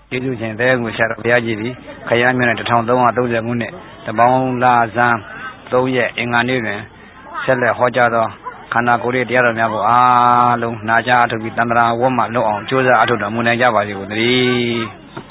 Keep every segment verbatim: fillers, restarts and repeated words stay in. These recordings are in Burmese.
ကျေးဇူးရှင်တဲ့ကိုဆရာတော်ဘုရားကြီးသည်ခရမ်းမြို့နယ်တစ်ထောင်သုံးရာသုံးဆယ်ခုနှစ်တပေါင်းလာဇန်သုံးရက်အင်္ဂါနေ့တွင်ဆက်လက်ဟောကြားသောခန္ဓာကိုယ်ရဲ့တရားတော်များကိုအားလုံးနာကြားအထုတ်ပြီးတန္တရာဝတ်မှလွတ်အောင်ကြိုးစားအထုတ်တော်မူနိုင်ကြပါစေကုန်သတည်း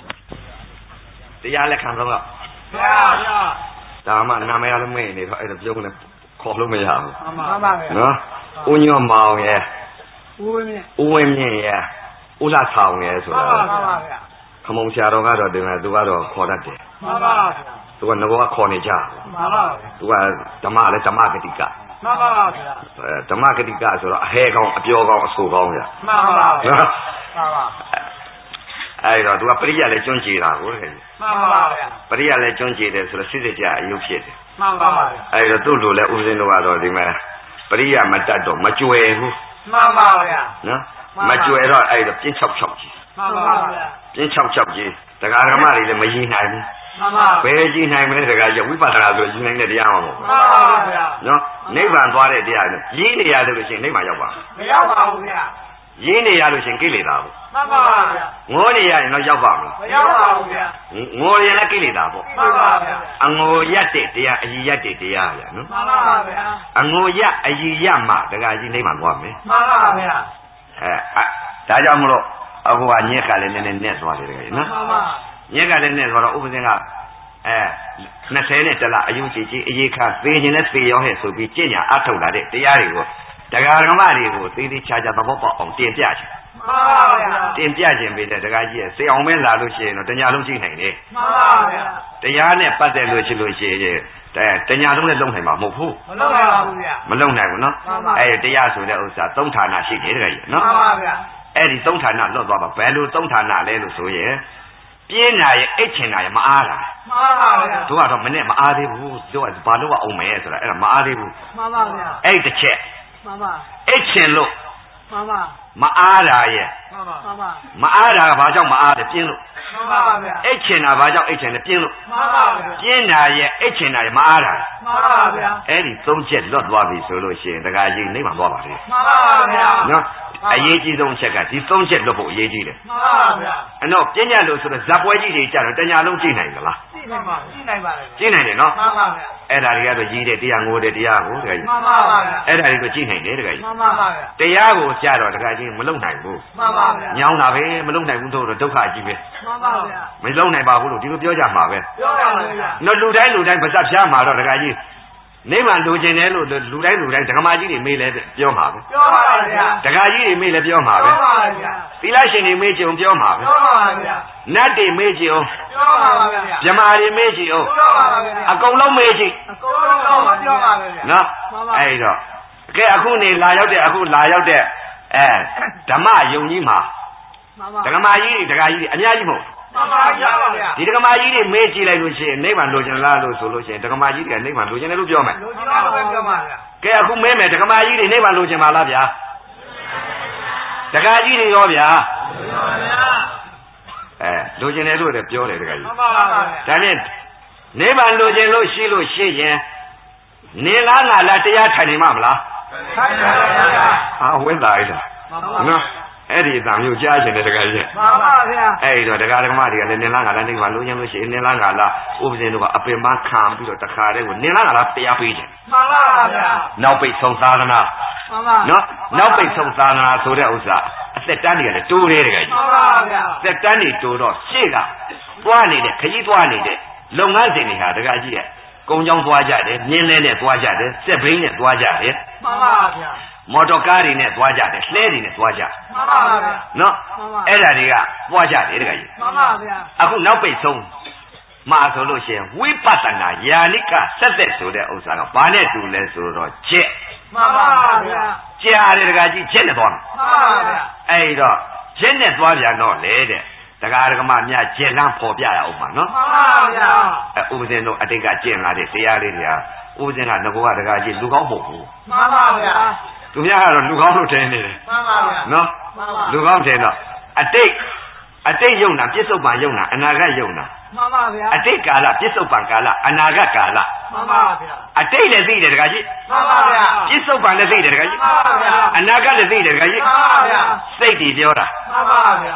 တရားလက်ခံတော့ဘုရားဒါမှနာမည်လည်းမေ့နေတော့အဲ့ဒါပြုံးလည်းခေါ်လို့မရဘူးမှန်ပါဗျာနော်ဦးညောမောင်ရဲ့ဦးဝင်းမြင့်ဦးဝင်းမြင့်ရဲ့ဦးလှဆောင်ရဲ့ဆိုတာမှန်ပါဗျာခမုံဆရာတော်ကတော့တင်တယ်သူကတော့ခေါ်တတ်တယ်မှန်ပါဗျာသူကငကောကခေါ်နေကြမှန်ပါဗျာသူကဓမ္မလည်းဓမ္မဂတိကမှန်ပါဗျာအဲဓမ္မဂတိကဆိုတော့အဟဲကောင်းအပြောကောင်းအဆိုကောင်းဗျာမှန်ပါဗျာမှန်ပါအဲ့တော့သူကပရိယလည်းကျွန်းကြည်တာကိုတဲ့မှန်ပါဗျာပရိယလည်းကျွန်းကြည်တယ်ဆိုတော့စစ်စစ်ကြအယုတ်ဖြစ်တယ်မှန်ပါဗျာအဲ့တော့သူ့လိုလဲဥစဉ်တို့ကတော့ဒီမှာပရိယမတတ်တော့မကြွယ်ဘူးမှန်ပါဗျာနော်မကြွယ်တော့အဲ့တော့ပြင်းချောက်ချောက်ကြီးမှန်ပါဗျာပြင်းချောက်ချောက်ကြီးတရားဓမ္မတွေလည်းမရည်နိုင်ဘူးမှန်ပါဘယ်ကြည်နိုင်မလဲတရားရဝိပဿနာဆိုရည်နိုင်တဲ့တရားမှာမဟုတ်ဘူးမှန်ပါဗျာနော်နိဗ္ဗာန်သွားတဲ့တရားနဲ့ရည်နေရလို့ရှိရင်နိဗ္ဗာန်ရောက်ပါမရောက်ပါဘူးဗျာရင်းနေရလို့ရှင်ကိလေသာပေါ့မှန်ပါဗျာငိုနေရရင်တော့ရောက်ပါမလားမရောက်ပါဘူးဗျာငိုရင်လည်းကိလေသာပေါ့မှန်ပါဗျာအငိုရက်တဲ့တရားအည်ရက်တဲ့တရားဗျာနော်မှန်ပါဗျာအငိုရက်အည်ရက်မှတကကြီးနိဗ္ဗာန်သွားမယ်မှန်ပါဗျာအဲဒါကြောင့်မလို့အခုကညက်ကလည်းနည်းနည်းနဲ့သွားတယ်တကကြီးနော်မှန်ပါညက်ကလည်းနဲ့သွားတော့ဥပဇင်ကအဲနှစ်ဆယ်နဲ့တလအယုံကြည်ကြည်အေးခါသေခြင်းနဲ့သေရောဟဲ့ဆိုပြီးကြင်ညာအထုတ်လာတဲ့တရားတွေကိုတရားဓမ္မတွေကိုသိသိချာချာသဘောပေါက်အောင်တင်ပြခြင်းမှန်ပါဗျာတင်ပြခြင်းပဲတဲ့တရားကြီးရဲ့စေအောင်မဲလာလို့ရှိရင်တော့တညာလုံးကြည့်နိုင်တယ်မှန်ပါဗျာတရားနဲ့ပတ်သက်လို့ရှိလို့ရှိရင်တညာလုံးနဲ့လုံနိုင်မှာမဟုတ်ဘူးမလုံနိုင်ပါဘူးဗျာမလုံနိုင်ဘူးနော်အဲတရားဆိုတဲ့ဥစ္စာသုံးဌာနရှိတယ်တရားကြီးနော်မှန်ပါဗျာအဲ့ဒီသုံးဌာနလွတ်သွားပါဘယ်လိုသုံးဌာနလဲလို့ဆိုရင်ပြင်းနာရဲ့အိတ်ချင်နာရဲ့မအားတာမှန်ပါဗျာတို့ကတော့မနဲ့မအားသေးဘူးတို့ကဘာလို့အောင်မဲဆိုတာအဲ့ဒါမအားသေးဘူးမှန်ပါဗျာအဲ့တစ်ချက်မှန်ပါအိတ်ချင်လို့မှန်ပါမအားတာရဲ့မှန်ပါမှန်ပါမအားတာကဘာကြောင့်မအားလဲပြင်းလို့မှန်ပါဗျာအိတ်ချင်တာဘာကြောင့်အိတ်ချင်လဲပြင်းလို့မှန်ပါဗျာပြင်းတာရဲ့အိတ်ချင်တာရဲ့မအားတာမှန်ပါဗျာအဲ့ဒီသုံးချက်လွတ်သွားပြီဆိုလို့ရှိရင်တခါကြီးနိဗ္ဗာန်သွားပါလေမှန်ပါဗျာနော်အရေးကြီးဆုံးအချက်ကဒီသုံးချက်လွတ်ဖို့အရေးကြီးတယ်မှန်ပါဗျာအဲ့တော့ပညာလို့ဆိုတော့ဇက်ပွဲကြီးတွေကြတော့တညာလုံးကြည့်နိုင်သလားကြည့်နိုင်ပါကြည့်နိုင်ပါလေကြည့်နိုင်တယ်နော်မှန်ပါဗျာအဲ့ဒါတွေကတော့ကြီးတဲ့တရားငိုတဲ့တရားကိုတခါကြီးမှန်ပါဗျာအဲ့ဒါတွေကိုကြည့်နိုင်တယ်တခါကြီးမှန်ပါဗျာတရားကိုကြားတော့တခါကြီးမလုံနိုင်ဘူးမှန်ပါဗျာညောင်းတာပဲမလုံနိုင်ဘူးတို့တော့ဒုက္ခကြီးပဲမှန်ပါဗျာမလုံနိုင်ပါဘူးလို့ဒီလိုပြောကြမှာပဲပြောပါမယ်ဗျာနော်လူတိုင်းလူတိုင်းပါစပ်ဖြားမှာတော့တခါကြီးနိဗ္ဗာန်လိုချင်တယ်လို့လူတိုင်းလူတိုင်းဓမ္မကြီးတွေမေးလဲပြောမှာပဲပြောပါဗျာဒကာကြီးတွေမေးလဲပြောမှာပဲပြောပါဗျာသီလရှင်တွေမေးကြုံပြောမှာပဲပြောပါဗျာနတ်တွေမေးကြုံပြောပါဗျာဗြဟ္မာတွေမေးကြုံပြောပါဗျာအကုန်လုံးမေးကြည့်အကုန်လုံးပြောပါဗျာနော်အဲ့တော့ကဲအခုနေလာရောက်တဲ့အခုလာရောက်တဲ့အဲဓမ္မယုံကြီးမှာဒကမာကြီးတွေဒကာကြီးတွေအများကြီးမဟုတ်မှန်ပါဗျာဒီဒကမာကြီးတွေမေးကြည့်လိုက်လို့ရှိရင်နိဗ္ဗာန်လိုချင်လားလို့ဆိုလို့ရှိရင်ဒကမာကြီးတွေကနိဗ္ဗာန်လိုချင်တယ်လို့ပြောမယ်လိုချင်တာပဲပြောပါဗျာကဲအခုမဲမယ်ဒကမာကြီးတွေနိဗ္ဗာန်လိုချင်ပါလားဗျာဒကာကြီးတွေရောဗျာလိုပါဗျာအဲလိုချင်တယ်လို့လည်းပြောတယ်ဒကာကြီးမှန်ပါဗျာဒါဖြင့်နိဗ္ဗာန်လိုချင်လို့ရှိလို့ရှိရင်နေလားငါလားတရားထိုင်နေမှာမလားထိုင်ပါဗျာဟာဝင်းသားရတာနော်အဲ့ဒီအတန်မျိုးကြားချင်တယ်တကယ်ကြီးမှန်ပါဗျာအဲ့ဒီတော့တရားဓမ္မတွေကလည်းနင်လားငါလားနိဗ္ဗာန်လိုချင်လို့ရှိရင်နင်လားငါလားဥပဇင်တို့ကအပင်မခံပြီးတော့တခါတည်းကိုနင်လားငါလားတရားပေးတယ်မှန်ပါဗျာနောက်ပိတ်ဆုံးသာသနာမှန်ပါနော်နောက်ပိတ်ဆုံးသာသနာဆိုတဲ့ဥစ္စာအသက်တန်းတွေကလည်းတိုးတယ်တကယ်ကြီးမှန်ပါဗျာသက်တန်းတွေတိုးတော့ရှေ့ကသွားနေတဲ့ခကြီးသွားနေတဲ့လုပ်ငန်းစဉ်တွေဟာတကယ်ကြီးရဲ့ကုန်းချောင်းသွားကြတယ်မြင်းလဲနဲ့သွားကြတယ်စက်ဘိန်းနဲ့သွားကြတယ်မှန်ပါဗျာမော်တော်ကားတွေနဲ့သွားကြတယ်လှဲတွေနဲ့သွားကြမှန်ပါဗျာနော်အဲ့ဒါတွေကသွားကြတယ်တကယ်ကြီးမှန်ပါဗျာအခုနောက်ပိတ်ဆုံးမှာဆိုလို့ရှိရင်ဝိပဿနာယာနိကဆက်သက်ဆိုတဲ့ဥစ္စာကဘာနဲ့တူလဲဆိုတော့ချက်မှန်ပါဗျာကြားတယ်တကယ်ကြီးချက်နဲ့သွားမှာမှန်ပါဗျာအဲ့တော့ချက်နဲ့သွားပြန်တော့လေတဲ့တရားဓမ္မများကျင့်လန်းဖော်ပြရအောင်ပါနော်မှန်ပါဗျာဥပဇင်တို့အတိတ်ကကျင့်လာတဲ့တရားလေးတွေကဥပဇင်ကငကောကတရားကြီးလူကောင်းမဟုတ်ဘူးမှန်ပါဗျာသူများကတော့လူကောင်းလို့ထင်နေတယ်မှန်ပါဗျာနော်လူကောင်းထင်တော့အတိတ်အတိတ်ယုံနာပြစ္ဆုတ်ပံယုံနာအနာဂတ်ယုံနာမှန်ပါဗျာအတိတ်ကာလပြစ္ဆုတ်ပံကာလအနာဂတ်ကာလမှန်ပါဗျာအတိတ်လည်းသိတယ်တခါကြီးမှန်ပါဗျာပြစ္ဆုတ်ပံလည်းသိတယ်တခါကြီးမှန်ပါဗျာအနာဂတ်လည်းသိတယ်တခါကြီးမှန်ပါဗျာစိတ်တည်ပြောတာမှန်ပါဗျာ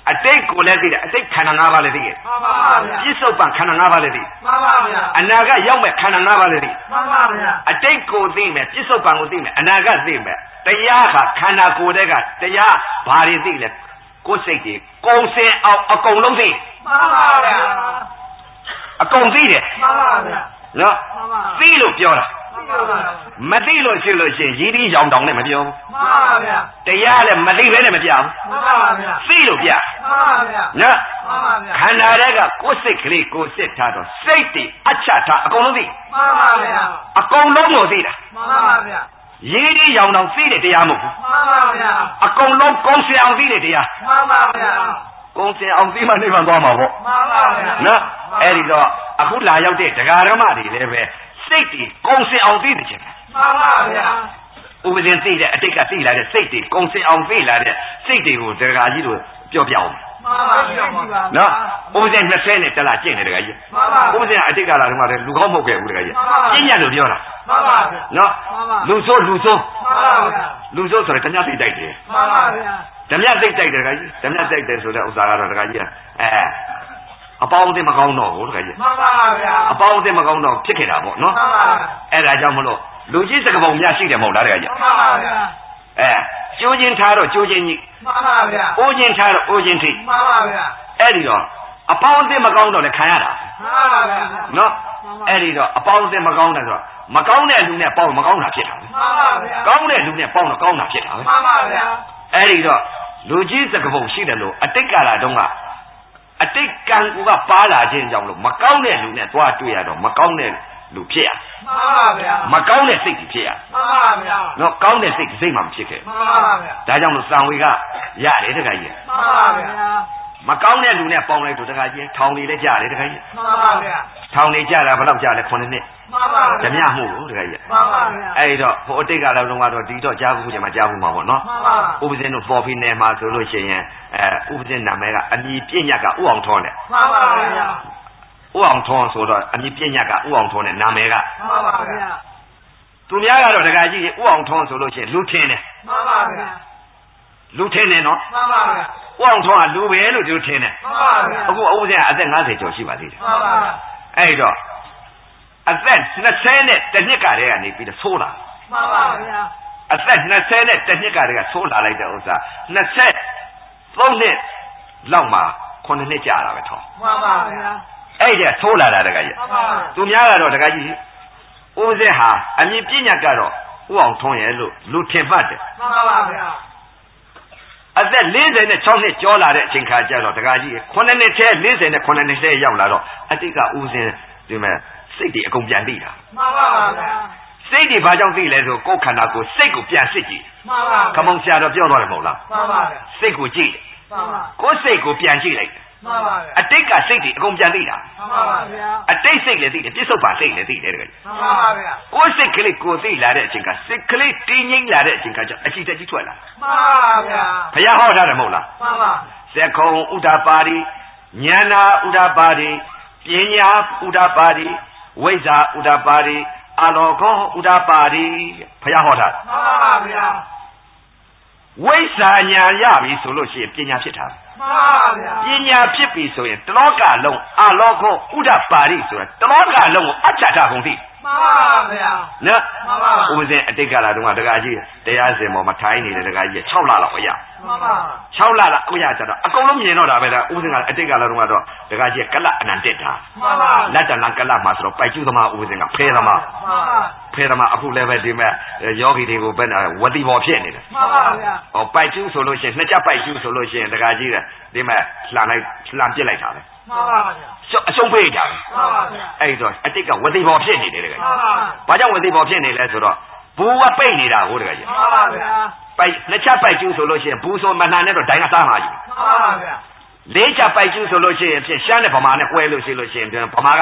အတိတ်ကိုလည်းသိတယ်အတိတ်ခန္ဓာ၅ပါးလည်းသိတယ်မှန်ပါဗျာပြစ္ဆုတ်ပံခန္ဓာ၅ပါးလည်းသိမှန်ပါဗျာအနာဂတ်ရောက်မဲ့ခန္ဓာ၅ပါးလည်းသိမှန်ပါဗျာအတိတ်ကိုသိမယ်ပြစ္ဆုတ်ပံကိုသိမယ်အနာဂတ်သိမယ်တရားဟာခန္ဓာကိုယ်တည်းကတရားဘာတွေသိလဲကိုယ်စိတ်တွေကိုယ်စင်အောင်အကုန်လုံးသိမှန်ပါဗျာအကုန်သိတယ်မှန်ပါဗျာနော်သိလို့ပြောတာမသိလို့ရှိလို့ရှိရင်ရည်ရည်ရောင်တောင်နဲ့မပြောဘူးမှန်ပါဗျာတရားလည်းမသိဘဲနဲ့မပြောဘူးမှန်ပါဗျာသိလို့ပြမှန်ပါဗျာနော်မှန်ပါဗျာခန္ဓာတွေကကိုယ်စိတ်ကလေးကိုယ်စစ်ထားတော့စိတ်တွေအချထားအကုန်လုံးသိမှန်ပါဗျာအကုန်လုံးကိုသိတာမှန်ပါဗျာရည်ရည်ရောင်တောင်သိတဲ့တရားမဟုတ်ဘူးမှန်ပါဗျာအကုန်လုံးကုန်းစင်အောင်သိတဲ့တရားမှန်ပါဗျာကုန်းစင်အောင်သိမှနိဗ္ဗာန်သွားမှာပေါ့မှန်ပါဗျာနော်အဲ့ဒီတော့အခုလာရောက်တဲ့တရားဓမ္မတွေလည်းပဲစိတ်တွေကုန်းစင်အောင်သိတဲ့ခြင်းမှန်ပါဗျာဥပဇင်သိတဲ့အတိတ်ကသိလာတဲ့စိတ်တွေကုန်းစင်အောင်သိလာတဲ့စိတ်တွေကိုတရားကြီးတို့ပြောပြအောင်မှန်ပါဗျာနော်ဥပဇင်နှစ်ဆယ်နဲ့တလားကျင့်တယ်တရားကြီးမှန်ပါဥပဇင်အတိတ်ကလာတော့မှလူကောင်းမဟုတ်ခဲ့ဘူးတရားကြီးကျင့်ရလို့ပြောတာမှန်ပါဗျာနော်လူဆိုးလူဆိုးမှန်ပါဗျာလူဆိုးဆိုတော့ဓမြစိတ်တိုက်တယ်မှန်ပါဗျာဓမြစိတ်တိုက်တယ်တရားကြီးဓမြစိတ်တယ်ဆိုတဲ့ဥစ္စာကတော့တရားကြီးအဲအပေါင်းအသင်းမကောင်းတော့ဘူးတရားကြီးမှန်ပါဗျာအပေါင်းအသင်းမကောင်းတော့ဖြစ်ခဲ့တာပေါ့နော်မှန်ပါအဲ့ဒါကြောင့်မလို့လူကြီးစကပုံများရှိတယ်မဟုတ်လားတရားကြီးမှန်ပါဗျာအဲကျိုးချင်းထားတော့ကျိုးချင်းကြီးမှန်ပါဗျာအိုးချင်းထားတော့အိုးချင်းထိမှန်ပါဗျာအဲ့ဒီတော့အပေါင်းအသင်းမကောင်းတော့လည်းခံရတာမှန်ပါဗျာနော်အဲ့ဒီတော့အပေါင်းအသင်းမကောင်းတယ်ဆိုတော့မကောင်းတဲ့လူနဲ့ပေါင်းမကောင်းတာဖြစ်တာပဲမှန်ပါဗျာကောင်းတဲ့လူနဲ့ပေါင်းတော့ကောင်းတာဖြစ်တာပဲမှန်ပါဗျာအဲ့ဒီတော့လူကြီးစကပုံရှိတယ်လို့အတိတ်ကာလတုန်းကအတိတ်ကံကူကပါလာခြင်းကြောင့်လို့မကောင်းတဲ့လူနဲ့သွားတွေ့ရတော့မကောင်းတဲ့လူဖြစ်ရမှန်ပါဗျာမကောင်းတဲ့စိတ်ကြီးဖြစ်ရမှန်ပါဗျာနော်ကောင်းတဲ့စိတ်စိတ်မှမဖြစ်ခဲ့မှန်ပါဗျာဒါကြောင့်လို့စံဝေကရတယ်တခါကြီးမှန်ပါဗျာမကောင်းတဲ့လူနဲ့ပေါင်းလိုက်တော့တခါကြီးထောင်နေလဲကြတယ်တခါကြီးမှန်ပါဗျာထောင်နေကြတာဘယ်လောက်ကြလဲခုနှစ်နှစ်မှန်ပါဗျာဓမြမှုလို့တခါကြီးမှန်ပါဗျာအဲ့တော့ဟိုအတိတ်ကလည်းတော့ဒီတော့ကြားဘူးချိန်မှာကြားဘူးမှာပေါ့နော်မှန်ပါဥပဇင်းတို့ပေါ်ဖီနယ်မှာဆိုလို့ရှိရင်အဲဥပဇင်းနာမည်ကအမည်ပြည့်ညတ်ကဥအောင်ထွန်းတဲ့မှန်ပါဗျာဥအောင်ထွန်းဆိုတော့အမည်ပြည့်ညတ်ကဥအောင်ထွန်းတဲ့နာမည်ကမှန်ပါဗျာသူများကတော့တခါကြီးဥအောင်ထွန်းဆိုလို့ရှိရင်လူထင်းတယ်မှန်ပါဗျာလူထင်းတယ်နော်မှန်ပါဗျာဥအောင်ထွန်းကလူပဲလို့သူထင်းတယ်မှန်ပါဗျာအခုဥပဇင်းကအသက်၅၀ကျော်ရှိပါသေးတယ်မှန်ပါဗျာအဲ့တော့အသက်နှစ်ဆယ်နဲ့တစ်နှစ်ကတည်းကနေပြီးတော့ဆိုးလာမှန်ပါဗျာအသက်နှစ်ဆယ်နဲ့တစ်နှစ်ကတည်းကဆိုးလာလိုက်တဲ့ဥစ္စာနှစ်ဆယ်သုံးနှစ်လောက်မှာခုနှစ်နှစ်ကြာတာပဲထောင်းမှန်ပါဗျာအဲ့ဒါဆိုးလာတာတကကြီးမှန်ပါသူများကတော့တကကြီးဥပဇင်းဟာအမြင်ပြညာကတော့ဥအောင်ထွန်းရဲ့လို့လူထင်မှတ်တယ်မှန်ပါဗျာအသက်၄၀နဲ့၆နှစ်ကျော်လာတဲ့အချိန်ခါကျတော့တကကြီးခုနှစ်နှစ်ထဲ၄၀နဲ့ခုနှစ်နှစ်ထဲရောက်လာတော့အတိတ်ကဥပဇင်းဒီမဲ့စိတ်တွေအကုန်ပြန်သိတာမှန်ပါဗျာစိတ်တွေဘာကြောင့်သိလဲဆိုကိုယ်ခန္ဓာကိုယ်စိတ်ကိုပြန်စစ်ကြည့်မှန်ပါခမုံဆရာတော်ပြောသွားတယ်မဟုတ်လားမှန်ပါဗျာစိတ်ကိုကြည့်မှန်ပါကိုယ်စိတ်ကိုပြန်ကြည့်လိုက်မှန်ပါဗျာအတိတ်ကစိတ်တွေအကုန်ပြန်သိတာမှန်ပါဗျာအတိတ်စိတ်လည်းသိတယ်ပြစ္ဆုတ်ပါစိတ်လည်းသိတယ်တကယ်မှန်ပါဗျာကိုယ်စိတ်ကလေးကိုသိလာတဲ့အချိန်ကစိတ်ကလေးတင်းငိမ့်လာတဲ့အချိန်ကကျအကြည့်တက်ကြီးထွက်လာမှန်ပါဗျာဘုရားဟောထားတယ်မဟုတ်လားမှန်ပါသက္ခုံဥဒ္ဒပါတိဉာဏဥဒ္ဒပါတိပညာဥဒ္ဒပါတိဝိဇ္ဇာဥဒ္ဒပါတိအလောကောဥဒ္ဒပါတိဘုရားဟောထားမှန်ပါဗျာဝိဇ္ဇာဉာဏ်ရပြီဆိုလို့ရှိရင်ပညာဖြစ်တာမှန်ပါဗျာပညာဖြစ်ပြီဆိုရင်တလောကလုံးအလောကောဥဒ္ဒပါတိဆိုတာတလောကလုံးကိုအချတာကုန်သိမှန်ပါဗျာနော်မှန်ပါဥပဇင်အတိတ်ကလာတော့တကားကြီးတရားစင်ပေါ်မှာထိုင်းနေတဲ့တကားကြီး၆လလောက်အရမှန်ပါ၆လလောက်အရကျတော့အကုန်လုံးမြင်တော့တာပဲလားဥပဇင်ကအတိတ်ကလာတော့တော့တကားကြီးကလအနန္တက်တာမှန်ပါလက်တလန်ကလမှာဆိုတော့ပိုက်ကျူးသမားဥပဇင်ကဖဲသမားမှန်ပါဖဲသမားအခုလည်းပဲဒီမဲ့ယောဂီတွေကိုပဲဝတိဘောဖြစ်နေတယ်မှန်ပါဗျာဟောပိုက်ကျူးဆိုလို့ရှိရင်နှစ်ကြပိုက်ကျူးဆိုလို့ရှိရင်တကားကြီးကဒီမဲ့လှန်လိုက်လှန်ပစ်လိုက်တာပဲမှန်ပါဗျာအရှုံးပေးကြတယ်မှန်ပါဗျာအဲ့တော့အတိတ်ကဝတိဘောဖြစ်နေတယ်တကယ်မှန်ပါဘာကြောင့်ဝတိဘောဖြစ်နေလဲဆိုတော့ဘူးကပိတ်နေတာဟိုတကယ်ကြီးမှန်ပါဗျာပိုက်နှစ်ချက်ပိုက်ကျူးဆိုလို့ရှိရင်ဘူးဆိုမနှံနဲ့တော့ဒိုင်းကစားမှာကြီးမှန်ပါဗျာလေးချက်ပိုက်ကျူးဆိုလို့ရှိရင်ဖြင့်ရှမ်းနဲ့ဗမာနဲ့ကွဲလို့ရှိလို့ရှိရင်ဗမာကနိုင်မှ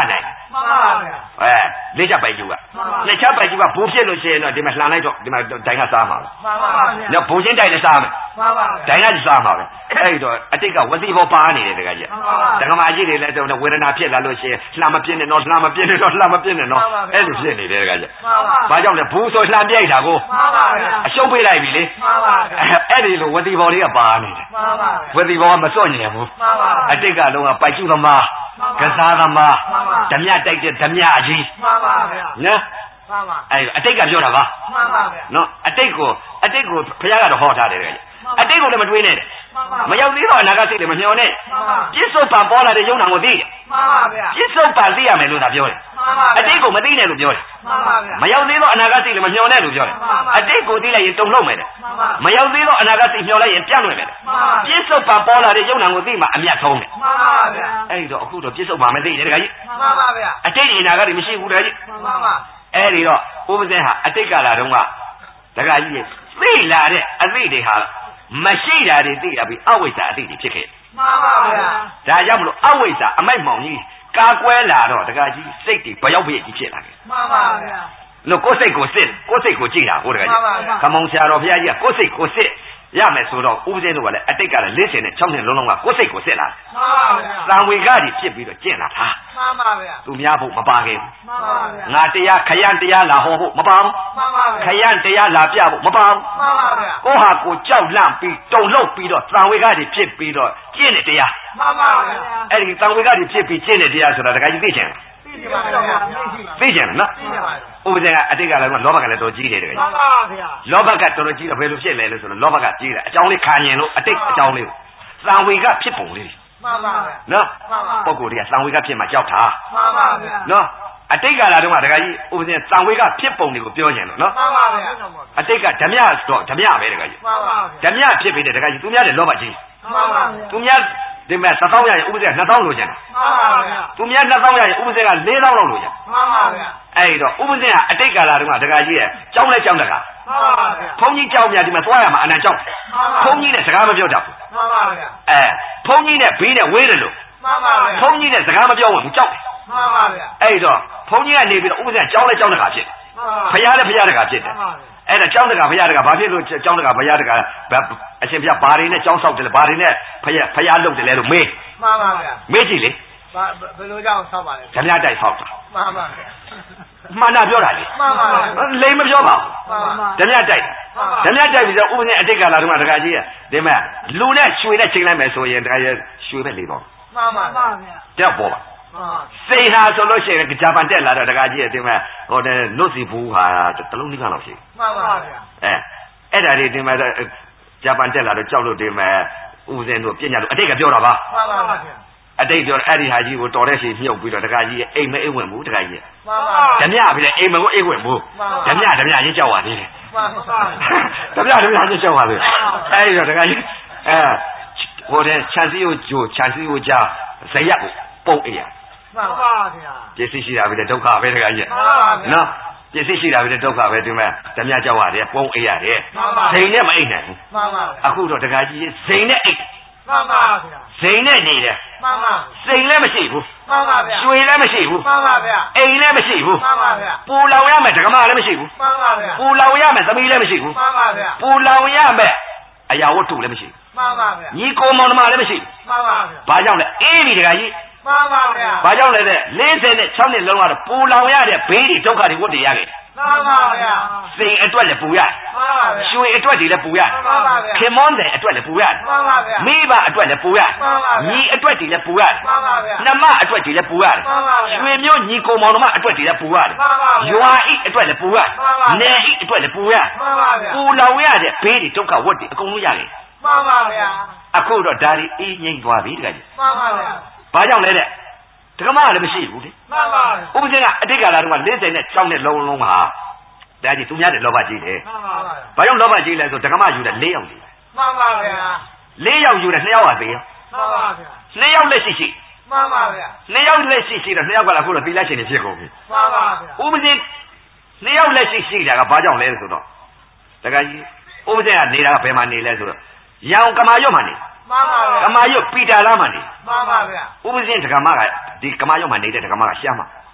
မှန်ပါဗျာအဲလေးချက်ပိုက်ကျူကနှစ်ချက်ပိုက်ကျူကဘူးဖြစ်လို့ရှိရင်တော့ဒီမှာလှန်လိုက်တော့ဒီမှာတိုင်ကစားမှာပဲမှန်ပါဗျာနော်ဘူးချင်းတိုင်လည်းစားမယ်မှန်ပါဗျာတိုင်ကစားမှာပဲအဲ့တော့အတိတ်ကဝတိဘောပါနေတယ်တကကြီးတကမာကြီးတွေလည်းတော့ဝေဒနာဖြစ်လာလို့ရှိရင်လှမ်းမပြင်းနဲ့တော့လှမ်းမပြင်းနဲ့တော့လှမ်းမပြင်းနဲ့တော့အဲ့လိုဖြစ်နေတယ်တကကြီးဘာကြောင့်လဲဘူးဆိုလှမ်းပြိုက်တာကိုမှန်ပါဗျာအရှုံးပေးလိုက်ပြီလေမှန်ပါဗျာအဲ့ဒီလိုဝတိဘောတွေကပါနေတယ်မှန်ပါဝတိဘောကမစွန့်ညင်ဘူးမှန်ပါအတိတ်ကလုံးကပိုက်ကျူသမားကစားသမားဓမြတိုက်တဲ့ဓမြကြီးမှန်ပါဗျာနော်မှန်ပါအဲ့အတိတ်ကပြောတာပါမှန်ပါဗျာနော်အတိတ်ကိုအတိတ်ကိုဘုရားကတော့ဟောထားတယ်လေအတိတ်ကိုလည်းမတွေးနဲ့မရောက်သေးတော့အနာဂတ်စိတ်လည်းမမျှော်နဲ့ပြစ္ဆုတ်ပံပေါ်လာတဲ့ယုံနာကိုသိတယ်မှန်ပါဗျာပြစ္ဆုတ်ပံသိရမယ်လို့သာပြောတယ်အတိတ်ကိုမသိနဲ့လို့ပြောတယ်မှန်ပါဗျာမရောက်သေးတော့အနာဂတ်စိတ်လည်းမမျှော်နဲ့လို့ပြောတယ်အတိတ်ကိုသိလိုက်ရင်တုံ့လှုပ်မယ်တဲ့မရောက်သေးတော့အနာဂတ်စိတ်မျှော်လိုက်ရင်ပြန့်လွယ်မယ်တဲ့ပြစ္ဆုတ်ပံပေါ်လာတဲ့ယုံနာကိုသိမှအမြတ်ဆုံးတယ်မှန်ပါဗျာအဲ့တော့အခုတော့ပြစ္ဆုတ်ပံမသိတယ်တခါကြီးမှန်ပါဗျာအတိတ်အနာဂတ်တွေမရှိဘူးတခါကြီးမှန်ပါပါအဲ့ဒီတော့ဥပဇင်းဟာအတိတ်ကလာတုန်းကတခါကြီးသိလာတဲ့အသိတွေဟာမရှိတာတွေသိရပြီးအဝိဇ္ဇာအသိတွေဖြစ်ခဲ့မှန်ပါဗျာဒါကြောင့်မလို့အဝိဇ္ဇာအမိုက်မောင်ကြီးကာကွယ်လာတော့တခါကြီးစိတ်တွေဘရောက်ပြည့်ကြီးဖြစ်လာတယ်မှန်ပါဗျာလို့ကိုယ်စိတ်ကိုစစ်ကိုယ်စိတ်ကိုကြည့်တာဟိုတခါကြီးခမောင်ဆရာတော်ဘုရားကြီးကကိုယ်စိတ်ကိုစစ်ရမယ်ဆိုတော့ဥပဇင်းတို့ကလည်းအတိတ်ကလည်း၄၀နဲ့၆နှစ်လုံးလုံးကကိုယ်စိတ်ကိုစစ်လာတယ်မှန်ပါဗျာသံဝေကကြီးဖြစ်ပြီးတော့ကျင့်လာတာမှန်ပါဗျာသူများဖို့မပါခဲ့ဘူးမှန်ပါဗျာငါတရားခရမ်းတရားလာဟောဖို့မပါဘူးမှန်ပါဗျာခရမ်းတရားလာပြဖို့မပါဘူးမှန်ပါဗျာကိုဟာကိုကြောက်လန့်ပြီးတုန်လှုပ်ပြီးတော့သံဝေကကြီးဖြစ်ပြီးတော့ကျင့်တဲ့တရားမှန်ပါဗျာအဲ့ဒီသံဝေကကြီးဖြစ်ပြီးကျင့်တဲ့တရားဆိုတာတခါကြီးသိချင်လားသိပါဗျာသိချင်လားနော်သိပါဗျာဥပဇင်ကအတိတ်ကလည်းလောဘကလည်းတော်ကြီးတယ်တကယ်မှန်ပါဗျာလောဘကတော်တော်ကြီးတယ်ဘယ်လိုဖြစ်လဲလို့ဆိုတော့လောဘကကြီးတယ်အကြောင်းလေးခံရင်လို့အတိတ်အကြောင်းလေးကိုသံဝေကဖြစ်ပုံလေးမှန်ပါဗျာနော်ပုဂ္ဂိုလ်တွေကသံဝေကဖြစ်မှကြောက်တာမှန်ပါဗျာနော်အတိတ်ကလာတော့တခါကြီးဥပဇင်သံဝေကဖြစ်ပုံတွေကိုပြောကြတယ်နော်မှန်ပါဗျာအတိတ်ကဓမြတော့ဓမြပဲတခါကြီးမှန်ပါဗျာဓမြဖြစ်ပြီးတဲ့တခါကြီးသူများတဲ့လောဘကြီးမှန်ပါဗျာသူများဒီမဲ့တစ်သောင်းရရင်ဥပဇင်ကနှစ်သောင်းလိုချင်တယ်မှန်ပါဗျာသူများနှစ်သောင်းရရင်ဥပဇင်ကလေးသောင်းလောက်လိုချင်မှန်ပါဗျာအဲ့တော့ဥပဇင်ကအတိတ်ကာလတုန်းကတခါကြီးရဲ့ကြောင်းလဲကြောင်းတကာမှန်ပါဗျာဘုန်းကြီးကြောင်းများဒီမှာသွားရမှာအနံကြောင်းဘုန်းကြီးနဲ့စကားမပြောတတ်ဘူးမှန်ပါဗျာအဲဘုန်းကြီးနဲ့ဘေးနဲ့ဝေးတယ်လို့မှန်ပါဗျာဘုန်းကြီးနဲ့စကားမပြောဘူးကြောက်တယ်မှန်ပါဗျာအဲ့တော့ဘုန်းကြီးကနေပြီးတော့ဥပဇင်ကြောင်းလဲကြောင်းတကာဖြစ်ဖရားလည်းဖရားတကာဖြစ်တယ်အဲ့ဒါကျောင်းတကာဘုရားတကာဘာဖြစ်လို့ကျောင်းတကာဘုရားတကာအရှင်ဘုရားဘာတွေနဲ့ကျောင်းဆောက်တယ်လဲဘာတွေနဲ့ဖရားဖရားလုပ်တယ်လဲလို့မေးမှန်ပါဗျာမေးကြည့်လေဘာဘယ်လိုကြောင့်ဆောက်ပါလဲဓမြတိုက်ဆောက်တာမှန်ပါဗျာမှန်တာပြောတာလေမှန်ပါဗျာလိမ်မပြောပါဘူးမှန်ပါဓမြတိုက်ဓမြတိုက်ပြီးတော့ဥပဇင်အတိတ်ကလာတော့တကာကြီးဒီမဲ့လူနဲ့ရွှေနဲ့ချိန်လိုက်မယ်ဆိုရင်တကာကြီးရွှေပဲလေးတော့မှန်ပါဗျာတက်ပေါ်ပါစိတ်ဟာဆိုလို့ရှိရင်ဂျပန်တက်လာတော့တကာကြီးဒီမဲ့ဟိုတဲ့နှုတ်စီဘူးဟာတလုံးလေးကတော့ရှိမှန်ပါဗျာအဲအဲ့ဒါတွေဒီမဲ့ဂျပန်တက်လာတော့ကြောက်လို့ဒီမဲ့ဥပဇင်တို့ပညာတို့အတိတ်ကပြောတာပါမှန်ပါဗျာအတိတ်ပြောအဲ့ဒီဟာကြီးကိုတော်တဲ့စီမြုပ်ပြီးတော့တကာကြီးအိမ်မအိမ်ဝင်ဘူးတကာကြီးမှန်ပါဓမြပြီလေအိမ်မကိုအိမ်ဝင်ဘူးဓမြဓမြချင်းကြောက်ပါသေးတယ်မှန်ပါဓမြဓမြချင်းကြောက်ပါသေးအဲ့ဒီတော့တကာကြီးအဲဟိုတဲ့ခြံစည်းကိုဂျိုခြံစည်းကိုကြားဇရက်ကိုပုံအေးရမှန်ပါဗျာပစ္စည်းရှိတာပဲဒုက္ခပဲတကကြီးမှန်ပါဗျာနော်ပစ္စည်းရှိတာပဲဒုက္ခပဲဒီမဲ့ဓမြကြောက်ရတယ်ပုံအေးရတယ်ဇိမ်နဲ့မအိတ်နိုင်ဘူးမှန်ပါအခုတော့တကကြီးဇိမ်နဲ့အိတ်မှန်ပါဗျာဇိမ်နဲ့နေတယ်မှန်ပါစိမ်လည်းမရှိဘူးမှန်ပါဗျာရွှေလည်းမရှိဘူးမှန်ပါဗျာအိမ်လည်းမရှိဘူးမှန်ပါဗျာပူလောင်ရမယ်ဓမ္မလည်းမရှိဘူးမှန်ပါဗျာပူလောင်ရမယ်သမီးလည်းမရှိဘူးမှန်ပါဗျာပူလောင်ရမယ်အရာဝတ္ထုလည်းမရှိဘူးမှန်ပါဗျာညီကိုမောင်နှမလည်းမရှိဘူးမှန်ပါဗျာဘာကြောင့်လဲအေးပြီတကကြီးမှန်ပါဗျာဘာကြောင့်လဲတဲ့၄၀နဲ့၆နှစ်လုံးကတော့ပူလောင်ရတဲ့ဘေးတွေဒုက္ခတွေဝတ်တွေရခဲ့မှန်ပါဗျာစိမ်အတွက်လည်းပူရတယ်မှန်ပါဗျာရွှေအတွက်တွေလည်းပူရတယ်မှန်ပါဗျာခင်မွန်းတဲ့အတွက်လည်းပူရတယ်မှန်ပါဗျာမိဘအတွက်လည်းပူရတယ်မှန်ပါဗျာညီအတွက်တွေလည်းပူရတယ်မှန်ပါဗျာနှမအတွက်တွေလည်းပူရတယ်မှန်ပါဗျာရွှေမျိုးညီကိုမောင်နှမအတွက်တွေလည်းပူရတယ်မှန်ပါဗျာရွာအိအတွက်လည်းပူရတယ်နေအိအတွက်လည်းပူရတယ်မှန်ပါဗျာပူလောင်ရတဲ့ဘေးတွေဒုက္ခဝတ်တွေအကုန်လုံးရတယ်မှန်ပါဗျာအခုတော့ဒါတွေအေးငိမ့်သွားပြီတကကြီးမှန်ပါဗျာဘာကြောင့်လဲတဲ့ဒကမလည်းမရှိဘူးလေမှန်ပါဥပဇင်ကအတိတ်ကာလတုန်းက၄၀နဲ့၆နှစ်လုံးလုံးဟာဒါကြီးသူများတဲ့လောဘကြီးတယ်မှန်ပါဗျာဘာကြောင့်လောဘကြီးလဲဆိုဒကမယူတဲ့၄ယောက်ကြီးမှန်ပါဗျာ၄ယောက်ယူတဲ့၂ယောက်ဟာသေးရောမှန်ပါဗျာ၂ယောက်လက်ရှိရှိမှန်ပါဗျာ၂ယောက်လက်ရှိရှိတော့၂ယောက်ကလည်းအခုတော့သီလရှင်တွေဖြစ်ကုန်ပြီမှန်ပါဗျာဥပဇင်၂ယောက်လက်ရှိရှိတာကဘာကြောင့်လဲဆိုတော့ဒကကြီးဥပဇင်ကနေတာကဘယ်မှာနေလဲဆိုတော့ရန်ကမာရွတ်မှာနေမှန်ပါဗျာကမာရွတ်ပီတာလာမှာနေမှန်ပါဗျာဥပဇင်ဒကမကဒီကမာရွတ်မှာနေတဲ့ဒကမကရှားမှာမှ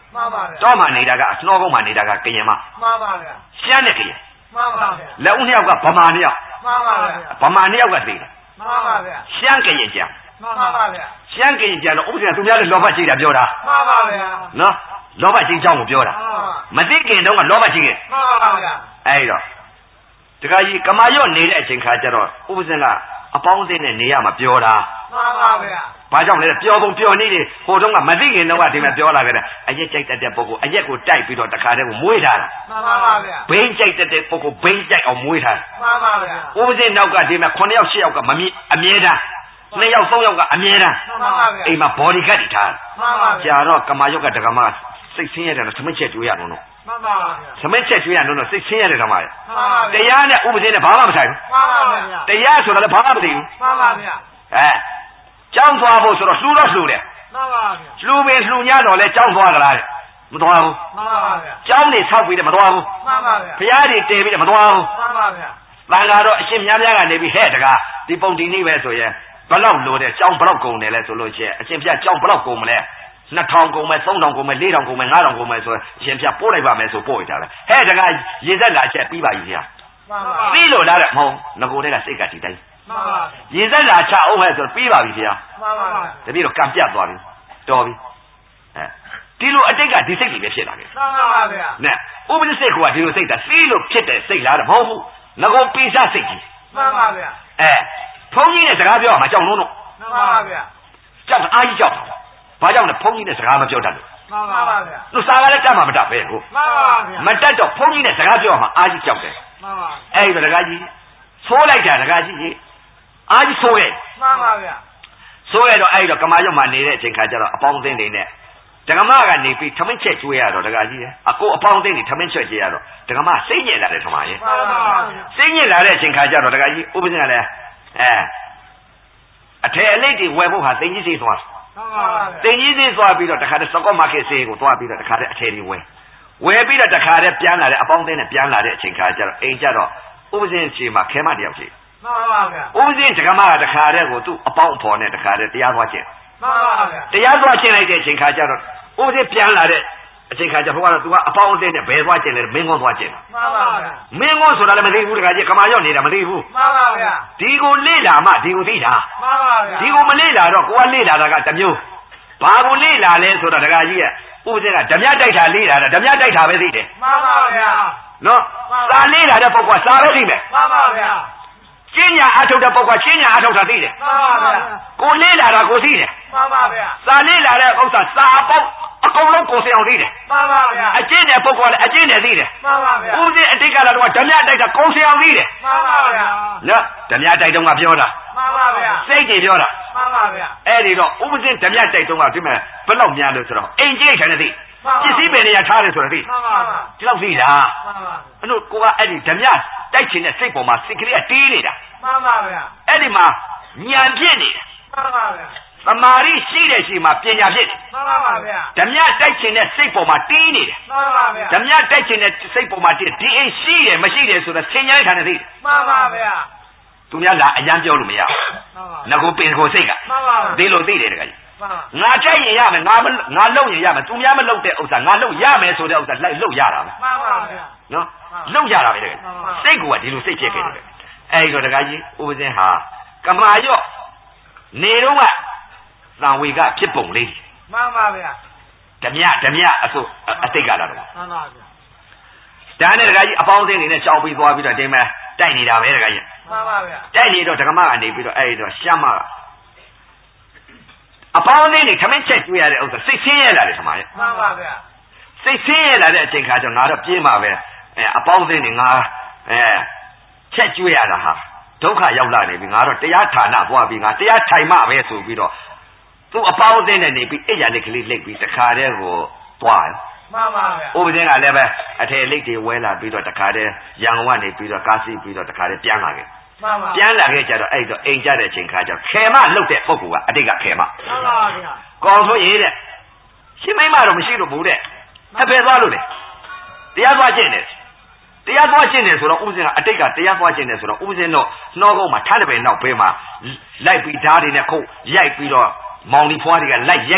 မှန်ပါဗျာတော့မှနေတာကနှောကုန်းမှနေတာကကရင်မမှန်ပါဗျာရှမ်းနဲ့ကရင်မှန်ပါဗျာလက်ဦးနှစ်ယောက်ကဗမာနှစ်ယောက်မှန်ပါဗျာဗမာနှစ်ယောက်ကသိတယ်မှန်ပါဗျာရှမ်းကရင်ကြံမှန်ပါဗျာရှမ်းကရင်ကြံတော့ဥပဒေသူများလည်းလောဘကြီးတာပြောတာမှန်ပါဗျာနော်လောဘကြီးเจ้าကိုပြောတာမသိခင်တုန်းကလောဘကြီးခင်မှန်ပါဗျာအဲ့တော့တခါကြီးကမာရော့နေတဲ့အချိန်ခါကျတော့ဥပဇင်ကအပေါင်းအသင်းနဲ့နေရမှာပြောတာမှန်ပါဗျာဘာကြောင့်လဲပြောပုံပြောနေတယ်ဟိုတုန်းကမသိခင်တုန်းကဒီမှာပြောလာခဲ့တယ်အရက်ကြိုက်တတ်တဲ့ပုဂ္ဂိုလ်အရက်ကိုတိုက်ပြီးတော့တခါတည်းကိုမွေးထားတာမှန်ပါဗျာဘိန်းကြိုက်တတ်တဲ့ပုဂ္ဂိုလ်ဘိန်းကြိုက်အောင်မွေးထားတာမှန်ပါဗျာဥပဇင်နောက်ကဒီမှာခုနှစ်ယောက်ရှစ်ယောက်ကမမြင်အမြဲတမ်းနှစ်ယောက်သုံးယောက်ကအမြဲတမ်းမှန်ပါဗျာအိမ်မှာ body guard တွေထားမှန်ပါဗျာကြာတော့ကမာရော့ကတကမာစိတ်ဆင်းရဲတယ်လို့သမက်ချက်ကျွေးရတော့နော်မှန်ပါဗျာသမက်ချက်ကျွေးရတော့စိတ်ဆင်းရတယ်ဓမ္မရမှန်ပါဗျာတရားနဲ့ဥပဒေနဲ့ဘာမှမဆိုင်ဘူးမှန်ပါဗျာတရားဆိုတာလည်းဘာမှမသိဘူးမှန်ပါဗျာအဲကျောင်းသွားဖို့ဆိုတော့လှူတော့လှူတယ်မှန်ပါဗျာလှူပင်လှူညတော့လဲကျောင်းသွားကြလားမသွားဘူးမှန်ပါဗျာကျောင်းနေဆောက်ပြီးတယ်မသွားဘူးမှန်ပါဗျာဘုရားတွေတည်ပြီးတယ်မသွားဘူးမှန်ပါဗျာတန်ဃာတော့အရှင်များများကနေပြီးဟဲ့တကားဒီပုံဒီနည်းပဲဆိုရင်ဘလောက်လိုတယ်ကျောင်းဘလောက်ကုန်တယ်လဲဆိုလို့ရှိရင်အရှင်ဘုရားကျောင်းဘလောက်ကုန်မလဲနှစ်ထောင်ကုန်မယ်သုံးထောင်ကုန်မယ်လေးထောင်ကုန်မယ်ငါးထောင်ကုန်မယ်ဆိုရင်အရှင်ဘုရားပို့လိုက်ပါမယ်ဆိုပို့ရတာလေဟဲ့တကားရေသက်လာချက်ပြီးပါပြီဗျာမှန်ပါပြီးလို့လားတဲ့မဟုတ်ငကိုတဲ့ကစိတ်ကဒီတိုင်းမှန်ပါရေသက်လာချအောင်ဟဲ့ဆိုပြီးပါပြီဗျာမှန်ပါတပည့်တော့ကံပြတ်သွားပြီတော်ပြီအဲဒီလိုအတိတ်ကဒီစိတ်တွေပဲဖြစ်လာတယ်မှန်ပါဗျာနဲ့ဥပဒေစိတ်ကဒီလိုစိတ်တာပြီးလို့ဖြစ်တဲ့စိတ်လားတဲ့မဟုတ်ဘူးငကိုပိစစိတ်ကြီးမှန်ပါဗျာအဲဘုန်းကြီးနဲ့စကားပြောမှာကြောက်လုံးတော့မှန်ပါဗျာကြောက်အားကြီးကြောက်တာဘာကြောင့်လဲဘုန်းကြီးနဲ့စကားမပြောတတ်လို့မှန်ပါဗျာသူစားကလည်းတတ်မှာမတတ်ပဲဟုတ်မှန်ပါဗျာမတတ်တော့ဘုန်းကြီးနဲ့စကားပြောမှာအားကြီးကြောက်တယ်မှန်ပါအဲ့ဒါတကားကြီးဆိုးလိုက်တာတကားကြီးကြီးအားကြီးဆိုးရဲ့မှန်ပါဗျာဆိုးရတော့အဲ့တော့ကမာရုံမှာနေတဲ့အချိန်ခါကျတော့အပေါင်းအသင်းတွေနဲ့ဒကမကနေပြီးထမင်းချက်ကျွေးရတော့တကားကြီးအကိုအပေါင်းအသင်းတွေထမင်းချက်ကျွေးရတော့ဒကမစိတ်ညစ်လာတယ်ထမရဲ့မှန်ပါဗျာစိတ်ညစ်လာတဲ့အချိန်ခါကျတော့တကားကြီးဥပဒေကလည်းအဲအထယ်အလိတ်တွေဝယ်ဖို့ဟာတင်ကြီးစိတ်သွားမှန်ပါဗျာတင်ကြီးစိတ်သွားပြီးတော့တခါတည်းစကော့မားကတ်ဆေးကိုသွားပြီးတော့တခါတည်းအထယ်တွေဝယ်ဝယ်ပြီးတော့တခါတည်းပြန်လာတဲ့အပေါင်းအသင်းနဲ့ပြန်လာတဲ့အချိန်ခါကျတော့အိမ်ကျတော့ဥပဒေချီမှာခဲမတယောက်ရှိမှန်ပါဗျာဥပဒေဒကမကတခါတည်းကိုသူ့အပေါင်းအဖော်နဲ့တခါတည်းတရားသွားခြင်းမှန်ပါဗျာတရားသွားခြင်းလိုက်တဲ့အချိန်ခါကျတော့ဥပဒေပြန်လာတဲ့အချိန်ခါကျဘုရားကသူကအပေါင်းအသင်းနဲ့ဘယ်သွားခြင်းလဲမင်းကုန်းသွားခြင်းမှန်ပါဗျာမင်းကုန်းဆိုတာလည်းမသိဘူးတခါကြီးကမာရောက်နေတာမသိဘူးမှန်ပါဗျာဒီကိုလေ့လာမှဒီကိုသိတာမှန်ပါဗျာဒီကိုမလေ့လာတော့ကိုကလေ့လာတာကတမျိုးဘာကိုလေ့လာလဲဆိုတော့တခါကြီးကဥပဒေကဓမြတိုက်တာလေ့လာတာဓမြတိုက်တာပဲသိတယ်မှန်ပါဗျာနော်စာလေ့လာတဲ့ပုဂ္ဂိုလ်စာပဲသိမယ်မှန်ပါဗျာကျင့်ညာအထုတ်တဲ့ပုဂ္ဂိုလ်ကျင့်ညာအထုတ်တာသိတယ်မှန်ပါဗျာကိုလေ့လာတာကိုသိတယ်မှန်ပါဗျာစာလေ့လာတဲ့ဥစ္စာစာပေါက်အကုန်လုံးကိုသိအောင်သိတယ်မှန်ပါဗျာအကျင့်တဲ့ပုဂ္ဂိုလ်လည်းအကျင့်နဲ့သိတယ်မှန်ပါဗျာဥပဒေအတိတ်ကလာတော့ဓမြတိုက်တာကိုသိအောင်သိတယ်မှန်ပါဗျာနော်ဓမြတိုက်တော့ကပြောတာမှန်ပါဗျာစိတ်ကြီးပြောတာမှန်ပါဗျာအဲ့ဒီတော့ဥပဒေဓမြတိုက်တော့ကဒီမဲ့ဘယ်လောက်များလို့ဆိုတော့အိမ်ကြီးထိုင်နေသိပစ္စည်းပဲနေရာထားတယ်ဆိုတော့သိမှန်ပါဗျာဒီလောက်သိလားမှန်ပါအဲ့တော့ကိုကအဲ့ဒီဓမြတိုက်ချင်တဲ့စိတ်ပေါ်မှာစိတ်ကလေးကတီးနေတာမှန်ပါဗျာအဲ့ဒီမှာဉာဏ်ဖြစ်နေတယ်မှန်ပါဗျာသမာဓိရှိတဲ့ရှိမှာပညာဖြစ်တယ်မှန်ပါဗျာဓမြတိုက်ချင်တဲ့စိတ်ပေါ်မှာတီးနေတယ်မှန်ပါဗျာဓမြတိုက်ချင်တဲ့စိတ်ပေါ်မှာတီးဒီအိမ်ရှိတယ်မရှိတယ်ဆိုတော့သင်ညာခံနေသိမှန်ပါဗျာသူများလာအရန်ပြောလို့မရဘူးငါကိုပင်ကိုစိတ်ကမှန်ပါဒီလိုသိတယ်တကကြီးငါကြိုက်ရင်ရမယ်ငါငါလုံရင်ရမယ်သူများမလုံတဲ့ဥစ္စာငါလုံရမယ်ဆိုတဲ့ဥစ္စာလိုက်လုံရတာပဲမှန်ပါဗျာနော်လုံရတာပဲတကယ်စိတ်ကဒီလိုစိတ်ဖြစ်ခဲ့တယ်အဲ့တော့တကကြီးဥပဇင်းဟာကမာရော့နေတော့ကသံဝေကဖြစ်ပုံလေးမှန်ပါဗျာဓမြဓမြအစို့အတိတ်ကလာတော့မှန်ပါဗျာဒါနဲ့တကကြီးအပေါင်းအသင်းတွေနဲ့ကြောက်ပြီးသွားပြီးတော့ဒီမှာတိုက်နေတာပဲတကကြီးမှန်ပါဗျာတိုက်နေတော့ဒကမကနေပြီးတော့အဲ့တော့ရှမ်းမကအပေါင်းအသင်းတွေခမင်းချက်ကျွေးရတဲ့ဥစ္စာစိတ်ဆင်းရဲလာတယ်ခမရဲ့မှန်ပါဗျာစိတ်ဆင်းရဲလာတဲ့အချိန်ခါကျငါတော့ပြေးမှာပဲအဲအပေါင်းအသင်းတွေငါအဲချက်ကျွေးရတာဟာဒုက္ခရောက်လာနေပြီငါတော့တရားဌာနသွားပြီးငါတရားထိုင်မှပဲဆိုပြီးတော့သူ့အပေါင်းအသင်းနဲ့နေပြီးအိယာလေးကလေးလိတ်ပြီးတခါတည်းကိုသွားရောမှန်ပါဗျာဥပဒေကလည်းပဲအထယ်လိတ်တွေဝဲလာပြီးတော့တခါတည်းရန်ကုန်ကနေပြီးတော့ကားစီးပြီးတော့တခါတည်းပြန်လာခဲ့မှန်ပါပြန်လာခဲ့ကြတော့အဲ့တော့အိမ်ကြတဲ့အချိန်ခါကျတော့ခေမလှုပ်တဲ့ပုဂ္ဂိုလ်ကအတိတ်ကခေမမှန်ပါဗျာကောင်းဆိုရေးတဲ့ရှင်မိမတော့မရှိလို့ဘူးတဲ့ဟဖယ်သွားလို့လေတရားသွားခြင်းတယ်တရားသွားခြင်းတယ်ဆိုတော့ဥပဇင်းကအတိတ်ကတရားသွားခြင်းတယ်ဆိုတော့ဥပဇင်းတော့နှောကုန်းမှာထားတဲ့ပဲနောက်ဘေးမှာလိုက်ပြီးဓာတ်တွေနဲ့ခုတ်ရိုက်ပြီးတော့မောင်ဒီဖွားတွေကလိုက်ရိုက်တဲ့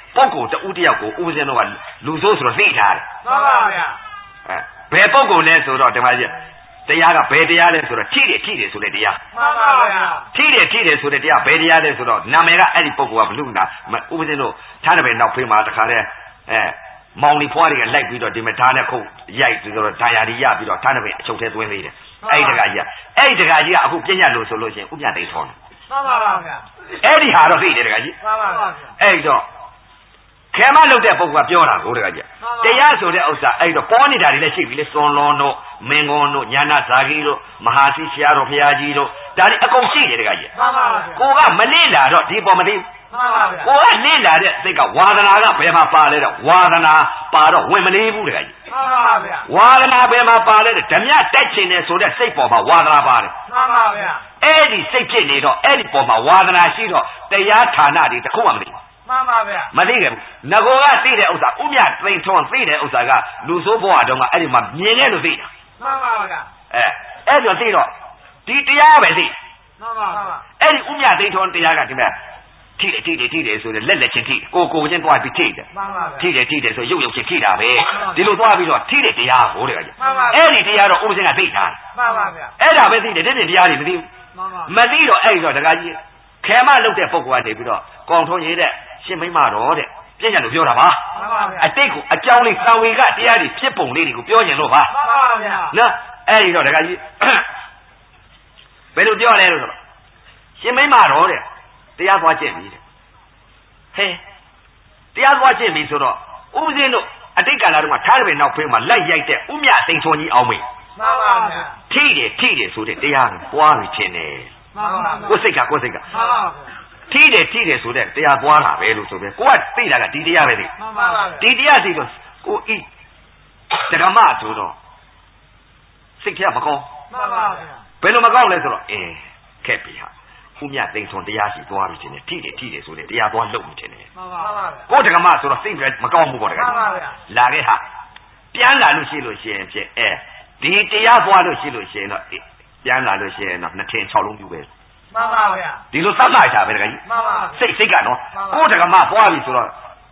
ပုဂ္ဂိုလ်တဦးတယောက်ကိုဥပဇင်းတို့ကလူဆိုးဆိုတော့သိထားတယ်မှန်ပါဗျာအဲဘယ်ပုဂ္ဂိုလ်လဲဆိုတော့ဒီမှာကြီးတရားကဘယ်တရားလဲဆိုတော့ထိတယ်ထိတယ်ဆိုတဲ့တရားမှန်ပါဗျာထိတယ်ထိတယ်ဆိုတဲ့တရားဘယ်တရားလဲဆိုတော့နာမည်ကအဲ့ဒီပုဂ္ဂိုလ်ကဘလူနာဥပဇင်းတို့ထားတယ်ပဲနောက်ဖေးမှာတခါတည်းအဲမောင်လီဖွားတွေကလိုက်ပြီးတော့ဒီမှာဓာတ်နဲ့ခုတ်ရိုက်ပြီးတော့ဓာယာရီရပြီးတော့ထားတယ်ပဲအချုပ်ထဲသွင်းသေးတယ်အဲ့ဒီတခါကြီးကအဲ့ဒီတခါကြီးကအခုပြညတ်လို့ဆိုလို့ရှိရင်ဥပညသိထောင်းတယ်မှန်ပါပါဗျာအဲ့ဒီဟာတော့သိတယ်တခါကြီးမှန်ပါပါအဲ့တော့ခဲမလုပ်တဲ့ပုဂ္ဂိုလ်ကပြောတာကိုတခါကြီးတရားဆိုတဲ့ဥစ္စာအဲ့တော့ပေါ်နေတာတွေလည်းရှိပြီလေစွန်လွန်တို့မင်းကွန်းတို့ညာနာဇာဂီတို့မဟာစီဆရာတော်ဘုရားကြီးတို့ဒါတွေအကုန်ရှိတယ်တခါကြီးမှန်ပါပါကိုကမလေ့လာတော့ဒီပေါ်မသိဘူးမှန်ပါဗျာကိုကလေ့လာတဲ့စိတ်ကဝါဒနာကဘယ်မှာပါလဲတော့ဝါဒနာပါတော့ဝင်မလေးဘူးတခါကြီးမှန်ပါဗျာဝါဒနာဘယ်မှာပါလဲတဲ့ဓမြတက်ချင်တယ်ဆိုတဲ့စိတ်ပေါ်မှာဝါဒနာပါတယ်မှန်ပါဗျာအဲ့ဒီစိတ်ဖြစ်နေတော့အဲ့ဒီပေါ်မှာဝါဒနာရှိတော့တရားဌာနတွေတခုမှမသိဘူးမှန်ပါဗျာမသိခဲ့ဘူးငကိုကသိတဲ့ဥစ္စာဥမြသိထွန်းသိတဲ့ဥစ္စာကလူဆိုးဘဝတုန်းကအဲ့ဒီမှာမြင်ခဲ့လို့သိတာမှန်ပါဗျာအဲအဲ့တော့သိတော့ဒီတရားပဲသိမှန်ပါဗျာအဲ့ဒီဥမြသိထွန်းတရားကဒီမဲ့ထိတယ်ထိတယ်ထိတယ်ဆိုတဲ့လက်လက်ချင်းထိကိုကိုချင်းတွားပြီးထိတယ်မှန်ပါဗျာထိတယ်ထိတယ်ဆိုရုပ်ရုပ်ချင်းထိတာပဲဒီလိုတွားပြီးတော့ထိတဲ့တရားဟိုတဲ့ကကြီးအဲ့ဒီတရားတော့ဥပဇင်းကသိတာမှန်ပါဗျာအဲ့ဒါပဲသိတယ်ဒီပြင်တရားတွေမသိဘူးမှန်ပါမသိတော့အဲ့တော့တခါကြီးခဲမလုတ်တဲ့ပုဂ္ဂိုလ်ကနေပြီးတော့ကောင်ထုံးရေးတဲ့ရှင်မိမတော်တဲ့ပြည့်ညတ်လို့ပြောတာပါမှန်ပါဗျာအတိတ်ကိုအကြောင်းလေးသံဝေကတရားတွေဖြစ်ပုံလေးတွေကိုပြောကျင်လို့ပါမှန်ပါဗျာနော်အဲ့ဒီတော့တခါကြီးဘယ်လိုပြောလဲလို့ဆိုတော့ရှင်မိမတော်တဲ့တရားသွားကျင့်ပြီတဲ့ဟဲတရားသွားကျင့်ပြီဆိုတော့ဥပဇင်းတို့အတိတ်ကာလတုန်းကထားရပေနောက်ဖေးမှာလိုက်ရိုက်တဲ့ဥမြသိမ်ထွန်ကြီးအောင်မေမှန်ပါဗျာထိတယ်ထိတယ်ဆိုတဲ့တရားကိုပွားပြီးခြင်းတယ်မှန်ပါဗျာကိုယ်စိတ်ကကိုယ်စိတ်ကမှန်ပါဗျာထိတယ်ထိတယ်ဆိုတဲ့တရားပွားတာပဲလို့ဆိုပဲကိုကသိတာကဒီတရားပဲသိမှန်ပါဗျာဒီတရားသိတော့ကိုဤဓမ္မဆိုတော့စိတ်ထဲမကောင်းမှန်ပါဗျာဘယ်လိုမကောင်းလဲဆိုတော့အင်းခက်ပြီဟာဥမြသိမ်ထွန်တရားရှိသွားပြီးခြင်းတယ်ထိတယ်ထိတယ်ဆိုတဲ့တရားသွားလုပ်ပြီးခြင်းတယ်မှန်ပါဗျာကိုဓမ္မဆိုတော့စိတ်မကောင်းဘူးပေါ့တကယ်မှန်ပါဗျာလာခဲ့ဟာပြန်လာလို့ရှိလို့ရှိရင်ဖြင့်အဲဒီတရားပွားလို့ရှိလို့ရှိရင်တော့ပြန်လာလို့ရှိရင်တော့နှစ်ထင်၆လုံးပြူပဲမှန်ပါဗျာဒီလိုသတ်မှတ်တာပဲတကယ်ကြီးမှန်ပါစိတ်စိတ်ကနော်ကိုဓမ္မပွားပြီဆိုတော့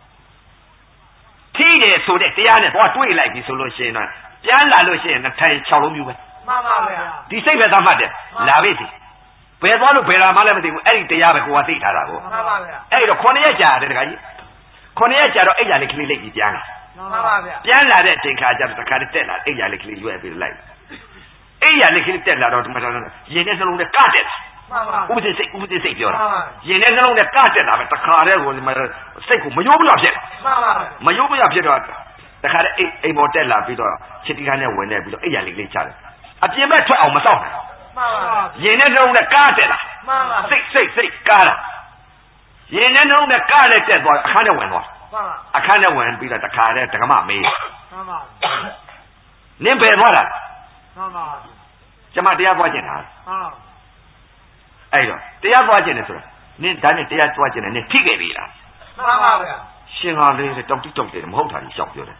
ထိတယ်ဆိုတဲ့တရားနဲ့သွားတွေးလိုက်ပြီဆိုလို့ရှိရင်တော့ပြန်လာလို့ရှိရင်နှစ်ထင်၆လုံးပြူပဲမှန်ပါဗျာဒီစိတ်ပဲသတ်မှတ်တယ်လာပြီစီဘယ်သွားလို့ဘယ်လာမှလည်းမသိဘူးအဲ့ဒီတရားပဲကိုကသိထားတာကိုမှန်ပါဗျာအဲ့တော့ခုနှစ်ရက်ကြာတယ်တခါကြီးခုနှစ်ရက်ကြာတော့အဲ့ညာလေးကလေးလိုက်ပြီးပြန်လာမှန်ပါဗျာပြန်လာတဲ့အချိန်ခါကျတော့တခါတည်းတက်လာအဲ့ညာလေးကလေးရွက်ပြီးလိုက်အဲ့ညာလေးကလေးတက်လာတော့ဒီမှာရင်ထဲစလုံးနဲ့ကတက်လာမှန်ပါဥပဒေစိတ်ဥပဒေစိတ်ပြောတာရင်ထဲစလုံးနဲ့ကတက်လာပဲတခါတည်းကိုဒီမှာစိတ်ကိုမယိုးမရဖြစ်မှန်ပါမယိုးမရဖြစ်တော့တခါတည်းအိမ်အိမ်ပေါ်တက်လာပြီးတော့ချစ်တီကားနဲ့ဝင်နေပြီးတော့အဲ့ညာလေးကလေးချတယ်အပြင်ဘက်ထွက်အောင်မစောင့်နိုင်မှန်ပါရင်ထဲစလုံးနဲ့ကားတက်လာမှန်ပါစိတ်စိတ်စိတ်ကားလာရင်ထဲစလုံးနဲ့ကားနဲ့တက်သွားအခန်းထဲဝင်သွားမှန်ပါအခန်းထဲဝင်ပြီးတော့တခါတည်းဓမ္မမေးမှန်ပါနင်းပဲသွားတာမှန်ပါကျမတရားသွားကျင်တာမှန်အဲ့တော့တရားသွားကျင်တယ်ဆိုတော့နင်းဒါနဲ့တရားသွားကျင်တယ်နင်းထိခဲ့ပြီလားမှန်ပါဗျာရှင်ဟာလေးတောက်တိတောက်တယ်မဟုတ်တာကြီးရှောက်ပြောတယ်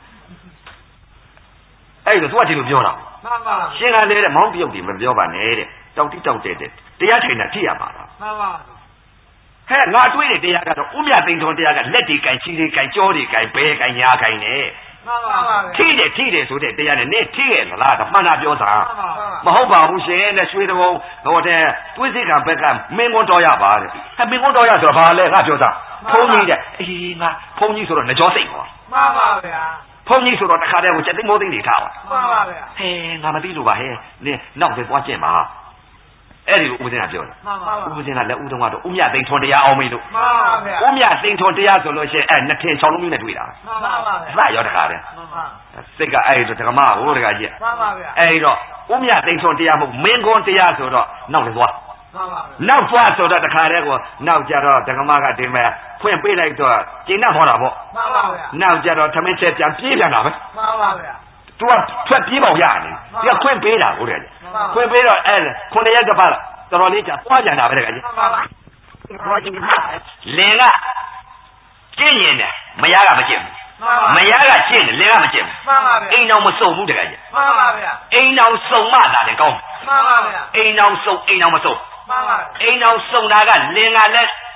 အဲ့တော့သူကဒီလိုပြောတာမှန်ပါရှင်ဟာလေးတဲ့မောင်းပြုတ်တယ်မပြောပါနဲ့တဲ့တောက်တိတောက်တယ်တဲ့တရားထိုင်တာထိရပါလားမှန်ပါဟဲ့ငါတွေးတဲ့တရားကတော့ဥမြသိမ်ထွန်တရားကလက်တွေကင်ချီတွေကင်ကြောတွေကင်ဘဲကင်ညာကင်နဲ့မှန်ပါထိတယ်ထိတယ်ဆိုတဲ့တရားနဲ့နေထိရဲ့လားဒါမှန်တာပြောတာမဟုတ်ပါဘူးရှင်တဲ့ရွှေတဘုံဟိုတဲ့တွေးစိကဘက်ကမင်းကွန်းတော်ရပါတဲ့ဟဲ့မင်းကွန်းတော်ရဆိုတော့ဘာလဲငါပြောတာဖုန်းကြီးတဲ့အေးငါဖုန်းကြီးဆိုတော့နှကြောစိတ်ပါမှန်ပါဗျာဖုန်းကြီးဆိုတော့တခါတည်းကိုစက်သိမိုးသိနေထားပါမှန်ပါဗျာဟဲ့ငါမသိလို့ပါဟဲ့နင်းနောက်ပဲသွားကျင့်ပါအဲ့ဒီလိုဥပဒေကပြောတယ်မှန်ပါဥပဒေကလည်းဥတုံးကတော့ဥမြသိမ်ထွန်တရားအောင်မေးလို့မှန်ပါဗျာဥမြသိမ်ထွန်တရားဆိုလို့ရှိရင်အဲ့နှစ်ထင်၆လုံးမျိုးနဲ့တွေ့တာမှန်ပါဗျာစရောတခါတည်းမှန်ပါစိတ်ကအဲ့ဒီဓမ္မဟိုတခါကြီးမှန်ပါဗျာအဲ့တော့ဥမြသိမ်ထွန်တရားမဟုတ်မင်းကွန်းတရားဆိုတော့နောက်လည်းသွားမှန်ပါနောက်သွားဆိုတော့တခါတည်းကိုနောက်ကြတော့ဓမ္မကဒီမဲ့ဖွင့်ပေးလိုက်တော့ကျင်းတ်ဟောတာပေါ့မှန်ပါဗျာနောက်ကြတော့သမင်းချက်ပြန်ပြေးပြန်တာပဲမှန်ပါဗျာ तू ကထွက်ပြေးပေါက်ရတယ်ဒီကခွင့်ပေးတာဟုတ်တယ်ခွင့်ပေးတော့အဲ့ခုနှစ်ရက်ကပါတော်တော်လေးကြာသွားကြတာပဲတကယ်ကြီးမှန်ပါပါလင်ကကျင့်ရင်တယ်မရကမကျင့်ဘူးမရကကျင့်တယ်လင်ကမကျင့်ဘူးမှန်ပါဗျာအိမ်တော်မစုံဘူးတကယ်ကြီးမှန်ပါဗျာအိမ်တော်စုံမှသာလည်းကောင်းမှန်ပါဗျာအိမ်တော်စုံအိမ်တော်မစုံမှန်ပါအိမ်တော်စုံတာကလင်ကလည်းတ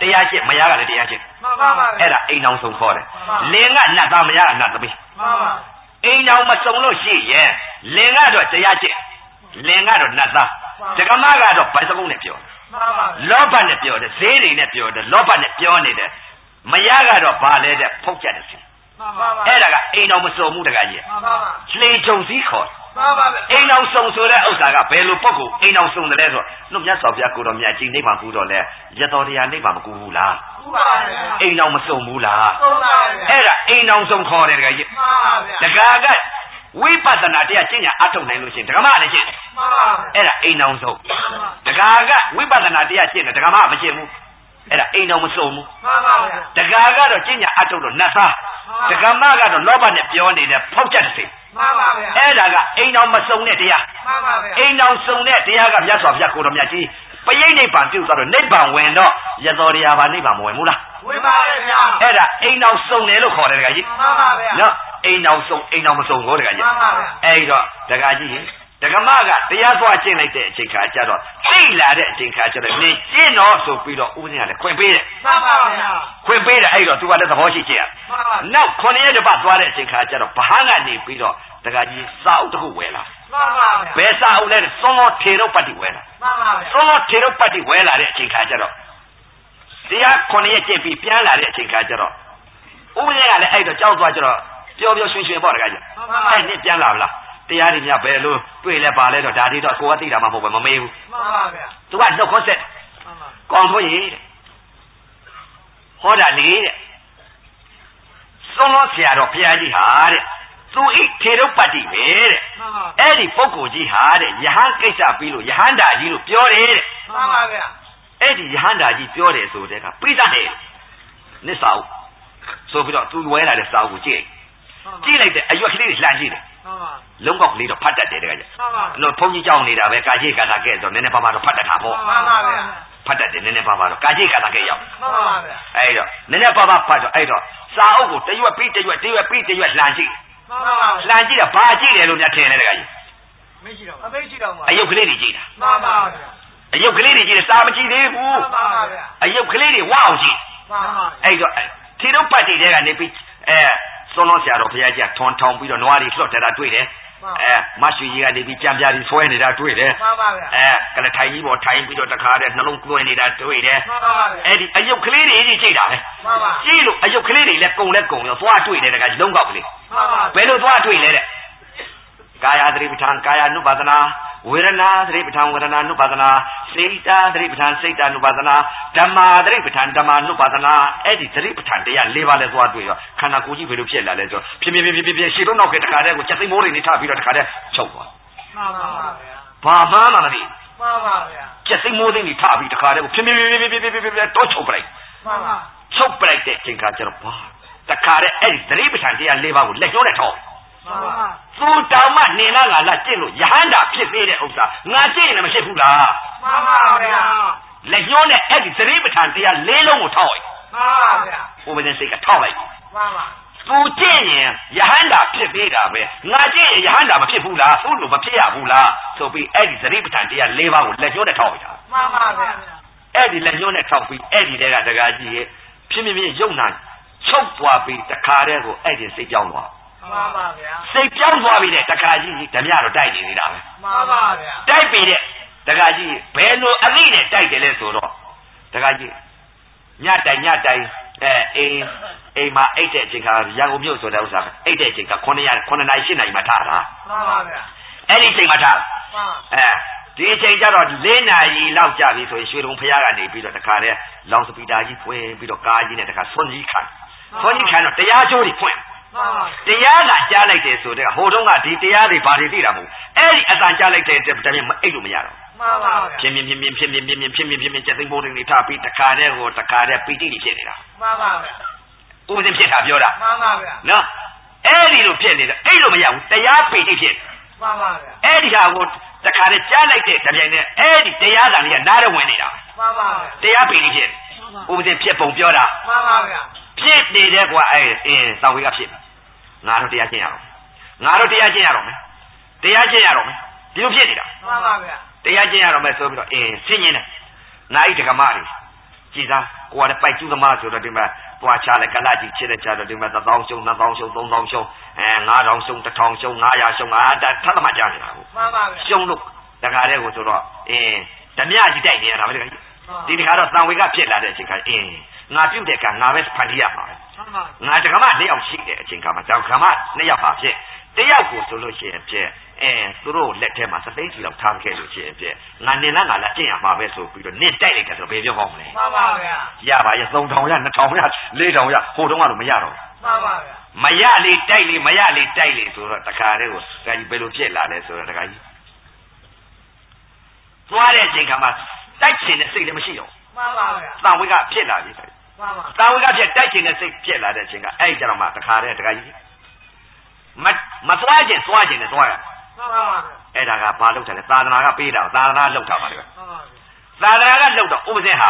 တရားကျင့်မရကလည်းတရားကျင့်မှန်ပါပါအဲ့ဒါအိမ်အောင်ဆုံးခေါ်တယ်လင်ကနတ်သားမရကနတ်သမီးမှန်ပါအိမ်အောင်မစုံလို့ရှိရဲ့လင်ကတော့တရားကျင့်လင်ကတော့နတ်သားဒကမကတော့ဗိုက်စကုန်းနဲ့ပြောမှန်ပါလောဘနဲ့ပြောတယ်ဈေးတွေနဲ့ပြောတယ်လောဘနဲ့ပြောနေတယ်မရကတော့ဘာလဲတဲ့ဖုတ်ကြတယ်စီမှန်ပါအဲ့ဒါကအိမ်အောင်မစုံမှုတကကြီးမှန်ပါလှေကြုံစည်းခေါ်မှန်ပါပဲအိမ်အောင်စုံဆိုတဲ့ဥစ္စာကဘယ်လိုပုဂ္ဂိုလ်အိမ်အောင်စုံတယ်လဲဆိုတော့မြတ်စွာဘုရားကိုတော်မြတ်ကြီးနိဗ္ဗာန်ကူတော့လဲရတော်တရားနိဗ္ဗာန်မကူဘူးလားကူပါဗျာအိမ်အောင်မစုံဘူးလားစုံပါဗျာအဲ့ဒါအိမ်အောင်စုံခေါ်တယ်တကကြီးမှန်ပါဗျာတကာကဝိပဿနာတရားကျင့်ကြအထုတ်နိုင်လို့ရှိရင်ဒကမလည်းကျင့်တယ်မှန်ပါအဲ့ဒါအိမ်အောင်စုံတကာကဝိပဿနာတရားကျင့်တယ်ဒကမမကျင့်ဘူးအဲ့ဒါအိမ်အောင်မစုံဘူးမှန်ပါဗျာတကာကတော့ကျင့်ကြအထုတ်လို့နတ်သားဒကမကတော့လောဘနဲ့ပြောနေတဲ့ဖောက်ချက်တဲ့မှန်ပါဗျာအဲ့ဒါကအိမ်တော်မစုံတဲ့တရားမှန်ပါဗျာအိမ်တော်စုံတဲ့တရားကမြတ်စွာဘုရားကိုတော်မြတ်ကြီးပရိနိဗ္ဗာန်ပြုသွားတော့နိဗ္ဗာန်ဝင်တော့ရသော်တရားပါနိဗ္ဗာန်မဝင်ဘူးလားဝင်ပါဗျာအဲ့ဒါအိမ်တော်စုံတယ်လို့ခေါ်တယ်တကကြီးမှန်ပါဗျာနော်အိမ်တော်စုံအိမ်တော်မစုံဘူးတကကြီးမှန်ပါဗျာအဲ့တော့တကကြီးဒကမကတရားသွားကျင့်လိုက်တဲ့အချိန်ခါကျတော့သိလာတဲ့အချိန်ခါကျတော့နေကျင့်တော့ဆိုပြီးတော့ဦးဇင်းကလည်းခွင့်ပေးတယ်မှန်ပါဗျာခွင့်ပေးတယ်အဲ့တော့သူကလည်းသဘောရှိကြည့်ရနောက်ခုနှစ်ရက်တပတ်သွားတဲ့အချိန်ခါကျတော့ဘာဟန်ကနေပြီးတော့တကကြီးစာအုပ်တစ်ခုဝယ်လာမှန်ပါဗျာဘယ်စာအုပ်လဲသွန်တော်ထေရုပ်ပတ်တိဝယ်လာမှန်ပါဗျာသွန်တော်ထေရုပ်ပတ်တိဝယ်လာတဲ့အချိန်ခါကျတော့တရားခုနှစ်ရက်ကျင့်ပြီးပြန်လာတဲ့အချိန်ခါကျတော့ဦးဇင်းကလည်းအဲ့တော့ကြောက်သွားကျတော့ပျော်ပျော်ရွှင်ရွှင်ပေါ့တကကြီးအဲ့နစ်ပြန်လာဗလားတရားတွေများဘယ်လိုတွေ့လဲပါလဲတော့ဒါတွေတော့ကိုယ်ကသိတာမှမဟုတ်ပဲမမေးဘူးမှန်ပါဗျာသူကနှုတ်ခွန်းဆက်မှန်ပါကောင်းထွေးတဲ့ဟောတာလေတဲ့သွန်တော်ဆရာတော်ဘုရားကြီးဟာတဲ့သူဣထေရုပ်ပတ္တိပဲတဲ့အဲ့ဒီပုဂ္ဂိုလ်ကြီးဟာတဲ့ယဟန်ကိစ္စပြီးလို့ယဟန္တာကြီးလို့ပြောတယ်တဲ့မှန်ပါဗျာအဲ့ဒီယဟန္တာကြီးပြောတယ်ဆိုတဲ့ကပိဿတယ်နစ်စာအုပ်ဆိုပြီးတော့သူဝဲလာတဲ့စာအုပ်ကိုကြည့်ကြည့်လိုက်တဲ့အရွက်ကလေးတွေလှမ်းကြည့်တယ်မှန်ပါလုံးကောက်ကလေးတော့ဖတ်တတ်တယ်တကယ်ကြီးမှန်ပါလို့ဘုန်းကြီးကြောင်းနေတာပဲကာကြီးကာတာကဲဆိုနည်းနည်းပါးပါတော့ဖတ်တတ်တာပေါ့မှန်ပါဗျာဖတ်တတ်တယ်နည်းနည်းပါးပါတော့ကာကြီးကာတာကဲရောက်မှန်ပါဗျာအဲ့တော့နည်းနည်းပါးပါဖတ်တော့အဲ့တော့စာအုပ်ကိုတရွက်ပြီးတရွက်တရွက်ပြီးတရွက်လှမ်းကြည့်မှန်ပါလှမ်းကြည့်တာဘာကြည့်တယ်လို့များထင်တယ်တကယ်ကြီးမရှိတော့ဘူးအမေရှိတော့မှာအယုတ်ကလေးတွေကြည့်တာမှန်ပါဗျာအယုတ်ကလေးတွေကြည့်တယ်စာမကြည့်သေးဘူးမှန်ပါဗျာအယုတ်ကလေးတွေဝအောင်ကြည့်မှန်ပါအဲ့တော့ထေရုပ်ပတ်တိတဲ့ကနေပြီးအဲသွန်တော်ဆရာတော်ဘုရားကြီးထွန်ထောင်ပြီးတော့နွားတွေလွှတ်တယ်တာတွေ့တယ်အဲမရွှေကြီးကနေပြီးကြံပြားပြီးဆွဲနေတာတွေ့တယ်မှန်ပါဗျာအဲကလထိုင်ကြီးပေါ်ထိုင်ပြီးတော့တခါတည်းနှလုံးသွင်းနေတာတွေ့တယ်မှန်ပါဗျာအဲ့ဒီအယုတ်ကလေးတွေကြီးကြည့်တာပဲမှန်ပါကြည့်လို့အယုတ်ကလေးတွေလည်းကုံလည်းကုံရောသွားတွေ့တယ်တခါလုံးကောက်ကလေးမှန်ပါဘယ်လိုသွားတွေ့လဲတဲ့ကာယသတိပဋ္ဌာန်ကာယ ानु ပါဒနာဝေဒနာသတိပဋ္ဌာန်ဝေဒနာ ानु ပါဒနာစိတ်တာသတိပဋ္ဌာန်စိတ်တာ ानु ပါဒနာဓမ္မာသတိပဋ္ဌာန်ဓမ္မာ ानु ပါဒနာအဲ့ဒီသတိပဋ္ဌာန်တရား၄ပါးလဲသွားတွေ့ရောခန္ဓာကိုယ်ကြီးဘယ်လိုဖြစ်လာလဲဆိုဖြည်းဖြည်းဖြည်းဖြည်းဖြည်းရှေ့တော့နောက်ကတခါတည်းကိုချက်သိမိုးတွေနေထပြီးတော့တခါတည်းချုပ်သွားမှန်ပါဗျာဘာမှမမသိမှန်ပါဗျာချက်သိမိုးတွေနေထပြီးတခါတည်းကိုဖြည်းဖြည်းဖြည်းဖြည်းဖြည်းဖြည်းဖြည်းတော့ချုပ်ပလိုက်မှန်ပါချုပ်ပလိုက်တဲ့အချိန်ခါကျတော့ဘာတခါတည်းအဲ့ဒီသတိပဋ္ဌာန်တရား၄ပါးကိုလက်ညှိုးနဲ့ထောက်မှန်ပါသူတောင်မှနေလားငါလားကျင့်လို့ယဟန္တာဖြစ်သေးတဲ့ဥစ္စာငါကျင့်ရင်မဖြစ်ဘူးလားမှန်ပါဗျာလက်ညှိုးနဲ့အဲ့ဒီသတိပဋ္ဌာန်တရား၄လုံးကိုထောက်လိုက်မှန်ပါဗျာဘုရားရှင်စိတ်ကထောက်လိုက်မှန်ပါသူကျင့်ရင်ယဟန္တာဖြစ်သေးတာပဲငါကျင့်ရင်ယဟန္တာမဖြစ်ဘူးလားသူ့လိုမဖြစ်ရဘူးလားဆိုပြီးအဲ့ဒီသတိပဋ္ဌာန်တရား၄ပါးကိုလက်ညှိုးနဲ့ထောက်လိုက်တာမှန်ပါဗျာအဲ့ဒီလက်ညှိုးနဲ့ထောက်ပြီးအဲ့ဒီတဲကတကားကြီးရဲ့ဖြည်းဖြည်းဖြည်းယုံနာချုပ်သွားပြီးတခါတည်းကိုအဲ့ဒီစိတ်ကြောင်းသွားမှန်ပါဗျာစိတ်ပြောင်းသွားပြီတဲ့တခါကြီးဓမြတော့တိုက်နေနေတာပဲမှန်ပါဗျာတိုက်ပြီတဲ့တခါကြီးဘယ်လိုအလိနဲ့တိုက်တယ်လဲဆိုတော့တခါကြီးညတိုင်ညတိုင်အဲအိမ်အိမ်မှာအိတ်တဲ့အချိန်ကရန်ကုန်မြို့ဆိုတဲ့ဥစ္စာအိတ်တဲ့အချိန်က9ရက်9နာရီ10နာရီမှထားတာမှန်ပါဗျာအဲ့ဒီအချိန်မှထားမှန်အဲဒီအချိန်ကျတော့၄နာရီလောက်ကြာပြီဆိုရင်ရွှေတုံဖျားကနေပြီးတော့တခါတည်းလောင်စပီတာကြီးဖွင့်ပြီးတော့ကားကြီးနဲ့တခါဆွန်ကြီးခံဆွန်ကြီးခံတော့တရားချိုးတွေဖွင့်တရားကကြားလိုက်တယ်ဆိုတဲ့ဟိုတုန်းကဒီတရားတွေဘာတွေသိတာမဟုတ်အဲ့ဒီအတန်ကြားလိုက်တဲ့တည်းမအိတ်လို့မရတော့မှန်ပါဗျာဖြင်းဖြင်းဖြင်းဖြင်းဖြင်းဖြင်းဖြင်းဖြင်းဖြင်းဖြင်းဖြင်းချက်သိမ်းဖို့တွေထားပြီးတခါတည်းဟိုတခါတည်းပီတိတွေဖြစ်နေတာမှန်ပါဗျာဥပဒေဖြစ်တာပြောတာမှန်ပါဗျာနော်အဲ့ဒီလိုဖြစ်နေတယ်အဲ့လိုမရဘူးတရားပီတိဖြစ်မှန်ပါဗျာအဲ့ဒီဟာကိုတခါတည်းကြားလိုက်တဲ့တပြိုင်တည်းအဲ့ဒီတရားဓာတ်ကြီးကနားရဝင်နေတာမှန်ပါဗျာတရားပီတိဖြစ်ဥပဒေဖြစ်ပုံပြောတာမှန်ပါဗျာဖြစ်နေတဲ့ကွာအဲ့အင်းသောက်ဝေးကဖြစ်ငါတို့တရားကျင့်ရအောင်ငါတို့တရားကျင့်ရအောင်မယ်တရားကျင့်ရအောင်မယ်ဒီလိုဖြစ်နေတာမှန်ပါဗျာတရားကျင့်ရအောင်မယ်ဆိုပြီးတော့အင်းဆင်းရဲတယ်နာဤတက္ကမတွေကြည်စားကိုကလည်းပိုက်ကျူးသမားဆိုတော့ဒီမှာတွားချလိုက်ကလာကြီးချစ်တဲ့ချတော့ဒီမှာတစ်သောင်းရှုံနှစ်သောင်းရှုံသုံးသောင်းရှုံအဲငါးထောင်ရှုံတစ်ထောင်ရှုံငါးရာရှုံအာဒါထပ်သမားကြားနေတာကိုမှန်ပါဗျာရှုံလို့တခါတည်းကိုဆိုတော့အင်းဓမြကြီးတိုက်နေရတာပဲဒီတခါတော့တန်ဝေကဖြစ်လာတဲ့အချိန်ကအင်းငါပြုတ်တဲ့ကငါပဲဖန်တီးရမှာငါတက္ကမနှစ်ယောက်ရှိတဲ့အချိန်ကမှတောင်ခမနှစ်ယောက်ပါဖြစ်တယောက်ကိုဆိုလို့ရှိရင်ဖြစ်အဲသူတို့လက်ထဲမှာစသိန်းစီလောက်ထားခဲ့လို့ရှိရင်ဖြစ်ငါနေလားငါလားကျင့်ရမှာပဲဆိုပြီးတော့နင့်တိုက်လိုက်တယ်ဆိုဘယ်ပြောကောင်းမလဲမှန်ပါဗျာရပါရဲ့သုံးထောင်ရနှစ်ထောင်ရလေးထောင်ရဟိုတုန်းကတော့မရတော့မှန်ပါဗျာမရလေတိုက်လေမရလေတိုက်လေဆိုတော့တခါတည်းကိုတခါကြီးဘယ်လိုဖြစ်လာလဲဆိုတော့တခါကြီးသွားတဲ့အချိန်ကမှတိုက်ချင်တဲ့စိတ်လည်းမရှိတော့မှန်ပါဗျာတန်ဝေကဖြစ်လာပြီမှန်ပါတန်ဝေကဖြစ်တိုက်ချင်တဲ့စိတ်ဖြစ်လာတဲ့အချိန်ကအဲ့ဒီကျတော့မှတခါတည်းတခါကြီးမမသွားခြင်းသွားခြင်းနဲ့သွားရမှန်ပါဗျာအဲ့ဒါကဘာလုပ်တယ်လဲသာသနာကပေးတာသာသနာလုပ်တာပါလေမှန်ပါဗျာသာသနာကလုပ်တော့ဥပဇင်းဟာ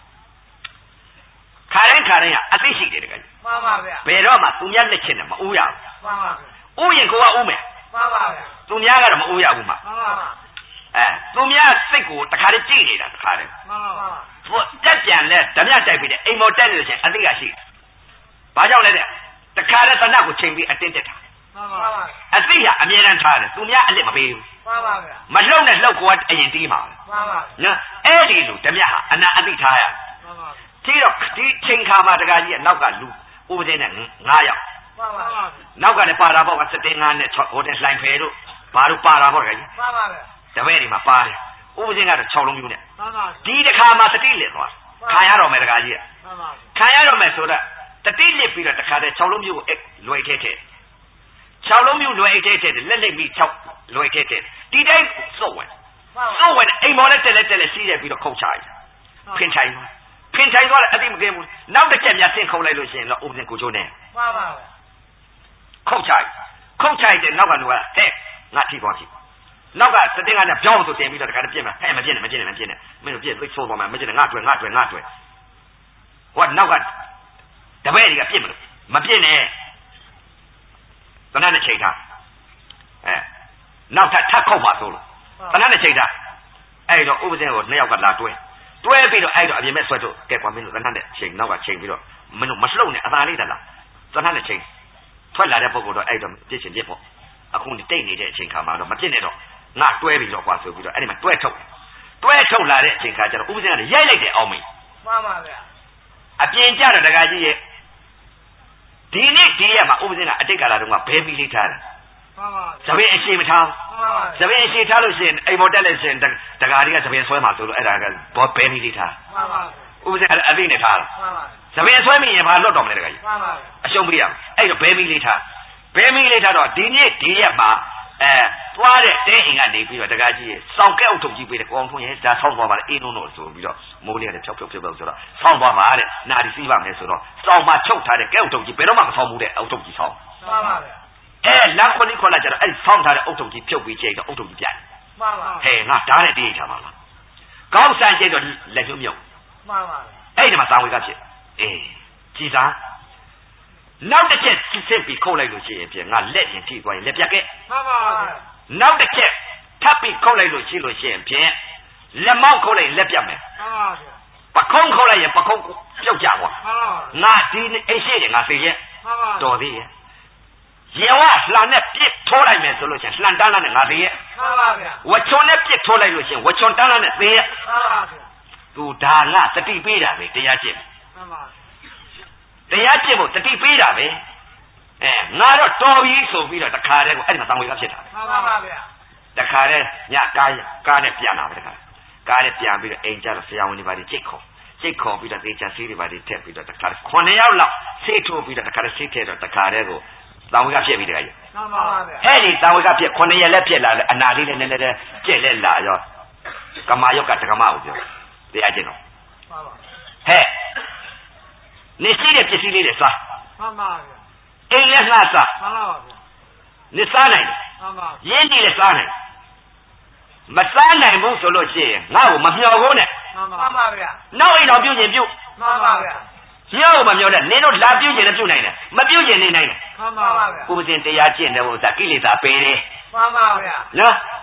ခါတိုင်းခါတိုင်းကအသိရှိတယ်တခါကြီးမှန်ပါဗျာဘယ်တော့မှသူများလက်ချက်နဲ့မဥရဘူးမှန်ပါဗျာဥရင်ကိုကဥမယ်မှန်ပါဗျာသူများကတော့မဥရဘူးမှာမှန်ပါဗျာအဲသူများစိတ်ကိုတခါတည်းကြည့်နေတာတခါတည်းမှန်ပါဗျာသူတက်ပြန်လဲဓမြတိုက်ပြီးတယ်အိမ်မော်တက်လို့ချင်းအသိကရှိတယ်ဘာကြောင့်လဲတဲ့တခါတည်းသနကိုချိန်ပြီးအတင်းတက်တာမှန်ပါဗျာအသိဟာအမြဲတမ်းထားတယ်သူများအလစ်မပေးဘူးမှန်ပါဗျာမလှုပ်နဲ့လှုပ်ကိုကအရင်တီးမှာမှန်ပါနော်အဲ့ဒီလိုဓမြဟာအနာအသိထားရမှန်ပါဒီတော့ဒီချိန်ခါမှာတခါကြီးကနောက်ကလူဥပဒေနဲ့ငါးယောက်မှန်ပါနောက်ကလည်းပါတာပေါ့ကစတင်ငါးနဲ့ဟိုတဲ့လှိုင်ဖယ်တို့ဘာလို့ပါတာပေါ့တခါကြီးမှန်ပါဗျာတပည့်တွေမှာပါတယ်ဥပဒေကတော့၆လုံးပြူနဲ့မှန်ပါဒီတခါမှာတတိလစ်သွားခံရတော့မယ်တခါကြီးမှန်ပါခံရတော့မယ်ဆိုတော့တတိလစ်ပြီးတော့တခါတည်း၆လုံးပြူကိုလွယ်ထဲထဲ၆လုံးပြူလွယ်ထဲထဲလက်လက်ပြီး၆လွယ်ထဲထဲဒီတိုင်းစုပ်ဝင်စုပ်ဝင်အိမ်မော်နဲ့တက်လက်တက်လက်စီးရပြီးတော့ခုတ်ချလိုက်ဖင်ချိုင်ဖင်ချိုင်သွားတယ်အတိမကင်းဘူးနောက်တစ်ချက်များဆင့်ခုတ်လိုက်လို့ရှိရင်တော့ဥပဒေကိုချိုးနေမှန်ပါခုတ်ချိုင်ခုတ်ချိုင်တဲ့နောက်ကလူကဟဲ့ငါထိသွားထိနောက်ကစတင်ကလည်းပြောင်းဆိုတင်ပြီးတော့တခါတည်းပြစ်မှာဟဲ့မပြစ်နဲ့မပြစ်နဲ့မပြစ်နဲ့မင်းတို့ပြစ်သိဆိုးသွားမှာမပြစ်နဲ့ငါတွေ့ငါတွေ့ငါတွေ့ဟိုကနောက်ကတပည့်တွေကပြစ်မလို့မပြစ်နဲ့တနက်နဲ့ချိန်ထားအဲနောက်ထပ်ထပ်ခုတ်ပါဆိုလို့တနက်နဲ့ချိန်ထားအဲ့တော့ဥပဇင်းကိုနှစ်ယောက်ကလာတွဲတွဲပြီးတော့အဲ့တော့အပြင်မဲ့ဆွဲတော့ကဲကွာမင်းတို့တနက်နဲ့ချိန်နောက်ကချိန်ပြီးတော့မင်းတို့မလှုပ်နဲ့အသာလေးတလားတနက်နဲ့ချိန်ထွက်လာတဲ့ပုဂ္ဂိုလ်တော့အဲ့တော့ပြစ်ချင်ပြစ်ပေါ့အခုနေတိတ်နေတဲ့အချိန်ခါမှာတော့မပြစ်နဲ့တော့ငါတွဲပြီးတော့ကွာဆိုပြီးတော့အဲ့ဒီမှာတွဲထုတ်တွဲထုတ်လာတဲ့အချိန်ခါကျတော့ဥပဇင်းကလည်းရိုက်လိုက်တယ်အောင်မေးမှန်ပါဗျာအပြင်ကျတော့တခါကြီးရဲ့ဒီနေ့ဒီရက်မှာဥပဇင်းကအတိတ်ကာလတုန်းကဘဲပြီးလေးထားတယ်မှန်ပါသပင်အရှိမထားသပင်အရှိထားလို့ရှိရင်အိမ်ပေါ်တက်လို့ရှိရင်တခါကြီးကသပင်ဆွဲမှာဆိုလို့အဲ့ဒါကဘောဘဲပြီးလေးထားမှန်ပါဥပဇင်းအသိနဲ့ထားတယ်မှန်ပါသပင်ဆွဲမိရင်ဘာလွတ်တော်မလဲတခါကြီးမှန်ပါအရှုံးပေးရအဲ့တော့ဘဲပြီးလေးထားဘဲပြီးလေးထားတော့ဒီနေ့ဒီရက်မှာအဲသွားတဲ့တဲအိမ်ကနေပြီးတော့တကားကြီးစောင့်ကဲအုပ်ထုပ်ကြီးပေးတယ်ကောင်းထွန်းရဲ့ဒါဆောင်းသွားပါလေအင်းလုံးတော့ဆိုပြီးတော့မိုးလေးရတယ်ဖြောက်ဖြောက်ဖြောက်ဖြောက်ဆိုတော့ဆောင်းသွားပါတဲ့နာဒီစီးပါမယ်ဆိုတော့စောင်းမှချုပ်ထားတဲ့ကဲအုပ်ထုပ်ကြီးဘယ်တော့မှမဆောင်းဘူးတဲ့အုပ်ထုပ်ကြီးဆောင်းမှန်ပါဗျာအဲလမ်းခွန်းကြီးခွန်းလာကြတော့အဲ့ဆောင်းထားတဲ့အုပ်ထုပ်ကြီးဖြုတ်ပြီးကျိတ်တော့အုပ်ထုပ်ကြီးပြန်မှန်ပါဟဲ့ငါဓာတ်နဲ့တေးချပါလားကောင်းဆန်းကျိတ်တော့လက်ညှိုးမြုပ်မှန်ပါအဲ့ဒီမှာသာဝေကဖြစ်အေးကြည်စားနောက်တစ်ချက်စစ်ပြီးခုတ်လိုက်လို့ရှိရင်ပြန်ငါလက်ရင်ထိသွားရင်လက်ပြက်ကဲမှန်ပါနောက်တစ်ချက်ထပ်ပြီးခုတ်လိုက်လို့ရှိလို့ရှိရင်ဖြင့်လက်မောက်ခုတ်လိုက်လက်ပြတ်မယ်မှန်ပါဗျာပခုံးခုတ်လိုက်ရင်ပခုံးပြုတ်ကြကွာမှန်ပါငါဒီအိရှိတယ်ငါသိရဲ့မှန်ပါတော်သေးရဲ့ရေဝလှန်နဲ့ပြစ်ထိုးလိုက်မယ်ဆိုလို့ရှိရင်လှန်တန်းလာနဲ့ငါသိရဲ့မှန်ပါဗျာဝချွန်နဲ့ပြစ်ထိုးလိုက်လို့ရှိရင်ဝချွန်တန်းလာနဲ့သိရဲ့မှန်ပါဗျာသူဒါငါတတိပေးတာပဲတရားကျင့်မှန်ပါတရားကျင့်ဖို့တတိပေးတာပဲအဲငါတော့တော်ပြီဆိုပြီးတော့တခါတည်းကိုအဲ့ဒီမှာသံဝေကဖြစ်တာမှန်ပါဗျာတခါတည်းညကားကားနဲ့ပြန်လာပဲတခါကားနဲ့ပြန်ပြီးတော့အိမ်ကျတော့ဆရာဝန်တွေပါတိจิตခေါ်จิตခေါ်ပြီးတော့သေချာဆေးတွေပါတိထည့်ပြီးတော့တခါခုနှစ်ယောက်လောက်ဆေးထိုးပြီးတော့တခါတည်းဆေးထည့်တော့တခါတည်းကိုသံဝေကဖြစ်ပြီးတခါကြီးမှန်ပါဗျာအဲ့ဒီသံဝေကဖြစ်ခုနှစ်ရက်လက်ဖြစ်လာလဲအနာလေးလည်းနည်းနည်းလေးကျက်လက်လာရောကမာယောက်ကတက္ကမကိုပြောတရားကျင့်တော့မှန်ပါဟဲ့နေရှိတဲ့ပစ္စည်းလေးတွေစားမှန်ပါဗျာအိမ်လက်လှစားမှန်ပါဗျာနေစားနိုင်မှန်ပါရင်းကြီးလည်းစားနိုင်မစားနိုင်ဘူးဆိုလို့ရှိရင်ငါ့ကိုမမျှော်ဘူးနဲ့မှန်ပါမှန်ပါဗျာနောက်အိမ်တော်ပြုတ်ရင်ပြုတ်မှန်ပါဗျာရောမမျှော်နဲ့နင်တို့လာပြုတ်ရင်လည်းပြုတ်နိုင်တယ်မပြုတ်ရင်နေနိုင်တယ်မှန်ပါဗျာဥပဇင်တရားကျင့်တဲ့ဥစ္စာကိလေသာပယ်တယ်မှန်ပါဗျာနော်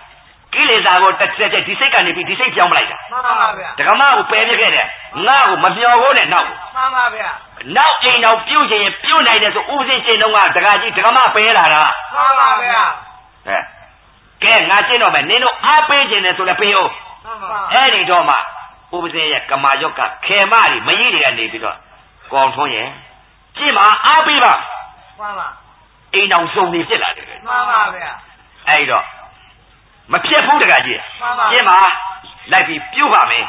ကိလေသာကိုတစ်ချက်ချက်ဒီစိတ်ကနေပြီးဒီစိတ်ပြောင်းမလိုက်တာမှန်ပါဗျာဒကမကိုပယ်ပြခဲ့တယ်ငါ့ကိုမမျော်ကိုနဲ့နောက်မှန်ပါဗျာနောက်အိမ်တော်ပြုတ်ခြင်းပြုတ်နိုင်တယ်ဆိုဥပဇင်းရှင်တုံးကဒကာကြီးဒကမပယ်လာတာမှန်ပါဗျာအဲကဲငါရှင်းတော့မယ်နင်တို့အားပေးခြင်းနဲ့ဆိုလည်းပေးအောင်မှန်ပါအဲ့ဒီတော့မှဥပဇင်းရဲ့ကမာယော့ကခေမတွေမကြီးတွေကနေပြီးတော့ကောင်းထွန်းရဲ့ကြည့်ပါအားပေးပါမှန်ပါအိမ်တော်စုံနေဖြစ်လာတယ်မှန်ပါဗျာအဲ့တော့မဖြစ်ဘူးတကကြီးကျင်းပါလိုက်ပြီးပြုတ်ပါမယ်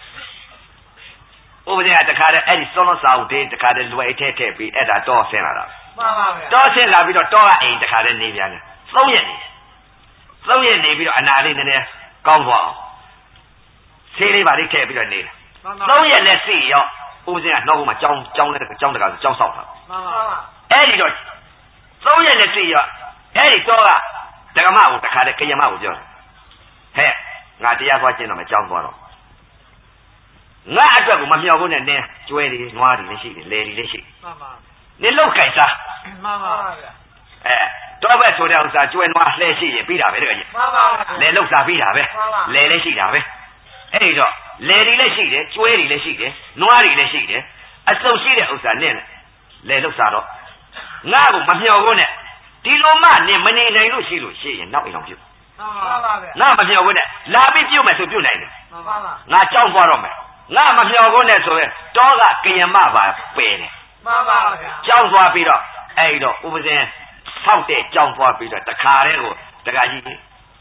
ဥပဒေကတခါတည်းအဲ့ဒီစောလုံးစာအုပ်တွေတခါတည်းလွယ်ထဲထည့်ပြီးအဲ့ဒါတော့ဆင်းလာတာမှန်ပါဗျာတော့ဆင်းလာပြီးတော့တော့ကအိမ်တခါတည်းနေပြန်တယ်သုံးရက်နေသုံးရက်နေပြီးတော့အနာလေးနည်းနည်းကောင်းသွားအောင်ဆေးလေးပါလေးထည့်ပြီးတော့နေတယ်သုံးရက်နဲ့စီရောဥပဒေကနောက်ဘုံမှာကြောင်းကြောင်းနဲ့ကြောင်းတကာကြောင်းဆောက်တာမှန်ပါအဲ့ဒီတော့သုံးရက်နဲ့စီရောအဲ့ဒီတော့ကဒကမကိုတခါတည်းကယမကိုပြောတယ်ဟဲ့ငါတရားသွားကျင့်တော့မကြောင်းသွားတော့ငါအတွက်ကိုမမြောက်ဘူးနဲ့နင်းကျွဲတွေနွားတွေလည်းရှိတယ်လယ်တွေလည်းရှိမှန်ပါနင်းလောက်ကြိုက်စားမှန်ပါဗျာအဲတော့ပဲဆိုတဲ့ဥစ္စာကျွဲနွားလှဲရှိရင်ပြီးတာပဲတကယ်ကြီးမှန်ပါလယ်လောက်စားပြီးတာပဲလယ်လည်းရှိတာပဲအဲ့ဒီတော့လယ်တွေလည်းရှိတယ်ကျွဲတွေလည်းရှိတယ်နွားတွေလည်းရှိတယ်အစုံရှိတဲ့ဥစ္စာနင်းလယ်လောက်စားတော့ငါ့ကိုမမြောက်ဘူးနဲ့ဒီလိုမှနင်းမနေနိုင်လို့ရှိလို့ရှိရင်နောက်အိမ်အောင်ပြုတ်မှန်ပါဗျာငါမမြောက်ဘူးနဲ့လာပြီးပြုတ်မယ်ဆိုပြုတ်နိုင်တယ်မှန်ပါငါကြောက်သွားတော့မယ်ငါမမြော်ကုန်နဲ့ဆိုရင်တောကကယမပါပယ်တယ်မှန်ပါဗျာကြောက်သွားပြီးတော့အဲ့တော့ဥပဇင်းဆောက်တဲ့ကြောက်သွားပြီးတော့တခါတည်းကိုတခါကြီးသံ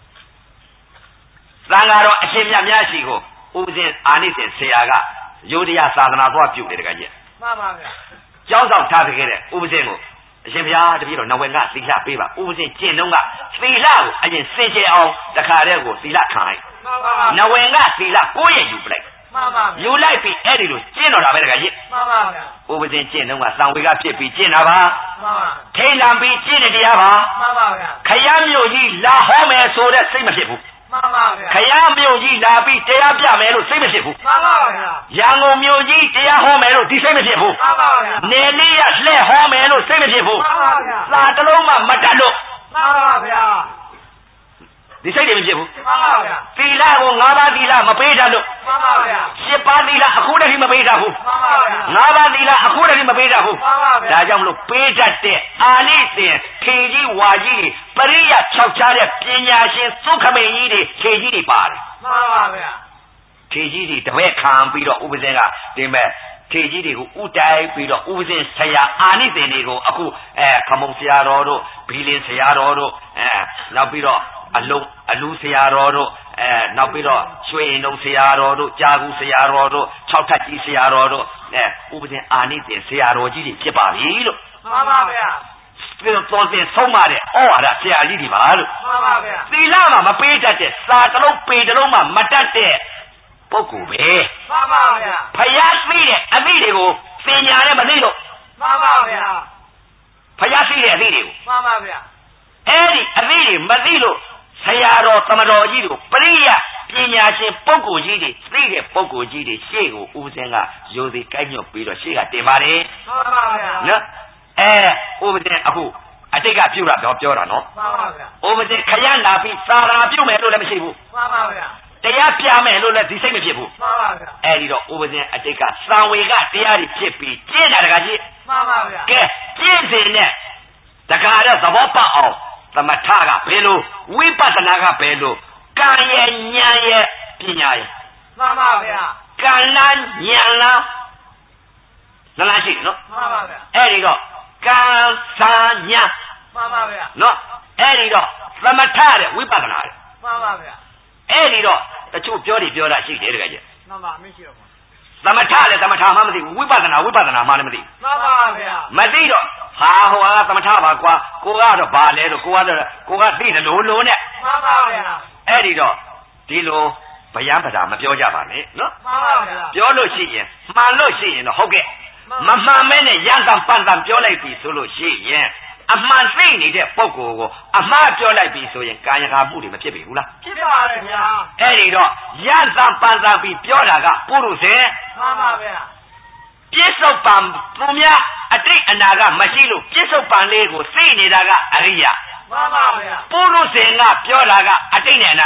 ဃာတော်အရှင်မြတ်များရှိကိုဥပဇင်းအာနိသင်ဆရာကယောဓယာသာသနာသွားပြုတယ်တခါကြီးမှန်ပါဗျာကြောက်ဆောင်ထားခဲ့တဲ့ဥပဇင်းကိုအရှင်ဘုရားတပည့်တော်နဝေကသီလပေးပါဥပဇင်းကျင့်တော့ကသီလကိုအရင်စင်ကြယ်အောင်တခါတည်းကိုသီလခံလိုက်မှန်ပါနဝေကသီလကိုယ့်ရဲ့ယူပလိုက်မှန်ပါယူလိုက်ပြီးအဲ့ဒီလိုကျင့်တော်တာပဲတကကြီးမှန်ပါဗျာဥပဇင်းကျင့်တော့ကသံဝေကဖြစ်ပြီးကျင့်တာပါမှန်ပါထိန်လံပြီးကျင့်တဲ့တရားပါမှန်ပါဗျာခရမ်းမြို့ကြီးလာဟောမယ်ဆိုတဲ့စိတ်မဖြစ်ဘူးမှန်ပါဗျာခရမ်းမြို့ကြီးလာပြီးတရားပြမယ်လို့စိတ်မဖြစ်ဘူးမှန်ပါဗျာရန်ကုန်မြို့ကြီးတရားဟောမယ်လို့ဒီစိတ်မဖြစ်ဘူးမှန်ပါဗျာနေလေးရလှဲ့ဟောမယ်လို့စိတ်မဖြစ်ဘူးမှန်ပါဗျာသာတလုံးမှမတတ်လို့မှန်ပါဗျာဒီစိတ်တွေမဖြစ်ဘူးမှန်ပါဗျာသီလကို၅ပါးသီလမပေးတတ်လို့မှန်ပါဗျာရှစ်ပါးသီလအခုတည်းမပေးတတ်ဘူးမှန်ပါဗျာ၅ပါးသီလအခုတည်းမပေးတတ်ဘူးမှန်ပါဗျာဒါကြောင့်မလို့ပေးတတ်တဲ့အာနိသင်ထေကြီးဝါကြီးပရိယ၆ချားတဲ့ပညာရှင်သုခမေကြီးတွေထေကြီးတွေပါတယ်မှန်ပါဗျာထေကြီးတွေတပည့်ခံပြီးတော့ဥပဇင်းကတင်မဲ့ထေကြီးတွေကိုဥတိုက်ပြီးတော့ဥပဇင်းဆရာအာနိသင်တွေကိုအခုအဲခမုံဆရာတော်တို့ဘီလင်းဆရာတော်တို့အဲနောက်ပြီးတော့အလုံးအလူဆရာတော်တို့အဲနောက်ပြီးတော့ရွှေရင်တုံဆရာတော်တို့ကြာကူဆရာတော်တို့၆ထပ်ကြီးဆရာတော်တို့အဲဥပဇင်းအာနိသင်ဆရာတော်ကြီးတွေဖြစ်ပါပြီလို့မှန်ပါဗျာပြီးတော့တော်တင်ဆုံးမတဲ့ဩဝါဒဆရာကြီးတွေပါလို့မှန်ပါဗျာသီလမှာမပေးတတ်တဲ့စာတလုံးပေတလုံးမှာမတတ်တဲ့ပုဂ္ဂိုလ်ပဲမှန်ပါဗျာဖယားသိတဲ့အသိတွေကိုပညာနဲ့မသိလို့မှန်ပါဗျာဖယားသိတဲ့အသိတွေကိုမှန်ပါဗျာအဲ့ဒီအသိတွေမသိလို့ဆရာတော်သမတော်ကြီးတို့ပရိယပညာရှင်ပုဂ္ဂိုလ်ကြီးတွေသိတဲ့ပုဂ္ဂိုလ်ကြီးတွေရှေ့ကိုဥပဇင်းကယိုသေးကိုက်ညွတ်ပြီးတော့ရှေ့ကတင်ပါတယ်မှန်ပါဗျာနော်အဲဥပဇင်းအခုအတိတ်ကပြုတာတော့ပြောတာနော်မှန်ပါဗျာဥပဇင်းခရမ်းလာပြီးသာရဏပြုမယ်လို့လည်းမရှိဘူးမှန်ပါဗျာတရားပြမယ်လို့လည်းဒီစိတ်မဖြစ်ဘူးမှန်ပါဗျာအဲ့ဒီတော့ဥပဇင်းအတိတ်ကသံဝေကတရားတွေဖြစ်ပြီးကျင့်တာတကကြီးမှန်ပါဗျာကဲကျင့်စဉ်နဲ့တခါတော့သဘောပေါက်အောင်သမထကဘယ်လိုဝိပဿနာကဘယ်လိုကံရဲ့ဉာဏ်ရဲ့ပညာရဲ့မှန်ပါဗျာကံလားဉာဏ်လားနလားရှိနော်မှန်ပါဗျာအဲ့ဒီတော့ကံစာဉာဏ်မှန်ပါဗျာနော်အဲ့ဒီတော့သမထတဲ့ဝိပဿနာတဲ့မှန်ပါဗျာအဲ့ဒီတော့တချို့ပြောတယ်ပြောတာရှိတယ်တကယ်ကြီးမှန်ပါမရှိတော့ဘူးသမထလည်းသမထမှမသိဘူးဝိပဿနာဝိပဿနာမှလည်းမသိဘူးမှန်ပါဗျာမသိတော့ဟာဟိုကသမထပါကွာကိုကတော့ဘာလဲလို့ကိုကတော့ကိုကသိတယ်လို့လို့နဲ့မှန်ပါဗျာအဲ့ဒီတော့ဒီလိုဗျံပဒါမပြောကြပါနဲ့နော်မှန်ပါဗျာပြောလို့ရှိရင်မှန်လို့ရှိရင်တော့ဟုတ်ကဲ့မမှန်မဲနဲ့ရန်တန်ပန်တန်ပြောလိုက်ပြီဆိုလို့ရှိရင်အမှန်သိနေတဲ့ပုဂ္ဂိုလ်ကိုအမှားပြောလိုက်ပြီဆိုရင်ကာယကမှုတွေမဖြစ်ပြီဘူးလားဖြစ်ပါတယ်ဗျာအဲ့ဒီတော့ရန်တန်ပန်တန်ပြီးပြောတာကပုရုဇဉ်မှန်ပါဗျာပြစ္ဆုတ်ပံသူများအတိတ်အနာကမရှိလို့ပြစ္ဆုတ်ပံလေးကိုသိနေတာကအရိယာမှန်ပါဗျာပုရုဇဉ်ကပြောတာကအတိတ်နဲ့အနာကမှ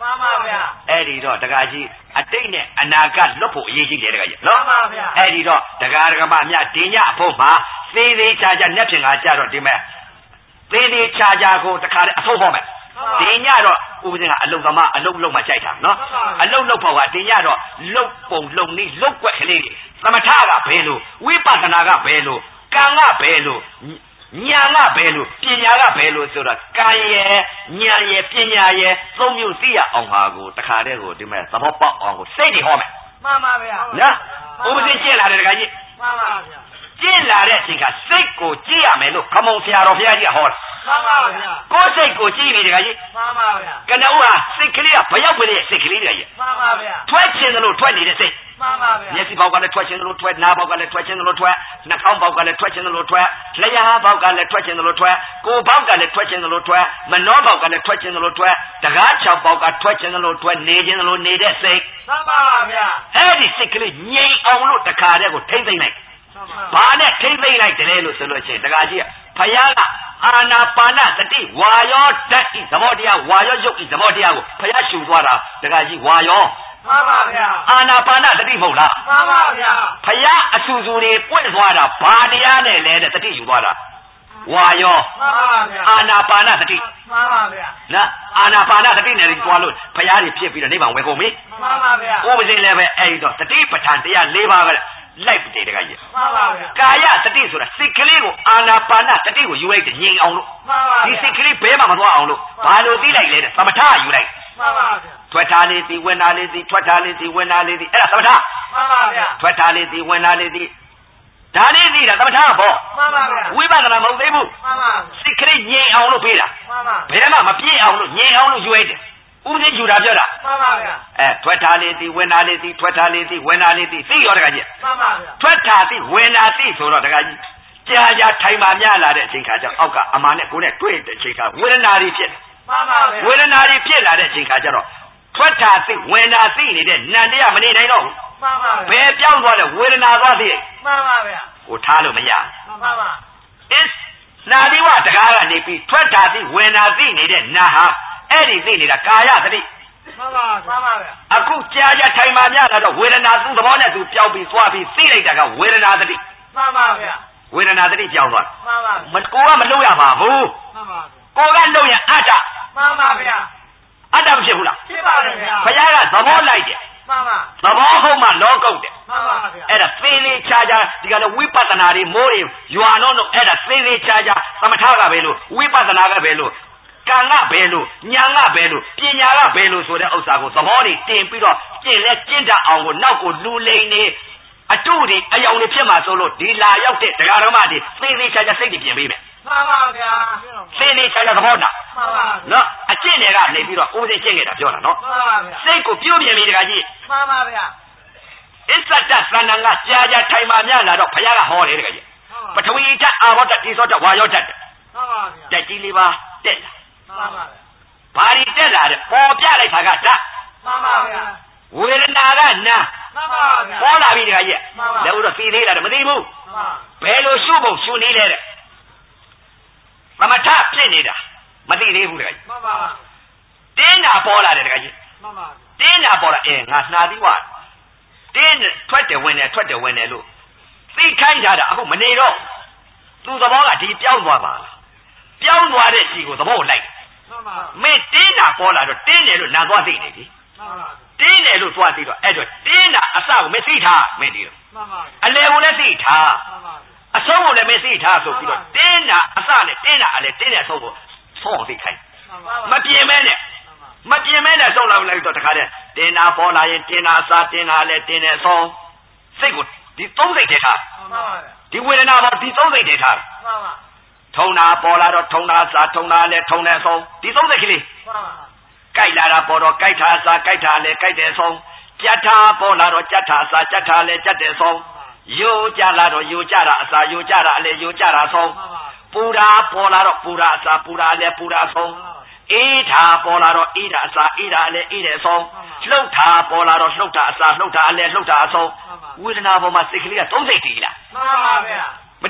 မှန်ပါဗျာအဲ့ဒီတော့တကားကြီးအတိတ်နဲ့အနာဂတ်လွတ်ဖို့အရေးကြီးတယ်တကားကြီးနော်မှန်ပါဗျာအဲ့ဒီတော့တကားတကမအမြဒီညအဖို့မှာသေးသေးချာချာလက်ဖြင့်ကကြတော့ဒီမဲ့သေးသေးချာချာကိုတခါလေအဖို့ဟောမယ်ဒီညတော့ဥပဒေကအလုံသမားအလုံလုံမှကြိုက်တာနော်အလုံလုံဖို့ကဒီညတော့လုံပုံလုံနည်းလုံွက်ကလေးသမထကဘယ်လိုဝိပဿနာကဘယ်လိုကံကဘယ်လိုညာကဘယ်လိုပညာကဘယ်လိုဆိုတော့ကံရဲ့ညာရဲ့ပညာရဲ့သုံးမျိုးသိရအောင်ပါကိုတခါတည်းကိုဒီမဲ့သဘောပေါက်အောင်ကိုစိတ်တွေဟောမယ်မှန်ပါဗျာနော်ဥပဒေကျင့်လာတယ်တခါကြီးမှန်ပါဗျာကျင့်လာတဲ့အချိန်ကစိတ်ကိုကြည့်ရမယ်လို့ခမုံဆရာတော်ဘုရားကြီးကဟောတယ်မှန်ပါဗျာကိုယ်စိတ်ကိုကြည့်ပြီတခါကြီးမှန်ပါဗျာကနဦးဟာစိတ်ကလေးကဘရောက်ကလေးစိတ်ကလေးတခါကြီးမှန်ပါဗျာထွက်ခြင်းလို့ထွက်နေတဲ့စိတ်မှန်ပါဗျာမျက်စိပေါက်ကလည်းထွက်ခြင်းလို့ထွက်နားပေါက်ကလည်းထွက်ခြင်းလို့ထွက်နှာခေါင်းပေါက်ကလည်းထွက်ခြင်းလို့ထွက်လျှာပေါက်ကလည်းထွက်ခြင်းလို့ထွက်ကိုယ်ပေါက်ကလည်းထွက်ခြင်းလို့ထွက်မနှောပေါက်ကလည်းထွက်ခြင်းလို့ထွက်တကားချောက်ပေါက်ကထွက်ခြင်းလို့ထွက်နေခြင်းလို့နေတဲ့စိတ်မှန်ပါဗျာအဲ့ဒီစိတ်ကလေးငြိမ်အောင်လို့တခါတည်းကိုထိမ့်သိမ့်လိုက်ဘာနဲ့ထိမ့်သိမ့်လိုက်တယ်လို့ဆိုလို့ရှိရင်တခါကြီးဖယားကအာနာပါနသတိဝါယောဓာတ်ဤသဘောတရားဝါယောယုတ်ဤသဘောတရားကိုဖယားရှုသွားတာတခါကြီးဝါယောမှန်ပါဗျာအာနာပါနသတိမဟုတ်လားမှန်ပါဗျာဖယားအဆူဆူတွေပွင့်သွားတာဘာတရားနဲ့လဲတဲ့သတိယူသွားတာဝါယောမှန်ပါဗျာအာနာပါနသတိမှန်ပါဗျာနော်အာနာပါနသတိနဲ့ကြွားလို့ဖယားတွေဖြစ်ပြီးတော့နိဗ္ဗာန်ဝယ်ကုန်ပြီမှန်ပါဗျာဥပဒေလည်းပဲအဲ့ဒီတော့သတိပဋ္ဌာန်တရား၄ပါးပဲလိုက်တယ်တခါကြီးမှန်ပါဗျာကာယသတိဆိုတာစိတ်ကလေးကိုအာနာပါနသတိကိုယူလိုက်တယ်ငြိမ်အောင်လို့မှန်ပါဗျာဒီစိတ်ကလေးဘဲမှမသွားအောင်လို့ဘာလို့သိလိုက်လဲတဲ့သမထယူလိုက်မှန်ပါဗျာထွက်ထားလေးစီဝင်ထားလေးစီထွက်ထားလေးစီဝင်ထားလေးစီအဲ့ဒါသမထမှန်ပါဗျာထွက်ထားလေးစီဝင်ထားလေးစီဒါလေးစီတာသမထပေါ့မှန်ပါဗျာဝိပဿနာမဟုတ်သေးဘူးမှန်ပါစိတ်ကလေးငြိမ်အောင်လို့ပေးတာမှန်ပါဘယ်မှမပြည့်အောင်လို့ငြိမ်အောင်လို့ယူလိုက်တယ်ဥပဒေယူတာပြောတာမှန်ပါဗျာအဲထွက်ထားလေးစီဝင်ထားလေးစီထွက်ထားလေးစီဝင်ထားလေးစီသိရောတခါကြီးမှန်ပါဗျာထွက်ထားသိဝင်ထားသိဆိုတော့တခါကြီးကြာကြာထိုင်မှများလာတဲ့အချိန်ခါကျအောက်ကအမာနဲ့ကိုယ်နဲ့တွေ့တဲ့အချိန်ခါဝေဒနာတွေဖြစ်မှန်ပါဗျာဝေဒနာတွေဖြစ်လာတဲ့အချိန်ခါကျတော့ထွက်ထားသိဝင်ထားသိနေတဲ့နန္တရားမနေနိုင်တော့ဘူးမှန်ပါဘယ်ပြောင်းသွားလဲဝေဒနာသွားသိမှန်ပါဗျာကိုထားလို့မရမှန်ပါပါ is နာဒီဝတကားကနေပြီးထွက်ထားသိဝင်ထားသိနေတဲ့နာဟာအဲ့ဒီသိနေတာကာယသတိမှန်ပါမှန်ပါဗျာအခုကြာကြာထိုင်မှများလာတော့ဝေဒနာသူ့သဘောနဲ့သူပြောင်းပြီးသွားပြီးသိလိုက်တာကဝေဒနာသတိမှန်ပါဗျာဝေဒနာသတိပြောင်းသွားမှန်ပါမကိုကမလုပ်ရပါဘူးမှန်ပါကိုကလုပ်ရင်အတ္တမှန်ပါဗျာအတ္တမဖြစ်ဘူးလားဖြစ်ပါတယ်ဗျာဘုရားကသဘောလိုက်တယ်မှန်ပါသဘောဟုတ်မှလောကုတ်တယ်မှန်ပါဗျာအဲ့ဒါသေသေးချာချာဒီကနေ့ဝိပဿနာတွေမိုးတွေရွာတော့တော့အဲ့ဒါသေသေးချာချာသမထကပဲလို့ဝိပဿနာကပဲလို့ကံကဘယ်လိုညာကဘယ်လိုပညာကဘယ်လိုဆိုတဲ့ဥစ္စာကိုသဘောတွေတင်ပြီးတော့ကျင့်လဲကျင့်တတ်အောင်ကိုနောက်ကိုလူလိန်နေအတုတွေအယောင်တွေဖြစ်မှာဆိုလို့ဒီလာရောက်တဲ့တရားဓမ္မတွေသေသေးချာချာစိတ်တွေပြင်ပေးမယ်မှန်ပါဗျာသေသေးချာချာသဘောတာမှန်ပါနော်အကျင့်တွေကနေပြီးတော့ဦးစိတ်ကျင့်ခဲ့တာပြောတာနော်မှန်ပါဗျာစိတ်ကိုပြုပြင်ပြီးတခါကြီးမှန်ပါဗျာအစ္ဆတသန္တန်ကကြာကြာထိုင်မှများလာတော့ဘုရားကဟောတယ်တခါကြီးပထဝီဓာတ်အာဘောဓာတ်ဒီသောဓာတ်ဝါယောဓာတ်မှန်ပါဗျာတက်ကြီးလေးပါတက်လာမှန်ပါဗျာဘာတွေတက်လာတယ်ပေါ်ပြလိုက်တာကဓာတ်မှန်ပါဗျာဝေဒနာကနာမှန်ပါဗျာပေါ်လာပြီတခါကြီးလည်းဦးတော့သိသေးလားမသိဘူးဘယ်လိုရှုဖို့ရှုနေလဲတဲ့သမထဖြစ်နေတာမသိသေးဘူးတခါကြီးမှန်ပါတင်းတာပေါ်လာတယ်တခါကြီးမှန်ပါတင်းတာပေါ်လာအဲငါနှာသီးဝတင်းထွက်တယ်ဝင်တယ်ထွက်တယ်ဝင်တယ်လို့သိခိုင်းကြတာအခုမနေတော့သူသဘောကဒီပြောင်းသွားပါလားပြောင်းသွားတဲ့စီကိုသဘောကိုလိုက်မှန်ပါမင်းတင်းတာပေါ်လာတော့တင်းတယ်လို့နာသွားသိနေပြီမှန်ပါတင်းတယ်လို့သွားသိတော့အဲ့တော့တင်းတာအစကိုမသိထားမင်းဒီလိုမှန်ပါအလယ်ကိုလည်းသိထားမှန်ပါအဆုံးကိုလည်းမသိထားဆိုပြီးတော့တင်းတာအစနဲ့တင်းတာအလယ်တင်းတဲ့အဆုံးကိုဆုံးအောင်သိခိုင်းမပြင်းမဲနဲ့မပြင်းမဲနဲ့ဆုံးလာလိုက်တော့တခါတည်းတင်းတာပေါ်လာရင်တင်းတာအစတင်းတာလည်းတင်းတဲ့အဆုံးစိတ်ကိုဒီသုံးစိတ်တည်းထားမှန်ပါဒီဝေဒနာပေါ်ဒီသုံးစိတ်တည်းထားမှန်ပါထုံတာပေါ်လာတော့ထုံတာအစထုံတာလည်းထုံတဲ့အဆုံးဒီသုံးစိတ်ကလေးမှန်ပါကြိုက်လာတာပေါ်တော့ကြိုက်တာအစကြိုက်တာလည်းကြိုက်တဲ့အဆုံးကြက်တာပေါ်လာတော့ကြက်တာအစကြက်တာလည်းကြက်တဲ့အဆုံးယိုကြလာတော့ယိုကြတာအစာယိုကြတာလည်းယိုကြတာဆုံးပူတာပေါ်လာတော့ပူတာအစာပူတာလည်းပူတာဆုံးအေးတာပေါ်လာတော့အေးတာအစာအေးတာလည်းအေးတယ်ဆုံးလှုပ်တာပေါ်လာတော့လှုပ်တာအစာလှုပ်တာလည်းလှုပ်တာအဆုံးဝေဒနာပေါ်မှာစိတ်ကလေးကသုံးစိတ်တည်လားမှန်ပါဗျာမ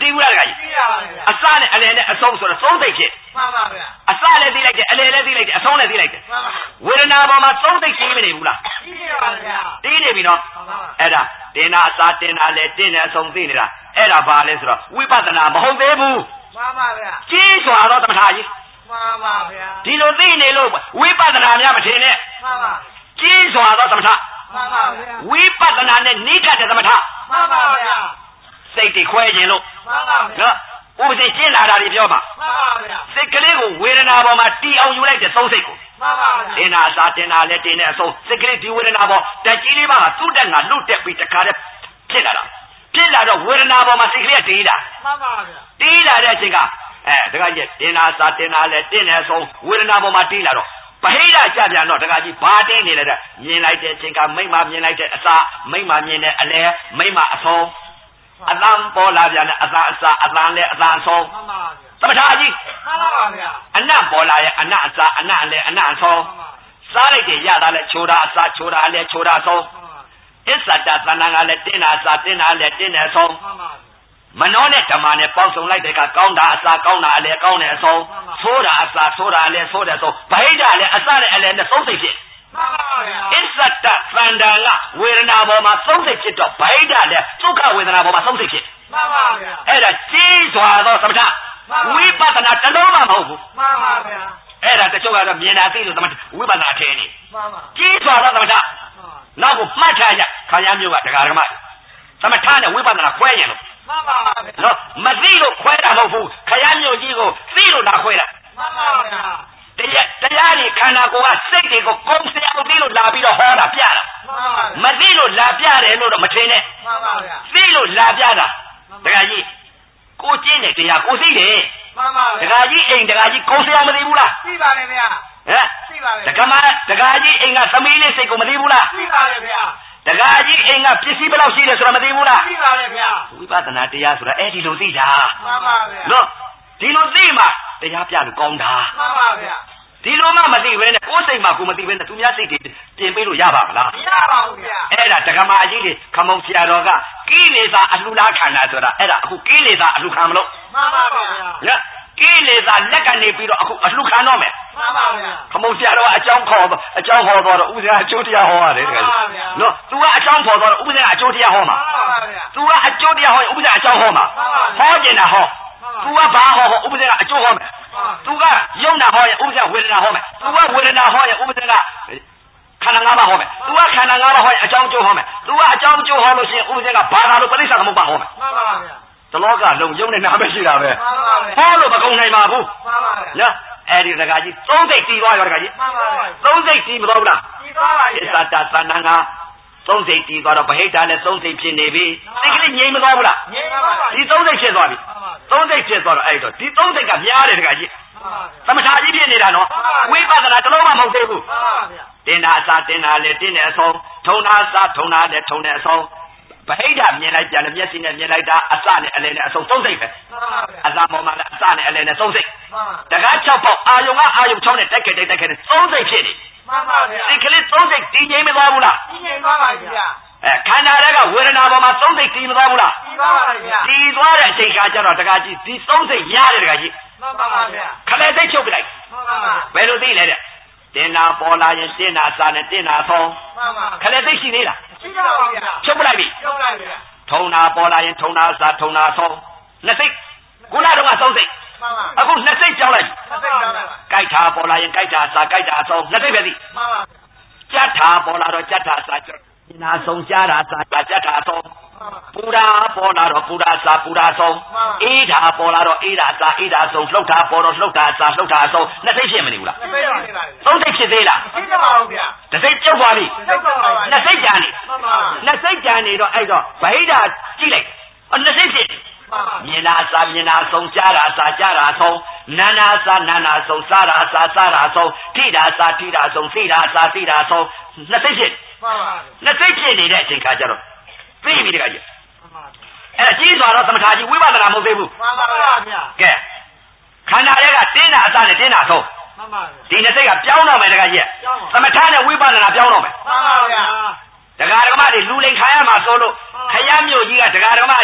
တီးဘူးလားတခါကြီးအစနဲ့အလယ်နဲ့အဆုံးဆိုတော့သုံးသိဖြစ်မှန်ပါဗျာအစလည်းသိလိုက်တယ်အလယ်လည်းသိလိုက်တယ်အဆုံးလည်းသိလိုက်တယ်ဝေဒနာပေါ်မှာသုံးသိရှိမနေဘူးလားရှိပါဗျာတီးနေပြီနော်အဲ့ဒါတင်တာအစတင်တာလည်းတင်းတယ်အဆုံးသိနေတာအဲ့ဒါဘာလဲဆိုတော့ဝိပဿနာမဟုတ်သေးဘူးမှန်ပါဗျာကြီးစွာသောသမထကြီးမှန်ပါဗျာဒီလိုသိနေလို့ဝိပဿနာများမထင်နဲ့မှန်ပါကြီးစွာသောသမထမှန်ပါဗျာဝိပဿနာနဲ့နိခတ်တဲ့သမထမှန်ပါဗျာစိတ်တွေခွဲခြင်းလို့မှန်ပါဗျာနော်ဥပဒေကျင့်လာတာတွေပြောပါမှန်ပါဗျာစိတ်ကလေးကိုဝေဒနာပေါ်မှာတီးအောင်ယူလိုက်တဲ့သုံးစိတ်ကိုမှန်ပါဗျာတင်တာအစားတင်တာလည်းတင်တဲ့အဆုံးစိတ်ကလေးဒီဝေဒနာပေါ်တက်ကြီးလေးပါကသူ့တက်ငါလွတ်တက်ပြီးတခါတည်းဖြစ်လာတာဖြစ်လာတော့ဝေဒနာပေါ်မှာစိတ်ကလေးတီးတာမှန်ပါဗျာတီးလာတဲ့အချိန်ကအဲတခါကြီးတင်တာအစားတင်တာလည်းတင်တဲ့အဆုံးဝေဒနာပေါ်မှာတီးလာတော့ဗဟိတကြပြန်တော့တခါကြီးဘာတင်းနေလဲတဲ့မြင်လိုက်တဲ့အချိန်ကမိမ့်မမြင်လိုက်တဲ့အစာမိမ့်မမြင်တဲ့အလဲမိမ့်မအဆုံးအလံပေါ်လာပြန်တဲ့အသာအစာအလံလည်းအသာအဆုံးမှန်ပါဗျာသမထကြီးမှန်ပါဗျာအနတ်ပေါ်လာရဲ့အနတ်အစာအနတ်လည်းအနတ်အဆုံးစားလိုက်တယ်ရတာလည်းချိုးတာအစာချိုးတာလည်းချိုးတာအဆုံးအစ္ဆတသဏ္ဍာန်ကလည်းတင်းတာအစာတင်းတာလည်းတင်းတယ်အဆုံးမှန်ပါမနောနဲ့ဓမ္မနဲ့ပေါင်းစုံလိုက်တဲ့ကကောင်းတာအစာကောင်းတာလည်းကောင်းတယ်အဆုံးဆိုးတာအစာဆိုးတာလည်းဆိုးတယ်အဆုံးဗဟိတလည်းအစနဲ့အလည်းနဲ့သုံးစိတ်ဖြစ်မှန်ပါဗျာအစ္ဆတသဏ္ဍာန်ကဝေဒနာပေါ်မှာသုံးစိတ်ဖြစ်တော့ဗဟိတလည်းဒုက္ခဝေဒနာပေါ်မှာသုံးစိတ်ဖြစ်မှန်ပါဗျာအဲ့ဒါကြီးစွာသောသမထဝိပဿနာတလုံးမှမဟုတ်ဘူးမှန်ပါဗျာအဲ့ဒါတချို့ကတော့မြင်တာသိလို့သမထဝိပဿနာထင်နေမှန်ပါကြီးစွာသောသမထနောက်ကိုမှတ်ထားကြခါရမျိုးကတရားဓမ္မသမထနဲ့ဝိပဿနာခွဲရင်လို့မှန်ပါဗျာနော်မသိလို့ခွဲတာမဟုတ်ဘူးခရမျိုးကြီးကိုသိလို့လာခွဲတာမှန်ပါဗျာတရားတရားဒီခန္ဓာကိုယ်ကစိတ်တွေကိုကုန်းစရာကိုသိလို့လာပြီးတော့ဟောတာပြတာမသိလို့လာပြတယ်လို့တော့မထင်နဲ့မှန်ပါဗျာသိလို့လာပြတာတခါကြီးကိုကျင့်တဲ့တရားကိုသိတယ်မှန်ပါဗျာတခါကြီးအိမ်တခါကြီးကုန်းစရာမသိဘူးလားသိပါတယ်ဗျာဟမ်သိပါတယ်တခါမတခါကြီးအိမ်ကသမီးလေးစိတ်ကိုမသိဘူးလားသိပါတယ်ဗျာတခါကြီးအိမ်ကပစ္စည်းဘယ်လောက်ရှိတယ်ဆိုတာမသိဘူးလားသိပါတယ်ဗျာဝိပဿနာတရားဆိုတာအဲ့ဒီလိုသိတာမှန်ပါဗျာနော်ဒီလိုသိမှတရားပြလို့ကောင်းတာမှန်ပါဗျာဒီလိုမှမသိဘဲနဲ့ကိုယ်စိတ်မှကိုမသိဘဲနဲ့သူများစိတ်တွေပြင်ပေးလို့ရပါမလားမရပါဘူးဗျာအဲ့ဒါတက္ကမအကြီးတွေခမုံဆရာတော်ကကိလေသာအလှလားခန္ဓာဆိုတာအဲ့ဒါအခုကိလေသာအလှခံမလို့မှန်ပါဗျာနော်ကိလေသာလက်ကနေပြီးတော့အခုအလှခံတော့မယ်မှန်ပါဗျာခမုံဆရာတော်ကအကြောင်းခေါ်တော့အကြောင်းဟောတော့ဥပဒေအကျိုးတရားဟောရတယ်တကယ်နော် तू ကအကြောင်းခေါ်တော့ဥပဒေအကျိုးတရားဟောမှာမှန်ပါဗျာ तू ကအကျိုးတရားဟောရင်ဥပဒေအကြောင်းဟောမှာဟောကျင်တာဟော तू ကဘာဟောဟောဥပဒေကအကျိုးဟောမယ်သူကယုံနာဟောရင်ဥပဒေဝေဒနာဟောမယ်သူကဝေဒနာဟောရင်ဥပဒေကခန္ဓာငါးပါးဟောမယ်သူကခန္ဓာငါးပါးဟောရင်အကြောင်းအကျိုးဟောမယ်သူကအကြောင်းအကျိုးဟောလို့ရှိရင်ဥပဒေကဘာသာလို့ပရိစ္ဆာသမုပ္ပါဟောမယ်မှန်ပါဗျာတလောကလုံးယုံနဲ့နာပဲရှိတာပဲမှန်ပါဗျာဟောလို့မကုန်နိုင်ပါဘူးမှန်ပါဗျာနော်အဲ့ဒီတကကြီးသုံးစိတ်တီးသွားရောတကကြီးမှန်ပါဗျာသုံးစိတ်တီးမသွားဘူးလားတီးသွားပါပြီအစ္ဆတသဏ္ဍာန်ကသုံးစိတ်တီးသွားတော့ဗဟိတလည်းသုံးစိတ်ဖြစ်နေပြီစိတ်ကလေးငြိမ်မသွားဘူးလားငြိမ်ပါပါဒီသုံးစိတ်ဖြစ်သွားပြီသုံးစိတ်ဖြစ်သွားတော့အဲ့တော့ဒီသုံးစိတ်ကများတယ်တကကြီးသမထကြီးဖြစ်နေတာနော်ဝိပဿနာတလုံးမှမဟုတ်သေးဘူးတင်တာအစားတင်တာလည်းတင်တဲ့အဆုံးထုံတာအစားထုံတာလည်းထုံတဲ့အဆုံးဗဟိတမြင်လိုက်ပြန်လည်းမျက်စိနဲ့မြင်လိုက်တာအစနဲ့အလယ်နဲ့အဆုံးသုံးစိတ်ပဲအစမောမှာလည်းအစနဲ့အလယ်နဲ့သုံးစိတ်တကား၆ပေါက်အာယုံကအာယုံ၆နဲ့တက်ခဲ့တက်ခဲ့သုံးစိတ်ဖြစ်နေမှန်ပါဗျာဒီကလေးသုံးစိတ်တည်ငြိမ်မသွားဘူးလားတည်ငြိမ်သွားပါဗျာအဲခန္ဓာတွေကဝေဒနာပေါ်မှာသုံးစိတ်တည်မသွားဘူးလားတည်သွားပါဗျာတည်သွားတဲ့အချိန်ခါကျတော့တကားကြီးဒီသုံးစိတ်ရတယ်တကားကြီးမှန်ပါပါဗျာခလဲစိတ်ချုပ်ပြလိုက်မှန်ပါပါဘယ်လိုသိလဲတဲ့တင်နာပေါ်လာရင်တင်နာစာနဲ့တင်နာဆုံးမှန်ပါခလဲစိတ်ရှိသေးလားရှိပါပါဗျာချုပ်ပြလိုက်ပြီချုပ်လိုက်ဗျာထုံနာပေါ်လာရင်ထုံနာစာထုံနာဆုံးနှစ်စိတ်ခုနကတော့သုံးစိတ်မှန်ပါအခုနှစ်စိတ်ကြောင်းလိုက်နှစ်စိတ်ကြောင်းလိုက်ကြိုက်တာပေါ်လာရင်ကြိုက်တာစာကြိုက်တာဆုံးနှစ်စိတ်ပဲသိမှန်ပါကြက်တာပေါ်လာတော့ကြက်တာစာကြက်နာဆုံးကြားတာစာကြက်တာဆုံးပူရာပေါ်လာတော့ပူရာစာပူရာဆုံးအေးတာပေါ်လာတော့အေးတာစာအေးတာဆုံးလှုပ်တာပေါ်တော့လှုပ်တာစာလှုပ်တာဆုံးနှစ်စိတ်ဖြစ်မနေဘူးလားနှစ်စိတ်ဖြစ်ပါပြီသုံးစိတ်ဖြစ်သေးလားဖြစ်ပါဘူးဗျာတစ်စိတ်ပြုတ်သွားပြီပြုတ်သွားပါပြီနှစ်စိတ်ကြံနေမှန်ပါနှစ်စိတ်ကြံနေတော့အဲ့တော့ဗဟိတကြည့်လိုက်အနှစ်စိတ်ဖြစ်မြင်တာစာမြင်တာဆုံးကြားတာစာကြားတာဆုံးနာနာစာနာနာဆုံးစားတာစာစားတာဆုံးထိတာစာထိတာဆုံးသိတာစာသိတာဆုံးနှစ်စိတ်ဖြစ်မှန်ပါနှစ်စိတ်ဖြစ်နေတဲ့အချိန်ခါကျတော့သိပြီတခါကြီးအဲ့ဒါကြီးစွာတော့သမထကြီးဝိပဿနာမဟုတ်သေးဘူးမှန်ပါဗျာကဲခန္ဓာတွေကတင်းတာအစနဲ့တင်းတာဆုံးမှန်ပါဒီနှစ်စိတ်ကပြောင်းတော့မယ်တခါကြီးသမထနဲ့ဝိပဿနာပြောင်းတော့မယ်မှန်ပါဗျာဒကာဒကမတွေလူလိန်ခါရမှာဆိုလို့ခရမျိုးကြီးကဒကာဒကမတွေ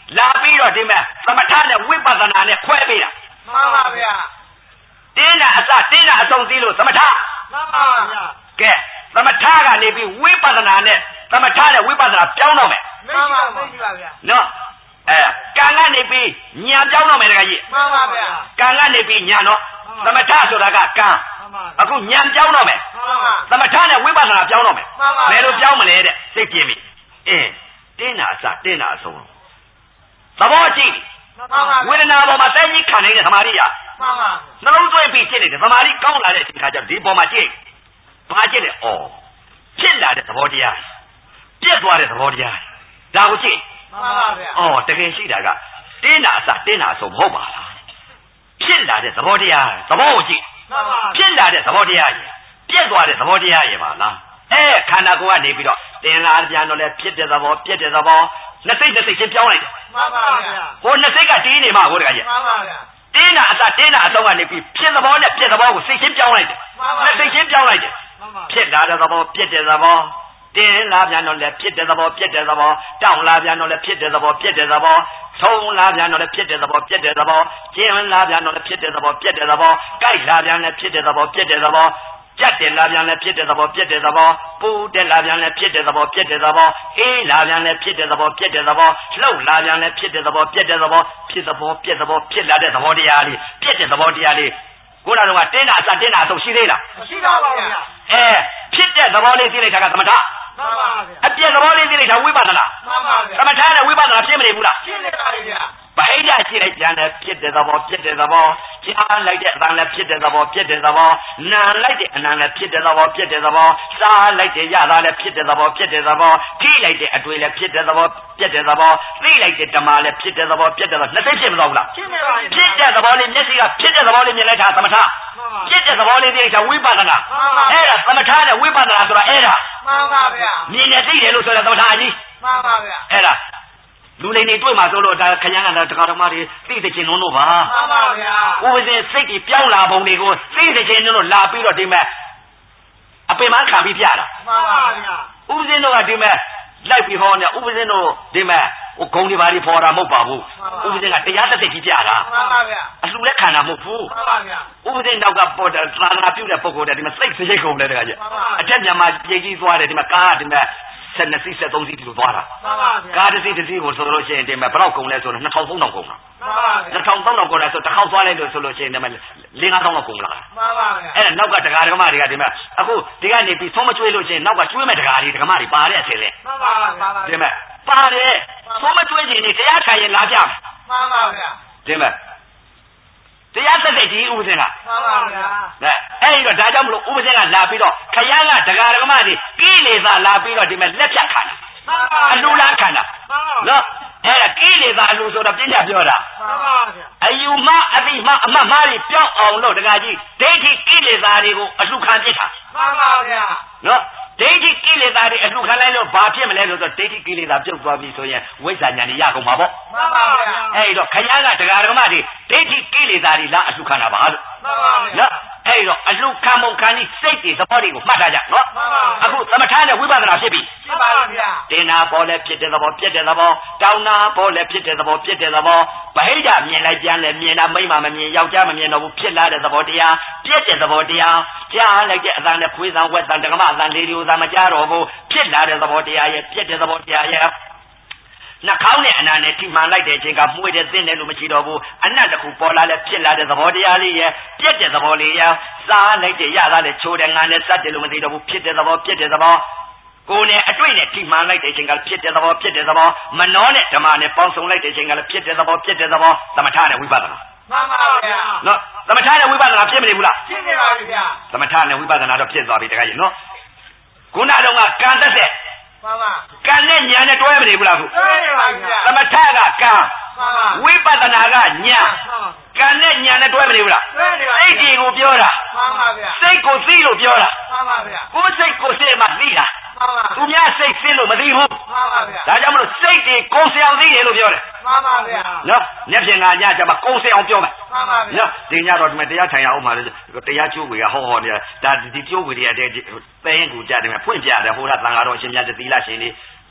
လာပြီးတော့ဒီမဲ့သမထနဲ့ဝိပဿနာနဲ့ခွဲပေးတာမှန်ပါဗျာတင်းတာအစတင်းတာအဆုံးသိလို့သမထမှန်ပါဗျာကဲသမထကနေပြီးဝိပဿနာနဲ့သမထနဲ့ဝိပဿနာပြောင်းတော့မယ်မှန်ပါသိပါဗျာနော်အဲကံကနေပြီးညာပြောင်းတော့မယ်တခါကြီးမှန်ပါဗျာကံကနေပြီးညာနော်သမထဆိုတာကကံအခုညာပြောင်းတော့မယ်သမထနဲ့ဝိပဿနာပြောင်းတော့မယ်ဘယ်လိုပြောင်းမလဲတဲ့စိတ်ပြင်းပြီအင်းတင်းတာအစတင်းတာအဆုံးသဘောကြည့်ဝေဒနာပေါ်မှာတိုင်းကြီးခံနေတဲ့သမာဓိရမှန်ပါနှလုံးသွင်းပြီးဖြစ်နေတယ်သမာဓိကောင်းလာတဲ့အချိန်ခါကျဒီပေါ်မှာကြည့်ဘာကြည့်လဲဩဖြစ်လာတဲ့သဘောတရားပြက်သွားတဲ့သဘောတရားဒါကိုကြည့်မှန်ပါဗျာဩတကယ်ရှိတာကတင်းတာအစတင်းတာအဆုံးမဟုတ်ပါလားဖြစ်လာတဲ့သဘောတရားသဘောကိုကြည့်မှန်ပါဖြစ်လာတဲ့သဘောတရားပြက်သွားတဲ့သဘောတရားရပါလားအဲခန္ဓာကိုယ်ကနေပြီးတော့တင်လာပြန်တော့လဲဖြစ်တဲ့သဘောပြက်တဲ့သဘောနှစ်စိတ်တစ်စိတ်ချင်းပြောင်းလိုက်တယ်မှန်ပါဗျာဟိုနှစ်စိတ်ကတင်းနေမှာဟိုတကကြီးမှန်ပါဗျာတင်းတာအစတင်းတာအဆုံးကနေပြီးဖြစ်သဘောနဲ့ပြက်သဘောကိုစိတ်ချင်းပြောင်းလိုက်တယ်နှစ်စိတ်ချင်းပြောင်းလိုက်တယ်ဖြစ်လာတဲ့သဘောပြက်တဲ့သဘောတင်းလာပြန်တော့လဲဖြစ်တဲ့သဘောပြက်တဲ့သဘောတောင်းလာပြန်တော့လဲဖြစ်တဲ့သဘောပြက်တဲ့သဘောဆုံးလာပြန်တော့လဲဖြစ်တဲ့သဘောပြက်တဲ့သဘောကျင်းလာပြန်တော့လဲဖြစ်တဲ့သဘောပြက်တဲ့သဘောကြိုက်လာပြန်လဲဖြစ်တဲ့သဘောပြက်တဲ့သဘောကြက်တယ်လာပြန်လဲဖြစ်တဲ့သဘောပြက်တဲ့သဘောပူတယ်လာပြန်လဲဖြစ်တဲ့သဘောပြက်တဲ့သဘောအေးလာပြန်လဲဖြစ်တဲ့သဘောပြက်တဲ့သဘောလှုပ်လာပြန်လဲဖြစ်တဲ့သဘောပြက်တဲ့သဘောဖြစ်သဘောပြက်သဘောဖြစ်လာတဲ့သဘောတရားလေးပြက်တဲ့သဘောတရားလေးကိုယ်တော်ကတင်းတာအစတင်းတာအဆုံးရှိသေးလားမရှိပါဘူးဗျာအဲဖြစ်တဲ့သဘောလေးသိလိုက်တာကသမထမှန်ပါဗျာအပြည့်သဘောလေးသိလိုက်တာဝိပဿနာမှန်ပါဗျာသမထနဲ့ဝိပဿနာဖြစ်မနေဘူးလားဖြစ်နေပါလေဗျာဗဟိတရှိလိုက်ပြန်တယ်ဖြစ်တဲ့သဘောဖြစ်တဲ့သဘောကြားလိုက်တဲ့အတန်လည်းဖြစ်တဲ့သဘောဖြစ်တဲ့သဘောနာလိုက်တဲ့အနံလည်းဖြစ်တဲ့သဘောဖြစ်တဲ့သဘောစားလိုက်တဲ့ရတာလည်းဖြစ်တဲ့သဘောဖြစ်တဲ့သဘောထိလိုက်တဲ့အတွေ့လည်းဖြစ်တဲ့သဘောဖြစ်တဲ့သဘောသိလိုက်တဲ့ဓမ္မလည်းဖြစ်တဲ့သဘောဖြစ်တဲ့သဘောနှစ်သိဖြစ်မသွားဘူးလားဖြစ်နေပါပြီဖြစ်တဲ့သဘောလေးမျက်စိကဖြစ်တဲ့သဘောလေးမြင်လိုက်တာသမထဖြစ်တဲ့သဘောလေးသိလိုက်တာဝိပဿနာအဲ့ဒါသမထနဲ့ဝိပဿနာဆိုတာအဲ့ဒါမှန်ပါဗျာမြင်နေသိတယ်လို့ဆိုတဲ့သမထအကြီးမှန်ပါဗျာအဲ့ဒါလူလိန်တွေတွေ့မှာဆိုလို့ဒါခရမ်းကတက္ကသမားတွေသိတဲ့ချင်းလုံးတို့ပါမှန်ပါဗျာဥပဒေစိတ်ကြီးပြောင်းလာပုံတွေကိုသိတဲ့ချင်းလုံးတို့လာပြီးတော့ဒီမဲ့အပင်မခံပြီးပြတာမှန်ပါဗျာဥပဒေတို့ကဒီမဲ့လိုက်ပြီးဟောနေဥပဒေတို့ဒီမဲ့ဟိုဂုံတွေပါတွေဖော်တာမဟုတ်ပါဘူးဥပဒေကတရားသက်သက်ကြီးပြတာမှန်ပါဗျာအလှလက်ခံတာမဟုတ်ဘူးမှန်ပါဗျာဥပဒေနောက်ကပေါ်တာသာသနာပြုတဲ့ပုဂ္ဂိုလ်တွေဒီမဲ့စိတ်စိတ်ကုန်တယ်တကကြီးအထက်မြန်မာပြည်ကြီးသွားတယ်ဒီမဲ့ကားဒီမဲ့ဆက်နှစ်စီးဆက်သုံးစီးဒီလိုသွားတာမှန်ပါဗျာကားတစ်စီးတစ်စီးကိုဆိုလို့ရှိရင်ဒီမဲ့ဘယ်တော့ကုန်လဲဆိုတော့နှစ်ထောင်သုံးထောင်ကုန်တာမှန်ပါဗျာနှစ်ထောင်သုံးထောင်ကုန်တယ်ဆိုတစ်ခေါက်သွားလိုက်လို့ဆိုလို့ရှိရင်ဒီမဲ့လေးငါးထောင်လောက်ကုန်လာမှန်ပါဗျာအဲ့ဒါနောက်ကတရားဓမ္မတွေကဒီမဲ့အခုဒီကနေပြီးသုံးမကျွေးလို့ရှိရင်နောက်ကကျွေးမဲ့တရားတွေဓမ္မတွေပါတဲ့အထင်လဲမှန်ပါဗျာဒီမဲ့ပါတယ်သုံးမကျွေးခြင်းနေတရားထိုင်ရင်လာကြမှန်ပါဗျာဒီမဲ့တရားသက်သက်ကြီးဥပဒေကမှန်ပါဗျာအဲအဲ့ဒီတော့ဒါကြောင့်မလို့ဥပဒေကလာပြီးတော့ခရမ်းကတရားဓမ္မတွေကိလေသာလာပြီးတော့ဒီမဲ့လက်ဖြတ်ခါတာအလူလားခန္ဓာနော်အဲ့ဒါကိလေသာလူဆိုတော့ပြညာပြောတာမှန်ပါဗျာအယူမအတိမအမမှားတွေပြောင်းအောင်လို့တကကြီးဒိဋ္ဌိကိလေသာတွေကိုအလူခံပြစ်တာမှန်ပါဗျာနော်ဒိဋ္ဌိကိလေသာတွေအလူခံလိုက်လို့ဘာဖြစ်မလဲလို့ဆိုတော့ဒိဋ္ဌိကိလေသာပြုတ်သွားပြီဆိုရင်ဝိဇ္ဇာဉာဏ်ကြီးရကုန်မှာပေါ့မှန်ပါဗျာအဲ့တော့ခရမ်းကတရားဓမ္မတွေဒိဋ္ဌိကိလေသာတွေလားအလူခံတာပါလို့မှန်ပါဗျာနော်အဲ့တော့အလူခံမုံခံပြီးစိတ်တွေသဘောတွေကိုမှတ်ထားကြနော်အခုသမထနဲ့ဝိပဿနာဖြစ်ပြီဖြစ်ပါဗျာတင်နာပေါ်လဲဖြစ်တဲ့သဘောဖြစ်တဲ့သဘောတောင်းနာပေါ်လဲဖြစ်တဲ့သဘောဖြစ်တဲ့သဘောဗဟိတမြင်လိုက်ပြန်လဲမြင်တာမိမ့်မမမြင်ယောက်ျားမမြင်တော့ဘူးဖြစ်လာတဲ့သဘောတရားပြည့်တဲ့သဘောတရားကြားလိုက်တဲ့အသံနဲ့ခွေးသံဝက်သံဓမ္မအသံလေးတွေသာမကြားတော့ဘူးဖြစ်လာတဲ့သဘောတရားရဲ့ပြည့်တဲ့သဘောတရားရဲ့နှာခေါင်းနဲ့အနာနဲ့ထိမှန်လိုက်တဲ့အချိန်ကမှုတဲ့သင်းတယ်လို့မရှိတော့ဘူးအနတ်တစ်ခုပေါ်လာလဲဖြစ်လာတဲ့သဘောတရားလေးရဲ့ပြည့်တဲ့သဘောလေးရဲ့စားလိုက်တဲ့ရသားနဲ့ချိုးတဲ့ငါနဲ့စက်တယ်လို့မသိတော့ဘူးဖြစ်တဲ့သဘောပြည့်တဲ့သဘောကိုယ်နဲ့အတွေ့နဲ့ထိမှန်လိုက်တဲ့အချိန်ကဖြစ်တဲ့သဘောဖြစ်တဲ့သဘောမနှောနဲ့ဓမ္မနဲ့ပေါင်းစုံလိုက်တဲ့အချိန်ကလည်းဖြစ်တဲ့သဘောဖြစ်တဲ့သဘောသမထနဲ့ဝိပဿနာမှန်ပါဗျာနော်သမထနဲ့ဝိပဿနာဖြစ်မနေဘူးလားဖြစ်နေပါပြီဗျာသမထနဲ့ဝိပဿနာတော့ဖြစ်သွားပြီတခါကြီးနော်ခုနတုန်းကကံသက်သက်မှန်ပါကံနဲ့ဉာဏ်နဲ့တွဲမနေဘူးလားခုတွဲနေပါဗျာသမထကကံမှန်ပါဝိပဿနာကဉာဏ်ကံနဲ့ဉာဏ်နဲ့တွဲမနေဘူးလားတွဲနေပါစိတ်တွေကိုပြောတာမှန်ပါဗျာစိတ်ကိုသိလို့ပြောတာမှန်ပါဗျာကိုယ်စိတ်ကိုသိမှသိတာမှန်ပါသူများစိတ်သိလို့မသိဘူးမှန်ပါဗျာဒါကြောင့်မလို့စိတ်တွေကိုယ်စအောင်သိတယ်လို့ပြောတယ်မှန်ပါဗျာနော်မျက်ပြင်ကညကျမှကိုယ်စအောင်ပြောမယ်မှန်ပါဗျာနော်ဒီညတော့ဒီမှာတရားထိုင်ရအောင်ပါလေတရားကျိုးတွေကဟောဟောနေတာဒါဒီကျိုးတွေကတဲ့သဲရင်ကူကြတယ်မှာဖွင့်ပြတယ်ဟိုကသံဃာတော်ရှင်များသီလရှင်တွေတ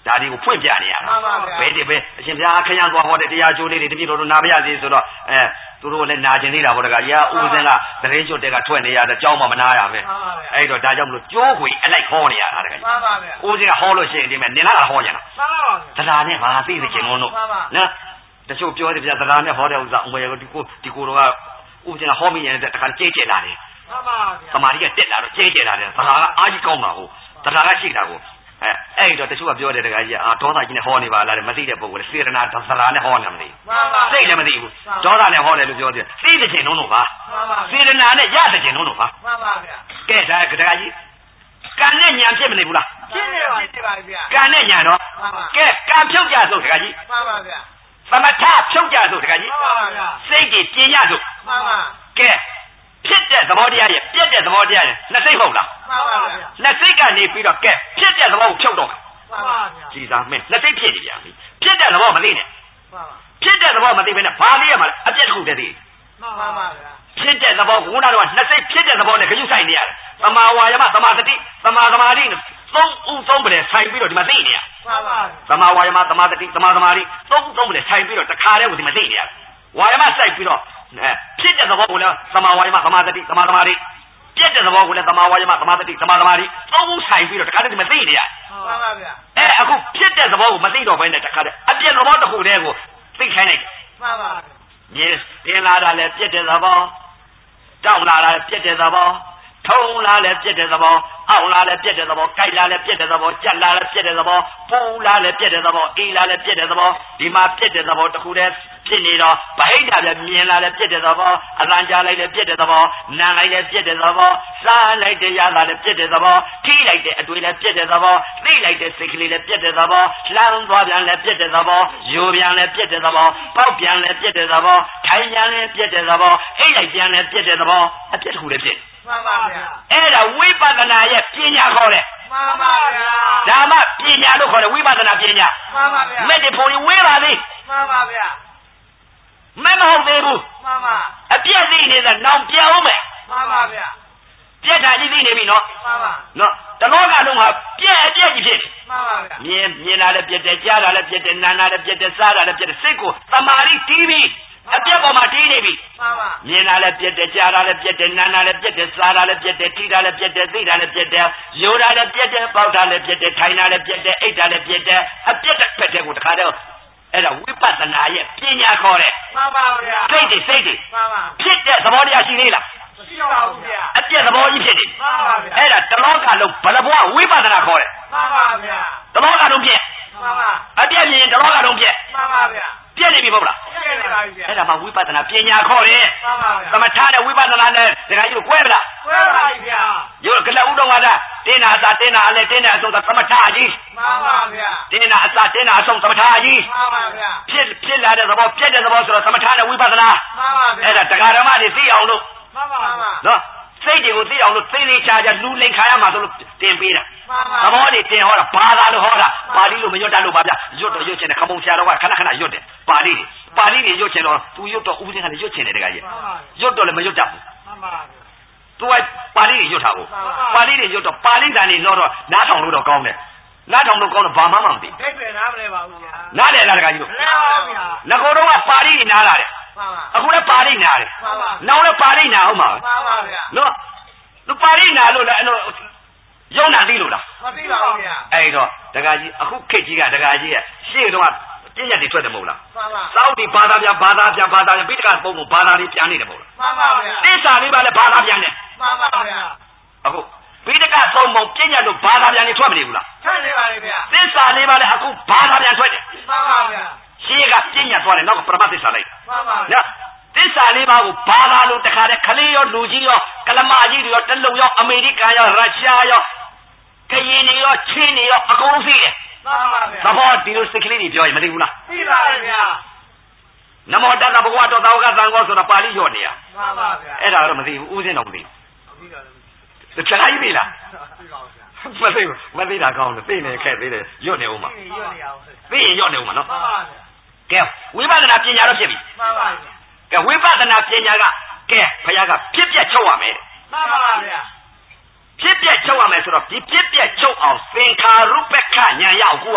ဒါတွေကိုဖွင့်ပြနေရတာဘယ်တည်းပဲအရှင်ဘုရားခရမ်းသွားဟောတဲ့တရားကျိုးလေးတွေတပည့်တော်တို့နာပါရစေဆိုတော့အဲသူတို့လည်းနာကျင်နေတာပေါ့တကကြီးကဥပဇင်းကသတရင်ကျွတ်တဲ့ကထွက်နေရတဲ့ကြောင်းမှမနာရပဲအဲ့တော့ဒါကြောင့်မလို့ကျိုးခွေအလိုက်ဟောနေရတာတကကြီးဥပဇင်းကဟောလို့ရှိရင်ဒီမဲ့နင်လာဟောကြတာတရားနဲ့ဘာသိသိချင်လို့နော်တချို့ပြောတယ်ဗျာတရားနဲ့ဟောတဲ့ဥစ္စာအမရေဒီကိုဒီကိုတော့ဥပဇင်းကဟောမိရင်တခါကြဲကြဲလာတယ်သမာဓိကတက်လာတော့ကြဲကြဲလာတယ်သမာကအားကြီးကောင်းတာကိုတရားကရှိတာကိုအဲအဲ့တော့တချို့ကပြောတယ်တခါကြီးအာဒေါသကြီးနဲ့ဟောနေပါလားမသိတဲ့ပုဂ္ဂိုလ်စေတနာသရာနဲ့ဟောနေမလို့စိတ်လည်းမသိဘူးဒေါသနဲ့ဟောတယ်လို့ပြောတယ်သိတဲ့ချိန်လုံးတော့ပါစေတနာနဲ့ရတဲ့ချိန်လုံးတော့ပါမှန်ပါဗျာကဲဒါတခါကြီးကံနဲ့ညာဖြစ်မနေဘူးလားဖြစ်နေပါဖြစ်ပါဗျာကံနဲ့ညာတော့ကဲကံဖြုတ်ကြဆိုတခါကြီးမှန်ပါဗျာသမထဖြုတ်ကြဆိုတခါကြီးမှန်ပါဗျာစိတ်ကြီးကျင်ရဆိုမှန်ပါကဲဖြစ်တဲ့သဘောတရားရဲ့ပြက်တဲ့သဘောတရားရဲ့နှစ်စိတ်ဟုတ်လားမှန်ပါဗျာနှစ်စိတ်ကနေပြီးတော့ကဲဖြစ်တဲ့သဘောကိုဖြုတ်တော့မှန်ပါဗျာကြည်သာမင်းနှစ်စိတ်ဖြစ်နေပြန်ပြီဖြစ်တဲ့သဘောမသိနဲ့မှန်ပါဖြစ်တဲ့သဘောမသိဘဲနဲ့ဘာသိရမှာအပြက်တစ်ခုတည်းသိမှန်ပါဗျာဖြစ်တဲ့သဘောကခုနကတော့နှစ်စိတ်ဖြစ်တဲ့သဘောနဲ့ခရုဆိုင်နေရတယ်သမာဝါယမသမာသတိသမာသမာဓိသုံးဦးသုံးပလဲဆိုင်ပြီးတော့ဒီမှာသိနေရမှန်ပါသမာဝါယမသမာသတိသမာသမာဓိသုံးဦးသုံးပလဲဆိုင်ပြီးတော့တခါတည်းကိုဒီမှာသိနေရဝါယမစိုက်ပြီးတော့အဲဖြစ်တဲ့သဘောကိုလည်းသမာဝါယမသမာသတိသမာသမာဓိပြည့်တဲ့သဘောကိုလည်းသမာဝါယမသမာသတိသမာသမာဓိသုံးဦးဆိုင်ပြီးတော့တခါတည်းဒီမှာသိနေရမှန်ပါဗျာအဲအခုဖြစ်တဲ့သဘောကိုမသိတော့ဘဲနဲ့တခါတည်းအပြည့်သဘောတစ်ခုတည်းကိုသိခိုင်းလိုက်မှန်ပါမြင်တင်လာတာလည်းပြည့်တဲ့သဘောတောက်လာတာပြည့်တဲ့သဘောထုံလာလည်းပြည့်တဲ့သဘောအောက်လာလည်းပြည့်တဲ့သဘောကြိုက်လာလည်းပြည့်တဲ့သဘောကြက်လာလည်းပြည့်တဲ့သဘောပူလာလည်းပြည့်တဲ့သဘောအေးလာလည်းပြည့်တဲ့သဘောဒီမှာပြည့်တဲ့သဘောတစ်ခုတည်းဖြစ်နေတော့ဗဟိတလည်းမြင်လာလည်းပြည့်တဲ့သဘောအလံကြားလိုက်လည်းပြည့်တဲ့သဘောနားလိုက်လည်းပြည့်တဲ့သဘောစားလိုက်တဲ့ရတာလည်းပြည့်တဲ့သဘောထိလိုက်တဲ့အတွေ့လည်းပြည့်တဲ့သဘောသိလိုက်တဲ့စိတ်ကလေးလည်းပြည့်တဲ့သဘောလှမ်းသွားပြန်လည်းပြည့်တဲ့သဘောယိုပြန်လည်းပြည့်တဲ့သဘောပေါက်ပြန်လည်းပြည့်တဲ့သဘောထိုင်ပြန်လည်းပြည့်တဲ့သဘောအိတ်လိုက်ပြန်လည်းပြည့်တဲ့သဘောအပြည့်တစ်ခုလည်းပြည့်မှန်ပါဗျာအဲ့ဒါဝိပဿနာရဲ့ပညာခေါ်တယ်မှန်ပါဗျာဒါမှပညာလို့ခေါ်တယ်ဝိပဿနာပညာမှန်ပါဗျာမဲ့ဒီပုံဝေးပါသေးမှန်ပါဗျာမမဟုတ်သေးဘူးမှန်ပါအပြည့်သိနေတာနောင်ပြောင်းမယ်မှန်ပါဗျာပြက်တာကြီးသိနေပြီနော်မှန်ပါနော်တလောကလုံးဟာပြက်အပြက်ကြီးဖြစ်မှန်ပါဗျာမြင်မြင်လာလည်းပြက်တယ်ကြားလာလည်းပြက်တယ်နားလာလည်းပြက်တယ်စားလာလည်းပြက်တယ်စိတ်ကိုသမာဓိတီးပြီးအပြက်ပေါ်မှာတီးနေပြီမှန်ပါမြင်လာလည်းပြက်တယ်ကြားလာလည်းပြက်တယ်နားလာလည်းပြက်တယ်စားလာလည်းပြက်တယ်ထိတာလည်းပြက်တယ်သိတာလည်းပြက်တယ်ရိုးတာလည်းပြက်တယ်ပေါက်တာလည်းပြက်တယ်ထိုင်တာလည်းပြက်တယ်အိတ်တာလည်းပြက်တယ်အပြက်တစ်ဖက်တည်းကိုတခါတည်းအဲ့ဒါဝိပဿနာရဲ့ပညာခေါ်တယ်မှန်ပါဗျာစိတ်တွေစိတ်တွေမှန်ပါဖြစ်တဲ့သဘောတရားရှိသေးလားမရှိပါဘူးဗျာအပြက်သဘောကြီးဖြစ်နေမှန်ပါဗျာအဲ့ဒါတလောကလုံးဘလဘွားဝိပဿနာခေါ်တယ်မှန်ပါဗျာတလောကလုံးပြက်မှန်ပါအပြက်မြင်တလောကလုံးပြက်မှန်ပါဗျာပြက်နေပြီမဟုတ်လားပြက်နေပါပြီဗျာအဲ့ဒါမှဝိပဿနာပညာခေါ်တယ်မှန်ပါဗျာသမထနဲ့ဝိပဿနာနဲ့ဒါကကြီးကိုကွဲမလားကွဲပါပြီဗျာရုပ်ကလဥတော်ကတင်းနာအစာတင်းနာအလဲတင်းနာအဆုံးသမထကြီးမှန်ပါဗျာတင်းနာအစာတင်းနာအဆုံးသမထကြီးမှန်ပါဗျာဖြစ်ဖြစ်လာတဲ့သဘောပြက်တဲ့သဘောဆိုတော့သမထနဲ့ဝိပဿနာမှန်ပါဗျာအဲ့ဒါတရားဓမ္မတွေသိအောင်လို့မှန်ပါနော်စိတ်တွေကိုသိအောင်လို့သိသိချာချာလူလိန်ခါရမှာဆိုလို့တင်ပေးတာသဘောတွေတင်ဟောတာဘာသာလို့ဟောတာပါဠိလို့မရွတ်တတ်လို့ပါဗျရွတ်တော့ရွတ်ချင်တယ်ခမုံဆရာတော်ကခဏခဏရွတ်တယ်ပါဠိတွေပါဠိတွေရွတ်ချင်တော့သူရွတ်တော့ဦးစင်းကလည်းရွတ်ချင်တယ်တကကြီးရွတ်တော့လည်းမရွတ်တတ်ဘူးမှန်ပါသူကပါဠိတွေရွတ်တာကိုပါဠိတွေရွတ်တော့ပါဠိတန်တွေတော့နားထောင်လို့တော့ကောင်းတယ်နားထောင်လို့ကောင်းတော့ဘာမှမသိသိတယ်နားမလဲပါဘူးဗျာနားတယ်လားတကကြီးလို့မလဲပါဘူးဗျာငါကတော့ကပါဠိနားလာတယ်အခုလည်းပါဠိနားတယ်နောက်လည်းပါဠိနားအောင်ပါမှန်ပါဗျာနော်လူပါဠိနားလို့လည်းအဲ့လိုယုံနာသိလို့လားမသိပါဘူးဗျာအဲ့တော့တကကြီးအခုခေတ်ကြီးကတကကြီးရဲ့ရှေ့တော့ပြည့်ညက်တွေထွက်တယ်မဟုတ်လားမှန်ပါစောက်ဒီဘာသာပြန်ဘာသာပြန်ဘာသာပြန်ပိဋကပုံပုံဘာသာလေးပြန်နေတယ်မဟုတ်လားမှန်ပါဗျာသစ္စာလေးပါလည်းဘာသာပြန်တယ်မှန်ပါဗျာအခုပိဋကပုံပုံပြည့်ညက်လို့ဘာသာပြန်နေထွက်မနေဘူးလားထွက်နေပါလေဗျာသစ္စာလေးပါလည်းအခုဘာသာပြန်ထွက်တယ်မှန်ပါဗျာရှေ့ကပြည့်ညက်သွားတယ်နောက်ကပရမတ်သစ္စာလိုက်မှန်ပါဗျာသစ္စာလေးပါးကိုဘာသာလို့တခါတည်းခလေးရောလူကြီးရောကလမကြီးတွေရောတလုံရောအမေရိကန်ရောရုရှားရောကရင်တွေရောချင်းတွေရောအကုန်သိတယ်မှန်ပါဗျာသဘောဒီလိုစိတ်ကလေးတွေပြောရင်မသိဘူးလားသိပါရဲ့ဗျာနမောတတ္တဘဂဝတောသာဝကသံဃောဆိုတာပါဠိရောနေရမှန်ပါဗျာအဲ့ဒါတော့မသိဘူးဥစဉ်တော့မသိဘူးသိတယ်တရားကြီးပြီလားမသိဘူးမသိတာကောင်းတယ်သိနေခက်သေးတယ်ရွတ်နေဦးမှာရွတ်နေအောင်သိရင်ရွတ်နေဦးမှာနော်မှန်ပါဗျာကဲဝိပဿနာပညာတော့ဖြစ်ပြီမှန်ပါဗျာကဲဝိပဿနာပညာကကဲဘုရားကဖြစ်ပြချုပ်ရမယ်မှန်ပါဗျာဖြစ်ပြချုပ်ရမယ်ဆိုတော့ဒီဖြစ်ပြချုပ်အောင်သင်္ခါရုပ္ပခဉာဏ်ရအောင်ကူအောင်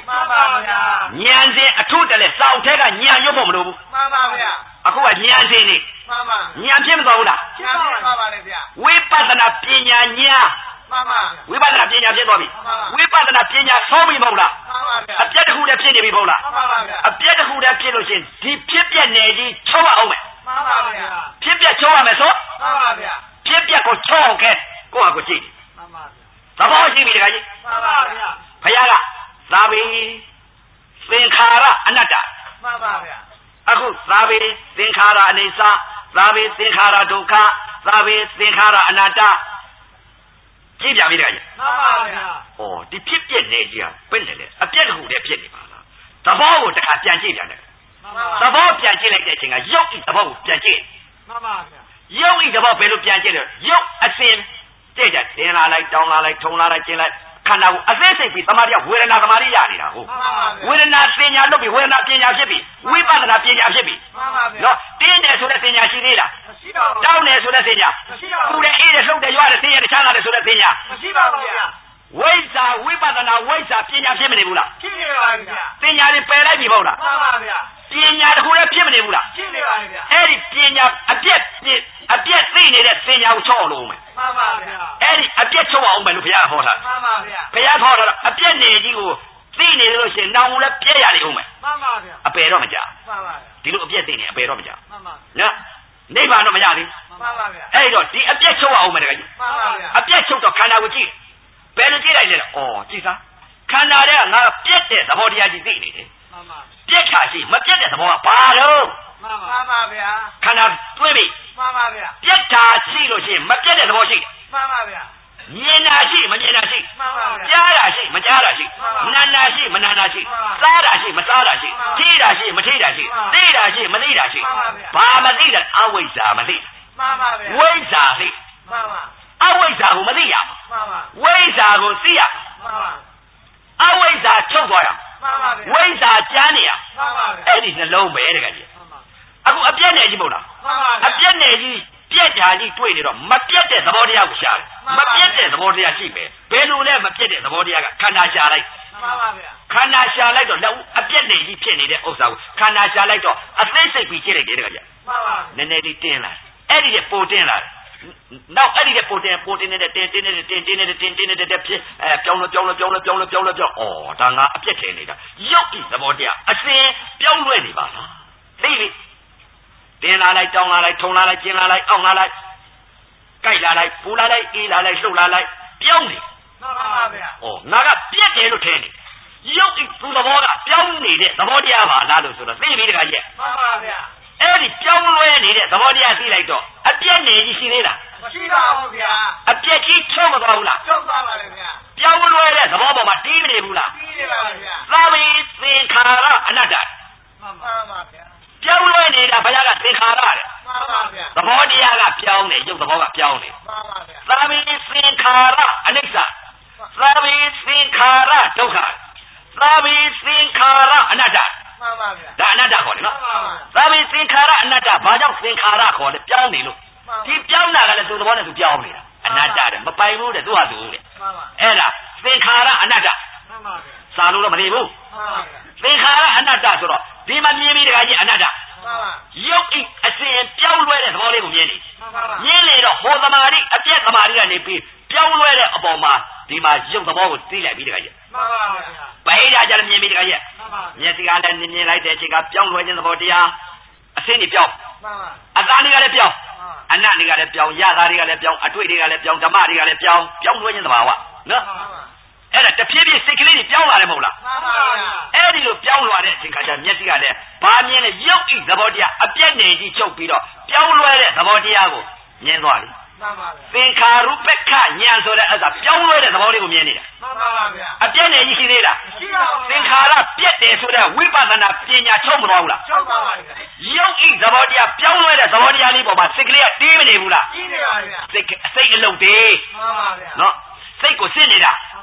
မှန်ပါဗျာဉာဏ်စဉ်အထုတယ်လေစောင့်ထဲကဉာဏ်ရွတ်ဖို့မလိုဘူးမှန်ပါဗျာအခုကဉာဏ်စဉ်နေမှန်ပါဉာဏ်ဖြစ်မသွားဘူးလားဖြစ်ပါပါလေဗျာဝိပဿနာပညာဉာဏ်မှန်ပါဝိပဿနာပညာဖြစ်သွားပြီဝိပဿနာပညာဆုံးပြီမဟုတ်လားမှန်ပါဗျာအပြတ်တစ်ခုတည်းဖြစ်နေပြီမဟုတ်လားမှန်ပါဗျာအပြတ်တစ်ခုတည်းဖြစ်လို့ရှင်ဒီဖြစ်ပြနေကြီးချုပ်အောင်မယ်မှန်ပါဗျာဖြစ်ပြချုပ်ရမယ်ဆိုမှန်ပါဗျာဖြစ်ပြကိုချုပ်အောင်ခဲ့ကိုယ့်ဟာကိုကြည့်မှန်ပါဗျာသဘောရှိပြီတခါကြီးမှန်ပါဗျာဘုရားကသာဝေသင်္ခါရအနတ္တမှန်ပါဗျာအခုသာဝေသင်္ခါရအနေစာသာဝေသင်္ခါရဒုက္ခသာဝေသင်္ခါရအနတ္တကြည့်ပြပြီတခါကြီးမှန်ပါဗျာဩဒီဖြစ်ပြနေကြီးကဘယ်နဲ့လဲအပြတ်တစ်ခုတည်းဖြစ်နေပါလားသဘောကိုတခါပြန်ကြည့်ပြန်တယ်သဘောပြန်ကြည့်လိုက်တဲ့အချိန်ကရုပ်ဤသဘောကိုပြန်ကြည့်မှန်ပါဗျာရုပ်ဤသဘောဘယ်လိုပြန်ကြည့်လဲရုပ်အစဉ်ကြည့်ကြတင်လာလိုက်တောင်းလာလိုက်ထုံလာလိုက်ကျင်းလိုက်ခန္ဓာကိုအသေးစိတ်ပြီးသမာဓိကဝေဒနာသမာဓိရနေတာဟုတ်ဝေဒနာပညာလုပ်ပြီးဝေဒနာပညာဖြစ်ပြီးဝိပဿနာပညာဖြစ်ပြီးနော်တင်းတယ်ဆိုတဲ့ပညာရှိသေးလားမရှိပါဘူးတောင်းတယ်ဆိုတဲ့ပညာမရှိပါဘူးပူတယ်အေးတယ်လှုပ်တယ်ရွာတယ်ဆင်းရဲတယ်ချမ်းသာတယ်ဆိုတဲ့ပညာမရှိပါဘူးဗျာဝိဇ္ဇာဝိပဿနာဝိဇ္ဇာပညာဖြစ်မနေဘူးလားဖြစ်နေပါဗျာပညာတွေပယ်လိုက်ပြီမဟုတ်လားမှန်ပါဗျာပညာတခုလည်းဖြစ်မနေဘူးလားဖြစ်နေပါဗျာအဲ့ဒီပညာအပြည့်အပြည့်သိနေတဲ့ပညာကိုချုပ်အောင်လုပ်မယ်မှန်ပါဗျာအဲ့ဒီအပြည့်ချုပ်အောင်မယ်လို့ဘုရားဟောတာမှန်ပါဗျာဘုရားဟောတာအပြည့်နေကြီးကိုသိနေလို့ရှိရင်နောင်လည်းပြည့်ရလိမ့်ဦးမယ်မှန်ပါဗျာအပယ်တော့မကြမှန်ပါဗျာဒီလိုအပြည့်သိနေအပယ်တော့မကြမှန်ပါနော်နိဗ္ဗာန်တော့မရသေးမှန်ပါဗျာအဲ့တော့ဒီအပြည့်ချုပ်အောင်မယ်တကယ်ကြီးမှန်ပါဗျာအပြည့်ချုပ်တော့ခန္ဓာကိုကြည့်ဘယ်လိုကြည့်လိုက်လဲဩကြည့်စားခန္ဓာထဲကငါပြည့်တဲ့သဘောတရားကြီးသိနေတယ်မှန်ပါပြည့်ချာရှိမပြည့်တဲ့သဘောကဘာလို့မှန်ပါပါဗျာခန္ဓာတွေးပြီမှန်ပါဗျာပြည့်တာရှိလို့ရှိရင်မပြည့်တဲ့သဘောရှိမှန်ပါဗျာမြင်တာရှိမမြင်တာရှိမှန်ပါဗျာကြားတာရှိမကြားတာရှိနာတာရှိမနာတာရှိစားတာရှိမစားတာရှိထိတာရှိမထိတာရှိသိတာရှိမသိတာရှိဘာမသိတာအဝိဇ္ဇာမသိမှန်ပါဗျာဝိဇ္ဇာသိမှန်ပါအဝိဇ္ဇာကိုမသိရမှန်ပါဝိဇ္ဇာကိုသိရမှန်ပါအဝိဇ္ဇာချုပ်သွားရမှန်ပါဗျာဝိဇ္ဇာကျမ်းနေရမှန်ပါဗျာအဲ့ဒီနှလုံးပဲတကယ်ကြီးအခုအပြည့်နဲ့ကြီးမဟုတ်လားမှန်ပါအပြည့်နဲ့ကြီးပြက်တာကြီးတွေ့နေတော့မပြက်တဲ့သဘောတရားကိုရှာတယ်မပြက်တဲ့သဘောတရားရှိပဲဘယ်လိုလဲမပြက်တဲ့သဘောတရားကခန္ဓာရှာလိုက်မှန်ပါဗျာခန္ဓာရှာလိုက်တော့လက်အပြက်နဲ့ကြီးဖြစ်နေတဲ့ဥစ္စာကိုခန္ဓာရှာလိုက်တော့အသိစိတ်ပြီးကြည့်လိုက်တယ်တကယ်ကြီးမှန်ပါနည်းနည်းလေးတင်းလာအဲ့ဒီတဲ့ပိုတင်းလာနောက်အဲ့ဒီတဲ့ပိုတင်းပိုတင်းနေတဲ့တင်းတင်းနေတဲ့တင်းတင်းနေတဲ့တင်းတင်းနေတဲ့ဖြစ်အဲပြောင်းလို့ပြောင်းလို့ပြောင်းလို့ပြောင်းလို့ပြောင်းလို့ပြောင်းဩဒါငါအပြက်ထင်နေတာရုပ်ဤသဘောတရားအစဉ်ပြောင်းလဲနေပါလားသိပြီတင်းလာလိုက်တောင်းလာလိုက်ထုံလာလိုက်ကျင်းလာလိုက်အောင်းလာလိုက်ကြိုက်လာလိုက်ပူလာလိုက်အေးလာလိုက်လှုပ်လာလိုက်ပြောင်းနေမှန်ပါဗျာဩငါကပြက်တယ်လို့ထင်နေရုပ်ဤသူသဘောကပြောင်းနေတဲ့သဘောတရားပါလားလို့ဆိုတော့သိပြီတခါကြီးမှန်ပါဗျာအဲ့ဒီပြောင်းလဲနေတဲ့သဘောတရားသိလိုက်တော့အပြက်နေကြီးရှိသေးလားမရှိပါဘူးဗျာအပြက်ကြီးချုပ်မသွားဘူးလားချုပ်သွားပါလေဗျာပြောင်းလဲတဲ့သဘောပေါ်မှာတီးမနေဘူးလားတီးနေပါဗျာသာဝေသင်္ခါရအနတ္တမှန်ပါဗျာပြောင်းလဲနေတာဘုရားကသင်္ခါရတဲ့မှန်ပါဗျာသဘောတရားကပြောင်းနေရုပ်သဘောကပြောင်းနေမှန်ပါဗျာသာဝေသင်္ခါရအနိစ္စသာဝေသင်္ခါရဒုက္ခသာဝေသင်္ခါရအနတ္တမှန်ပါဗျာဒါအနတ္တခေါ်တယ်နော်သာဝေသင်္ခါရအနတ္တဘာကြောင့်သင်္ခါရခေါ်လဲပြောင်းနေလို့ဒီပြောင်းတာကလည်းသူ့သဘောနဲ့သူပြောင်းနေတာအနတ္တတဲ့မပိုင်ဘူးတဲ့သူ့ဟာသူတဲ့မှန်ပါအဲ့ဒါသင်္ခါရအနတ္တမှန်ပါဗျာစာလို့တော့မနေဘူးမှန်ပါဗျာသင်္ခါရအနတ္တဆိုတော့ဒီမှာမြင်ပြီးတခါကြီးအနတ္တမှန်ပါရုပ်ဤအစဉ်ပြောင်းလဲတဲ့သဘောလေးကိုမြင်နေမှန်ပါမြင်လေတော့ဟောသမာဓိအပြည့်သမာဓိကနေပြီးပြောင်းလဲတဲ့အပေါ်မှာဒီမှာရုပ်သဘောကိုသိလိုက်ပြီးတခါကြီးမှန်ပါဗျာဗဟိတကြလည်းမြင်ပြီးတခါကြီးမှန်ပါမျက်စိကလည်းမြင်လိုက်တဲ့အချိန်ကပြောင်းလဲခြင်းသဘောတရားအစဉ်တွေပြောင်းမှန်ပါအသားတွေကလည်းပြောင်းအနတ်တွေကလည်းပြောင်းရသားတွေကလည်းပြောင်းအတွေ့တွေကလည်းပြောင်းဓမ္မတွေကလည်းပြောင်းပြောင်းလဲခြင်းသဘာဝနော်အဲ့ဒါတဖြည်းဖြည်းစိတ်ကလေးတွေပြောင်းလာတယ်မဟုတ်လားမှန်ပါဗျာအဲ့ဒီလိုပြောင်းလာတဲ့အချိန်ခါကျမျက်စိကလည်းဘာမြင်လဲရုပ်ဤသဘောတရားအပြည့်နေကြီးချုပ်ပြီးတော့ပြောင်းလဲတဲ့သဘောတရားကိုမြင်သွားပြီမှန်ပါဗျာသင်္ခါရုပ္ပခဉာဏ်ဆိုတဲ့အဲ့ဒါပြောင်းလဲတဲ့သဘောလေးကိုမြင်နေတာမှန်ပါဗျာအပြည့်နေကြီးရှိသေးလားရှိပါဘူးသင်္ခါရပြည့်တယ်ဆိုတဲ့ဝိပဿနာပညာချုပ်မသွားဘူးလားချုပ်ပါပါဗျာရုပ်ဤသဘောတရားပြောင်းလဲတဲ့သဘောတရားလေးပေါ်မှာစိတ်ကလေးကတီးမနေဘူးလားတီးနေပါဗျာစိတ်စိတ်အလုပ်တည်းမှန်ပါဗျာနော်စိတ်ကိုစစ်နေတာမှန်ပါဗျာပ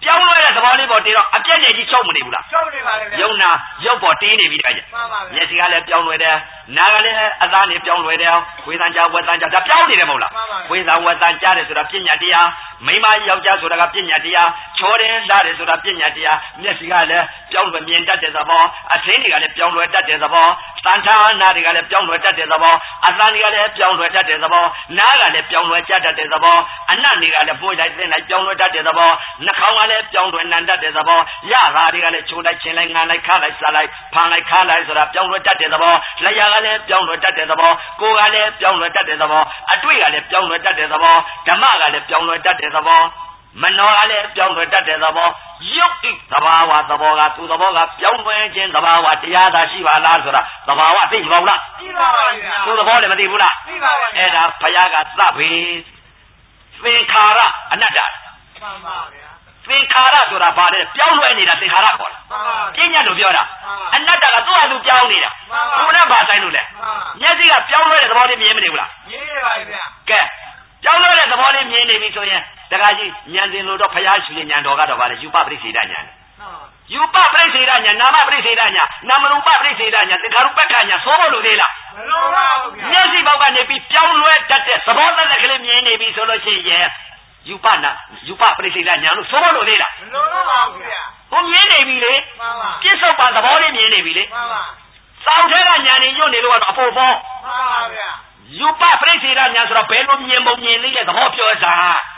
ပြောင်းလဲတဲ့သဘောလေးပေါ်တည်တော့အပြည့်နဲ့ကြီးချုပ်မနေဘူးလားချုပ်နေပါလေဗျာယုံနာရုပ်ပေါ်တည်နေပြီတခါကျမျက်စိကလည်းပြောင်းလဲတယ်နားကလည်းအသားနဲ့ပြောင်းလဲတယ်ဝေသံကြားဝက်သံကြားဒါပြောင်းနေတယ်မဟုတ်လားဝေသံဝက်သံကြားတယ်ဆိုတာပညာတရားမိမယောက်ျားဆိုတာကပညာတရားချောတယ်လာတယ်ဆိုတာပညာတရားမျက်စိကလည်းပြောင်းလဲမြင်တတ်တဲ့သဘောအသင်းတွေကလည်းပြောင်းလဲတတ်တဲ့သဘောသံဌာနာတွေကလည်းပြောင်းလဲတတ်တဲ့သဘောအသံတွေကလည်းပြောင်းလဲတတ်တဲ့သဘောနားကလည်းပြောင်းလဲတတ်တဲ့သဘောအနတ်တွေကလည်းပွေလိုက်သိလိုက်ပြောင်းလဲတတ်တဲ့သဘောနှာခေါင်းကလည်းပြောင်းလဲနံတတ်တဲ့သဘောရတာတွေကလည်းချိုးလိုက်ချင်းလိုက်ငါလိုက်ခါလိုက်စားလိုက်ဖန်လိုက်ခါလိုက်ဆိုတာပြောင်းလဲတတ်တဲ့သဘောလက်ရကလည်းပြောင်းလဲတတ်တဲ့သဘောကိုယ်ကလည်းပြောင်းလဲတတ်တဲ့သဘောအတွေ့ကလည်းပြောင်းလဲတတ်တဲ့သဘောဓမ္မကလည်းပြောင်းလဲတတ်တဲ့သဘောမနောကလည်းပြောင်းလဲတတ်တဲ့သဘောယုတ်ဣသဘာဝသဘောကသူသဘောကပြောင်းလဲခြင်းသဘာဝတရားသာရှိပါလားဆိုတာသဘာဝသိပါဘူးလားသိပါပါဗျာသူသဘောလည်းမသိဘူးလားသိပါပါအဲ့ဒါဘုရားကသဗ္ဗေသင်္ခါရအနတ္တမှန်ပါဗျာသင်္ခါရဆိုတာဘာလဲပြောင်းလဲနေတာသင်္ခါရခေါ်တာပြညာလို့ပြောတာအနတ္တကသူ့အတူပြောင်းနေတာကိုယ်နဲ့ဘာဆိုင်လို့လဲမျက်စိကပြောင်းလဲတဲ့သဘောလေးမြင်မနေဘူးလားမြင်နေပါဗျာကဲပြောင်းလဲတဲ့သဘောလေးမြင်နေပြီဆိုရင်တခါကြီးဉာဏ်စဉ်လို့တော့ဘုရားရှင်ဉာဏ်တော်ကတော့ဗါလေယူပပရိစေဒဉာဏ်ယူပပရိစေဒဉာဏ်နာမပရိစေဒဉာဏ်နာမရူပပရိစေဒဉာဏ်သင်္ခါရုပ္ပခဉာဏ်သိုးဖို့လိုသေးလားမလိုပါဘူးဗျာမျက်စိဘောက်ကနေပြီးပြောင်းလဲတတ်တဲ့သဘောတက်ကလေးမြင်နေပြီဆိုလို့ရှိရင်ယူပနာယူပပရိစေဒဉာဏ်လို့သိုးဖို့လိုသေးလားမလိုတော့ပါဘူးဗျာဟိုမြင်နေပြီလေပြစ္ဆုတ်ပါသဘောလေးမြင်နေပြီလေမှန်ပါစောင့်ထဲကဉာဏ်ကြီးညွတ်နေလို့ကတော့အဖို့ပေါ့မှန်ပါဗျာယူပပရိစေဒဉာဏ်ဆိုတော့ဘယ်လိုမြင်ပုံမြင်သေးတဲ့သဘောပြောတာ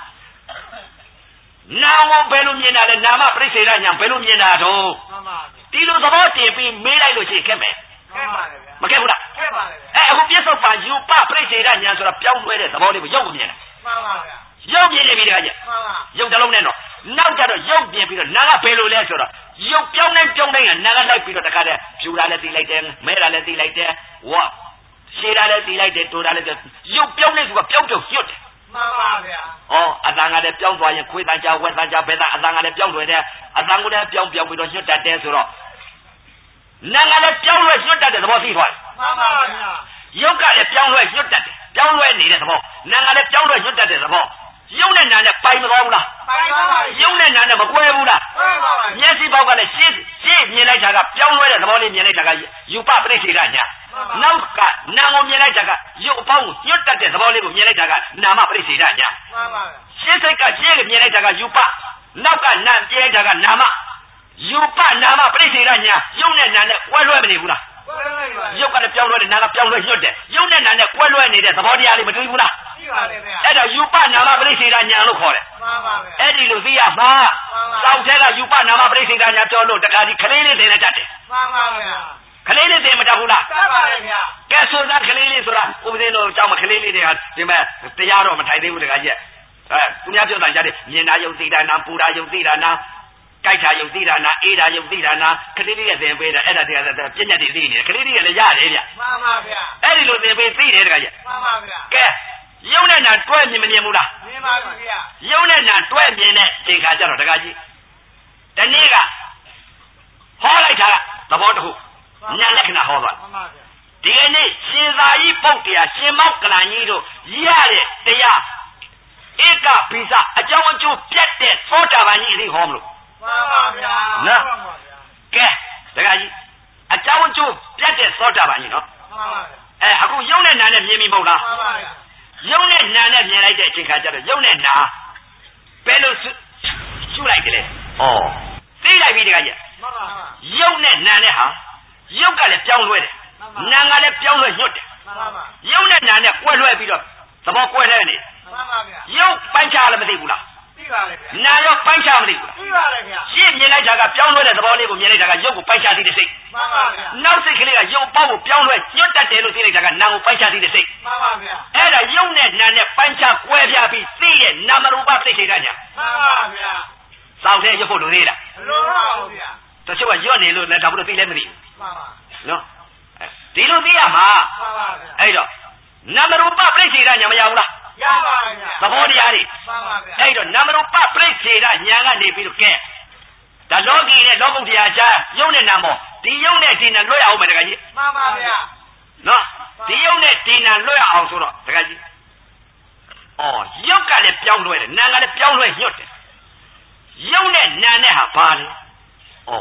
နာမဘယ်လိုမြင်တာလဲနာမပရိစေဒဉာဏ်ဘယ်လိုမြင်တာတော့မှန်ပါဒီလိုသဘောတင်ပြီးမေးလိုက်လို့ရှိရင်ခက်မယ်ခက်ပါလေဗျာမခက်ဘူးလားခက်ပါလေအဲအခုပြစ္ဆုတ်ပါယူပပရိစေဒဉာဏ်ဆိုတော့ပြောင်းလဲတဲ့သဘောလေးကိုရုပ်ကိုမြင်တာမှန်ပါဗျာရုပ်မြင်နေပြီတခါကျမှန်ပါရုပ်တစ်လုံးနဲ့တော့နောက်ကြတော့ရုပ်ပြင်ပြီးတော့နာကဘယ်လိုလဲဆိုတော့ရုပ်ပြောင်းတိုင်းပြောင်းတိုင်းကနာကလိုက်ပြီးတော့တခါတည်းဖြူတာလည်းသိလိုက်တယ်မဲတာလည်းသိလိုက်တယ်ဝါရှည်တာလည်းသိလိုက်တယ်တိုးတာလည်းရုပ်ပြောင်းနေသူကပြောင်းပြောင်းညွတ်တယ်မှန်ပါဗျာဩအတန်ကလည်းပြောင်းသွားရင်ခွေးတန်ကြဝက်တန်ကြဘယ်သာအတန်ကလည်းပြောင်းလွယ်တယ်အတန်ကလည်းပြောင်းပြောင်းပြီးတော့ညွတ်တတ်တယ်ဆိုတော့နာကလည်းပြောင်းလွယ်ညွတ်တတ်တဲ့သဘောသိသွားတယ်မှန်ပါဗျာရုပ်ကလည်းပြောင်းလွယ်ညွတ်တတ်တယ်ပြောင်းလွယ်နေတဲ့သဘောနာကလည်းပြောင်းလွယ်ညွတ်တတ်တဲ့သဘောရုပ်နဲ့နာနဲ့ပိုင်မသွားဘူးလားပိုင်ပါပါရုပ်နဲ့နာနဲ့မကွဲဘူးလားကွဲပါပါမျက်စိပေါက်ကလည်းရှင်းရှင်းမြင်လိုက်တာကပြောင်းလွယ်တဲ့သဘောလေးမြင်လိုက်တာကယူပပရိစေဒညာနောက်ကနာကိုမြင်လိုက်တာကရုပ်အပေါင်းကိုညွတ်တတ်တဲ့သဘောလေးကိုမြင်လိုက်တာကနာမပရိစေဒညာမှန်ပါဗျာရှင်းစိတ်ကရှင်းမြင်လိုက်တာကယူပနောက်ကနာပြဲတာကနာမယူပနာမပရိစေဒညာရုပ်နဲ့နာနဲ့ကွဲလွဲမနေဘူးလားကွဲလွဲပါရုပ်ကလည်းပြောင်းလွဲတယ်နာကပြောင်းလွဲညွတ်တယ်ရုပ်နဲ့နာနဲ့ကွဲလွဲနေတဲ့သဘောတရားလေးမတွေ့ဘူးလားသိပါတယ်ဗျာအဲ့တော့ယူပနာမပရိစေဒညာလို့ခေါ်တယ်မှန်ပါဗျာအဲ့ဒီလိုသိရမှာစောင့်ထဲကယူပနာမပရိစေဒညာပြောလို့တခါဒီခလေးလေးတင်နေတတ်တယ်မှန်ပါဗျာခလေးလေးတင်မတတ်ဘူးလားတတ်ပါတယ်ဗျာကဲဆိုစားခလေးလေးဆိုတာဥပဒေတော်ကြောင့်မခလေးလေးတွေကဒီမဲ့တရားတော်မထိုင်သေးဘူးတခါကြီးအဲသူများပြောတာကြတယ်မြင်တာယုံသိတာနာပူတာယုံသိတာနာကြိုက်တာယုံသိတာနာအေးတာယုံသိတာနာခလေးလေးကသင်ပေးတာအဲ့ဒါတည်းကပြည့်ညတ်တွေသိနေတယ်ခလေးလေးကလည်းရတယ်ဗျမှန်ပါဗျာအဲ့ဒီလိုသင်ပေးသိတယ်တခါကြီးမှန်ပါဗျာကဲရုပ်နဲ့နာတွဲမြင်မမြင်ဘူးလားမြင်ပါဗျာရုပ်နဲ့နာတွဲမြင်တဲ့ချိန်ခါကျတော့တခါကြီးဒီနေ့ကဟောလိုက်တာကသဘောတခုဉာဏ်လက္ခဏာဟောသွားဒီကနေ့ရှင်သာကြီးပုတ်တရားရှင်မောက်ကလန်ကြီးတို့ရတဲ့တရားဧကပိစအကြောင်းအကျိုးပြတ်တဲ့သောတာပန်ကြီးအသိဟောမလို့မှန်ပါဗျာနော်ကဲတခါကြီးအကြောင်းအကျိုးပြတ်တဲ့သောတာပန်ကြီးနော်မှန်ပါဗျာအဲအခုရုပ်နဲ့နာနဲ့မြင်ပြီမဟုတ်လားမှန်ပါဗျာရုပ်နဲ့နာနဲ့မြင်လိုက်တဲ့အချိန်ခါကျတော့ရုပ်နဲ့နာဘယ်လိုရှုလိုက်ကြလဲဩသိလိုက်ပြီတခါကြီးမှန်ပါဗျာရုပ်နဲ့နာနဲ့ဟာရုပ်ကလည်းပြောင်းလွဲတယ်နာကလည်းပြောင်းလွဲညွတ်တယ်မှန်ပါဗျာရုပ်နဲ့နာနဲ့ကွဲလွဲပြီးတော့သဘောကွဲတဲ့နေမှန်ပါဗျာရုပ်ပိုင်းခြားလည်းမသိဘူးလားသိပါလေဗျာနာရောပိုင်းခြားမသိဘူးလားသိပါလေဗျာရှင်းမြင်လိုက်တာကပြောင်းလွဲတဲ့သဘောလေးကိုမြင်လိုက်တာကရုပ်ကိုပိုင်းခြားသိတဲ့စိတ်မှန်ပါဗျာနောက်စိတ်ကလေးကရုပ်ပေါက်ကိုပြောင်းလွဲညွတ်တတ်တယ်လို့သိလိုက်တာကနာကိုပိုင်းခြားသိတဲ့စိတ်မှန်ပါဗျာအဲ့ဒါရုပ်နဲ့နာနဲ့ပိုင်းခြားကွဲပြားပြီးသိရဲ့နာမရူပသိစိတ်ကညာမှန်ပါဗျာစောင့်တဲ့ရုပ်ဖို့လိုသေးလားမလိုပါဘူးဗျာတချို့ကညွတ်နေလို့လည်းဒါမှမဟုတ်သိလည်းမသိဘူးမှန်ပါနော်ဒီလိုသိရမှာမှန်ပါဗျာအဲ့တော့နာမရူပပြိစ္ဆေဒညာမရဘူးလားရပါဗျာသဘောတရားတွေမှန်ပါဗျာအဲ့တော့နာမရူပပြိစ္ဆေဒညာကနေပြီးတော့ကဲဒါလောကီနဲ့လောကုတ္တရာချာယုံနဲ့နာမောဒီယုံနဲ့ဒီနာလွတ်ရအောင်မယ်တခါကြီးမှန်ပါဗျာနော်ဒီယုံနဲ့ဒီနာလွတ်ရအောင်ဆိုတော့တခါကြီးအော်ယုတ်ကလည်းပြောင်းလွဲတယ်နာကလည်းပြောင်းလွဲညွတ်တယ်ရုပ်နဲ့နာနဲ့ဟာဘာလဲဩ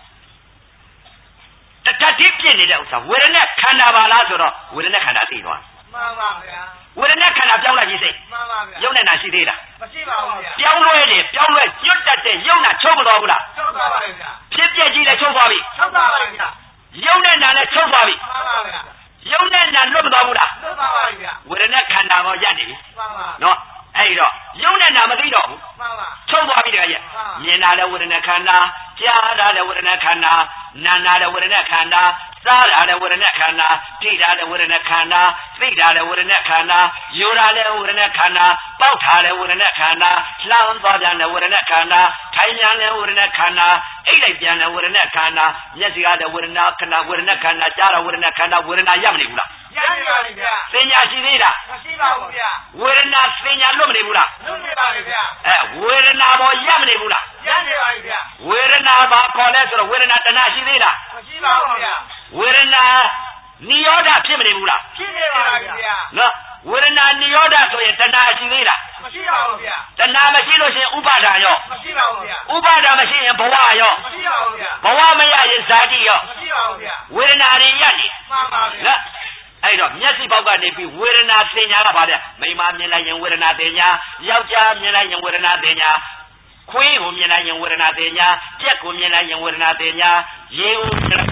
တတတိပြည့်နေတဲ့ဥစ္စာဝေဒနာခန္ဓာပါလားဆိုတော့ဝေဒနာခန္ဓာသိသွားမှန်ပါဗျာဝေဒနာခန္ဓာပြောင်းလိုက်ပြီစိတ်မှန်ပါဗျာရုပ်နဲ့နာရှိသေးလားမရှိပါဘူးဗျာပြောင်းလဲတယ်ပြောင်းလဲညွတ်တတ်တဲ့ရုပ်နာချုပ်မသွားဘူးလားချုပ်သွားပါဗျာဖြစ်ပြကြီးလည်းချုပ်သွားပြီချုပ်သွားပါဗျာရုပ်နဲ့နာလည်းချုပ်သွားပြီမှန်ပါဗျာရုပ်နဲ့နာလွတ်မသွားဘူးလားလွတ်သွားပါဗျာဝေဒနာခန္ဓာပေါ်ရပ်နေပြီမှန်ပါနော်အဲ့တော့ရုပ်နဲ့နာမသိတော့ဘူးမှန်ပါချုပ်သွားပြီတကယ်ကြီးမြင်တာလည်းဝေဒနာခန္ဓာကြားတာလည်းဝေဒနာခန္ဓာနာနာလည်းဝေဒနာခန္ဓာစားတာလည်းဝေဒနာခန္ဓာထိတာလည်းဝေဒနာခန္ဓာသိတာလည်းဝေဒနာခန္ဓာယူတာလည်းဝေဒနာခန္ဓာပေါက်တာလည်းဝေဒနာခန္ဓာလှမ်းသွားပြန်လည်းဝေဒနာခန္ဓာထိုင်ပြန်လည်းဝေဒနာခန္ဓာအိတ်လိုက်ပြန်လည်းဝေဒနာခန္ဓာမျက်စိကလည်းဝေဒနာခန္ဓာဝေဒနာခန္ဓာကြားတာဝေဒနာခန္ဓာဝေဒနာရမနေဘူးလားရနေပါပြီဗျာသင်ညာရှိသေးလားမရှိပါဘူးဗျာဝေဒနာသင်ညာလွတ်မနေဘူးလားလွတ်နေပါပြီဗျာအဲဝေဒနာပေါ်ရမနေဘူးလားရနေပါပြီဗျာဝေဒနာဘာခေါ်လဲဆိုတော့ဝေဒနာတဏှာရှိသေးလားမရှိပါဘူးဗျာဝေဒနာနိရောဓဖြစ်မနေဘူးလားဖြစ်နေပါပြီဗျာနော်ဝေဒနာနိရောဓဆိုရင်တဏှာရှိသေးလားမရှိပါဘူးဗျာတဏှာမရှိလို့ရှိရင်ဥပါဒာရောမရှိပါဘူးဗျာဥပါဒာမရှိရင်ဘဝရောမရှိပါဘူးဗျာဘဝမရရင်ဇာတိရောမရှိပါဘူးဗျာဝေဒနာတွေရနေမှန်ပါဗျာနော်အဲ့တော့မျက်စိပေါက်ကနေပြီးဝေဒနာသင်ညာကပါတဲ့မိမမြင်လိုက်ရင်ဝေဒနာသင်ညာယောက်ျားမြင်လိုက်ရင်ဝေဒနာသင်ညာခွေးကိုမြင်လိုက်ရင်ဝေဒနာသင်ညာကြက်ကိုမြင်လိုက်ရင်ဝေဒနာသင်ညာရေကိုမြင်လိုက်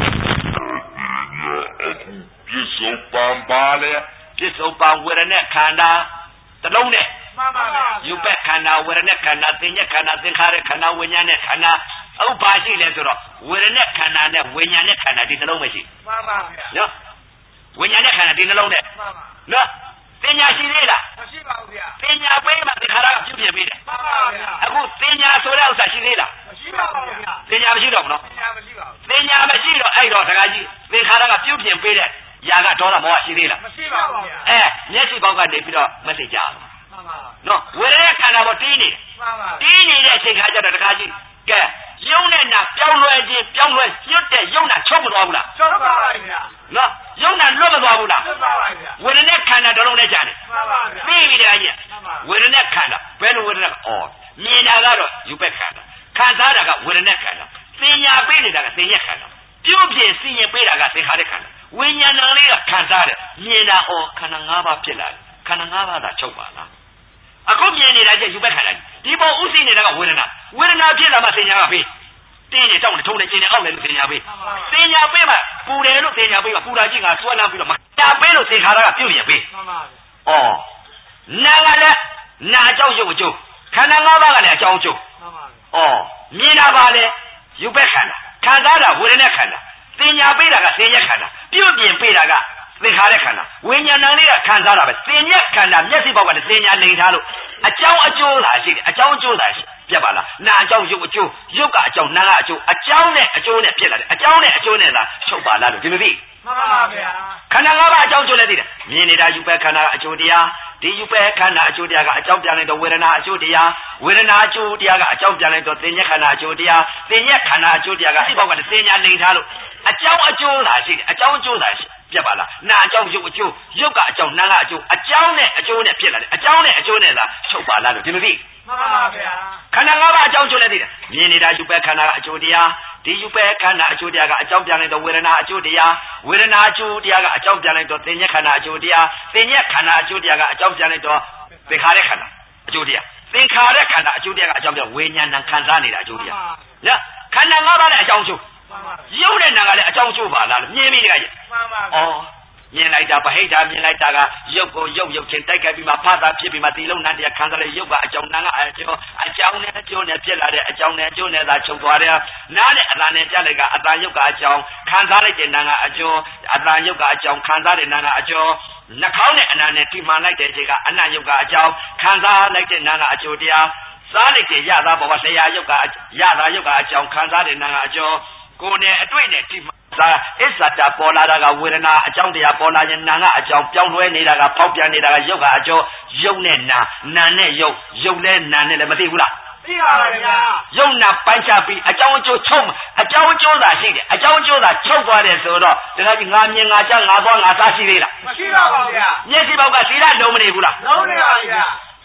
ပြစ္ဆုတ်ပံပါလေပြစ္ဆုတ်ပံဝေဒနာခန္ဓာတလုံးနဲ့မှန်ပါဗျာယူပက်ခန္ဓာဝေဒနာခန္ဓာသင်ညာခန္ဓာသင်္ခါရခန္ဓာဝိညာဉ်နဲ့ခန္ဓာဥပါရှိလဲဆိုတော့ဝေဒနာခန္ဓာနဲ့ဝိညာဉ်နဲ့ခန္ဓာဒီတလုံးမရှိမှန်ပါဗျာနော်ဝိညာဉ်နဲ့ခန္ဓာဒီနှလုံးနဲ့မှန်ပါနော်သင်ညာရှိသေးလားမရှိပါဘူးဗျာသင်ညာပေးမှသင်္ခါရကပြုပြင်ပေးတယ်မှန်ပါဗျာအခုသင်ညာဆိုတဲ့ဥစ္စာရှိသေးလားမရှိပါဘူးဗျာသင်ညာမရှိတော့ဘူးနော်သင်ညာမရှိပါဘူးသင်ညာမရှိတော့အဲ့တော့တခါကြီးသင်္ခါရကပြုပြင်ပေးတဲ့ຢာကဒေါသမောဟရှိသေးလားမရှိပါဘူးဗျာအဲမျက်စိပေါက်ကနေပြီးတော့မသိကြဘူးမှန်ပါနော်ဝေဒနာခန္ဓာပေါ်တီးနေမှန်ပါတီးနေတဲ့အချိန်ခါကျတော့တခါကြီးကဲရုပ်နဲ့နာပြောင်းလဲခြင်းပြောင်းလဲညွတ်တဲ့ရုပ်နာချုပ်မသွားဘူးလားချုပ်ပါပါဗျာနော်ရုပ်နာလွတ်မသွားဘူးလားလွတ်ပါပါဗျာဝေဒနာခန္ဓာတစ်လုံးနဲ့ကြာတယ်မှန်ပါဗျာသိပြီတခါကြီးဝေဒနာခန္ဓာဘယ်လိုဝေဒနာဩမြင်တာကတော့ယူပက်ခန္ဓာခံစားတာကဝေဒနာခန္ဓာသင်ညာပေးနေတာကသင်ညာခန္ဓာပြုပြင်စီရင်ပေးတာကသင်္ခါရခန္ဓာဝိညာဏလေးကခံစားတယ်မြင်တာဩခန္ဓာ၅ပါးဖြစ်လာတယ်ခန္ဓာ၅ပါးသာချုပ်ပါလားအခုမြင်နေတာကျယူပက်ခန္ဓာဒီပေါ်ဥသိနေတာကဝေဒနာဝေဒနာဖြစ်လာမှသင်ညာကပေးတင်းနေတောင်းနေထုံးနေကျင်းနေအောက်နေလို့သင်ညာပေးသင်ညာပေးမှပူတယ်လို့သင်ညာပေးမှပူတာကြီးငါဆွဲလမ်းပြီးတော့မတာပေးလို့သင်္ခါရကပြုပြင်ပေးမှန်ပါဗျာဩနာကလည်းနာအကြောင်းရုပ်အကျိုးခန္ဓာ၅ပါးကလည်းအကြောင်းအကျိုးမှန်ပါဗျာဩမြင်တာပါလေယူပက်ခန္ဓာခံစားတာဝေဒနာခန္ဓာသင်ညာပေးတာကသင်ညာခန္ဓာပြုပြင်ပေးတာကသင်္ခါရခန္ဓာဝိညာဏလေးကခံစားတာပဲသင်ညာခန္ဓာမျက်စိပေါက်ကလည်းသင်ညာလိန်ထားလို့အကြောင်းအကျိုးသာရှိတယ်အကြောင်းအကျိုးသာရှိပြတ်ပါလားနာအကြောင်းရုပ်အကျိုးရုပ်ကအကြောင်းနာကအကျိုးအကြောင်းနဲ့အကျိုးနဲ့ဖြစ်လာတယ်အကြောင်းနဲ့အကျိုးနဲ့သာချုပ်ပါလားလို့ဒီမသိမှန်ပါဗျာခန္ဓာ၅ပါးအကြောင်းကျိုးလည်းသိတယ်မြင်နေတာယူပက်ခန္ဓာအကျိုးတရားဒီယူပက်ခန္ဓာအကျိုးတရားကအကြောင်းပြန်လိုက်တော့ဝေဒနာအကျိုးတရားဝေဒနာအကျိုးတရားကအကြောင်းပြန်လိုက်တော့သင်ညက်ခန္ဓာအကျိုးတရားသင်ညက်ခန္ဓာအကျိုးတရားကဒီဘောက်ကသင်ညာလိန်ထားလို့အကြောင်းအကျိုးသာရှိတယ်အကြောင်းအကျိုးသာရှိပြတ်ပါလားနာအကြောင်းရုပ်အကျိုးရုပ်ကအကြောင်းနာကအကျိုးအကြောင်းနဲ့အကျိုးနဲ့ဖြစ်လာတယ်အကြောင်းနဲ့အကျိုးနဲ့သာချုပ်ပါလားလို့ဒီမသိမှန်ပါဗျာခန္ဓာ၅ပါးအကြောင်းကျိုးလည်းသိတယ်မြင်နေတာယူပက်ခန္ဓာကအကျိုးတရားဒီယူပက်ခန္ဓာအကျိုးတရားကအကြောင်းပြန်လိုက်တော့ဝေဒနာအကျိုးတရားဝေဒနာအကျိုးတရားကအကြောင်းပြန်လိုက်တော့သင်ညက်ခန္ဓာအကျိုးတရားသင်ညက်ခန္ဓာအကျိုးတရားကအကြောင်းပြန်လိုက်တော့သင်္ခါရခန္ဓာအကျိုးတရားသင်္ခါရခန္ဓာအကျိုးတရားကအကြောင်းပြန်ဝိညာဏခံစားနေတာအကျိုးတရားနော်ခန္ဓာ၅ပါးလည်းအကြောင်းကျိုးရုပ်နဲ့နာကလည်းအကြောင်းကျိုးပါလားမြင်ပြီတခါကြီးမှန်ပါဩမြင်လိုက်တာဗဟိတမြင်လိုက်တာကရုပ်ကိုရုပ်ရုပ်ချင်းတိုက်ခိုက်ပြီးမှဖတ်တာဖြစ်ပြီးမှဒီလုံးနန်းတရားခံစားလိုက်ရုပ်ကအကြောင်းနာကအကျိုးအကြောင်းနဲ့အကျိုးနဲ့ဖြစ်လာတဲ့အကြောင်းနဲ့အကျိုးနဲ့သာချုပ်သွားတယ်နားနဲ့အတန်နဲ့ကြားလိုက်ကအတန်ရုပ်ကအကြောင်းခံစားလိုက်တဲ့နာကအကျိုးအတန်ရုပ်ကအကြောင်းခံစားတဲ့နာကအကျိုးနှာခေါင်းနဲ့အနာနဲ့ထိမှန်လိုက်တဲ့အချိန်ကအနံ့ရုပ်ကအကြောင်းခံစားလိုက်တဲ့နာကအကျိုးတရားစားလိုက်တဲ့ရသာဘဝဆရာရုပ်ကရသာရုပ်ကအကြောင်းခံစားတဲ့နာကအကျိုးကိုယ်နဲ့အတွေ့နဲ့ထိမှန်သာအစ္ဆတာပေါ်လာတာကဝေဒနာအကြောင်းတရားပေါ်လာရင်နာကအကြောင်းပြောင်းလဲနေတာကဖောက်ပြန်နေတာကရုပ်ကအကျိုးရုပ်နဲ့နာနာနဲ့ရုပ်ရုပ်နဲ့နာနဲ့လည်းမသိဘူးလားသိပါပါဗျာရုပ်နာပိုင်းခြားပြီးအကြောင်းအကျိုးချုပ်အကြောင်းအကျိုးသာရှိတယ်အကြောင်းအကျိုးသာချုပ်သွားတယ်ဆိုတော့တခါကြီးငါမြင်ငါကြားငါသွားငါစားရှိသေးလားမရှိပါဘူးဗျာမျက်စိပေါက်ကသီလလုံးမနေဘူးလားလုံးနေပါဗျာ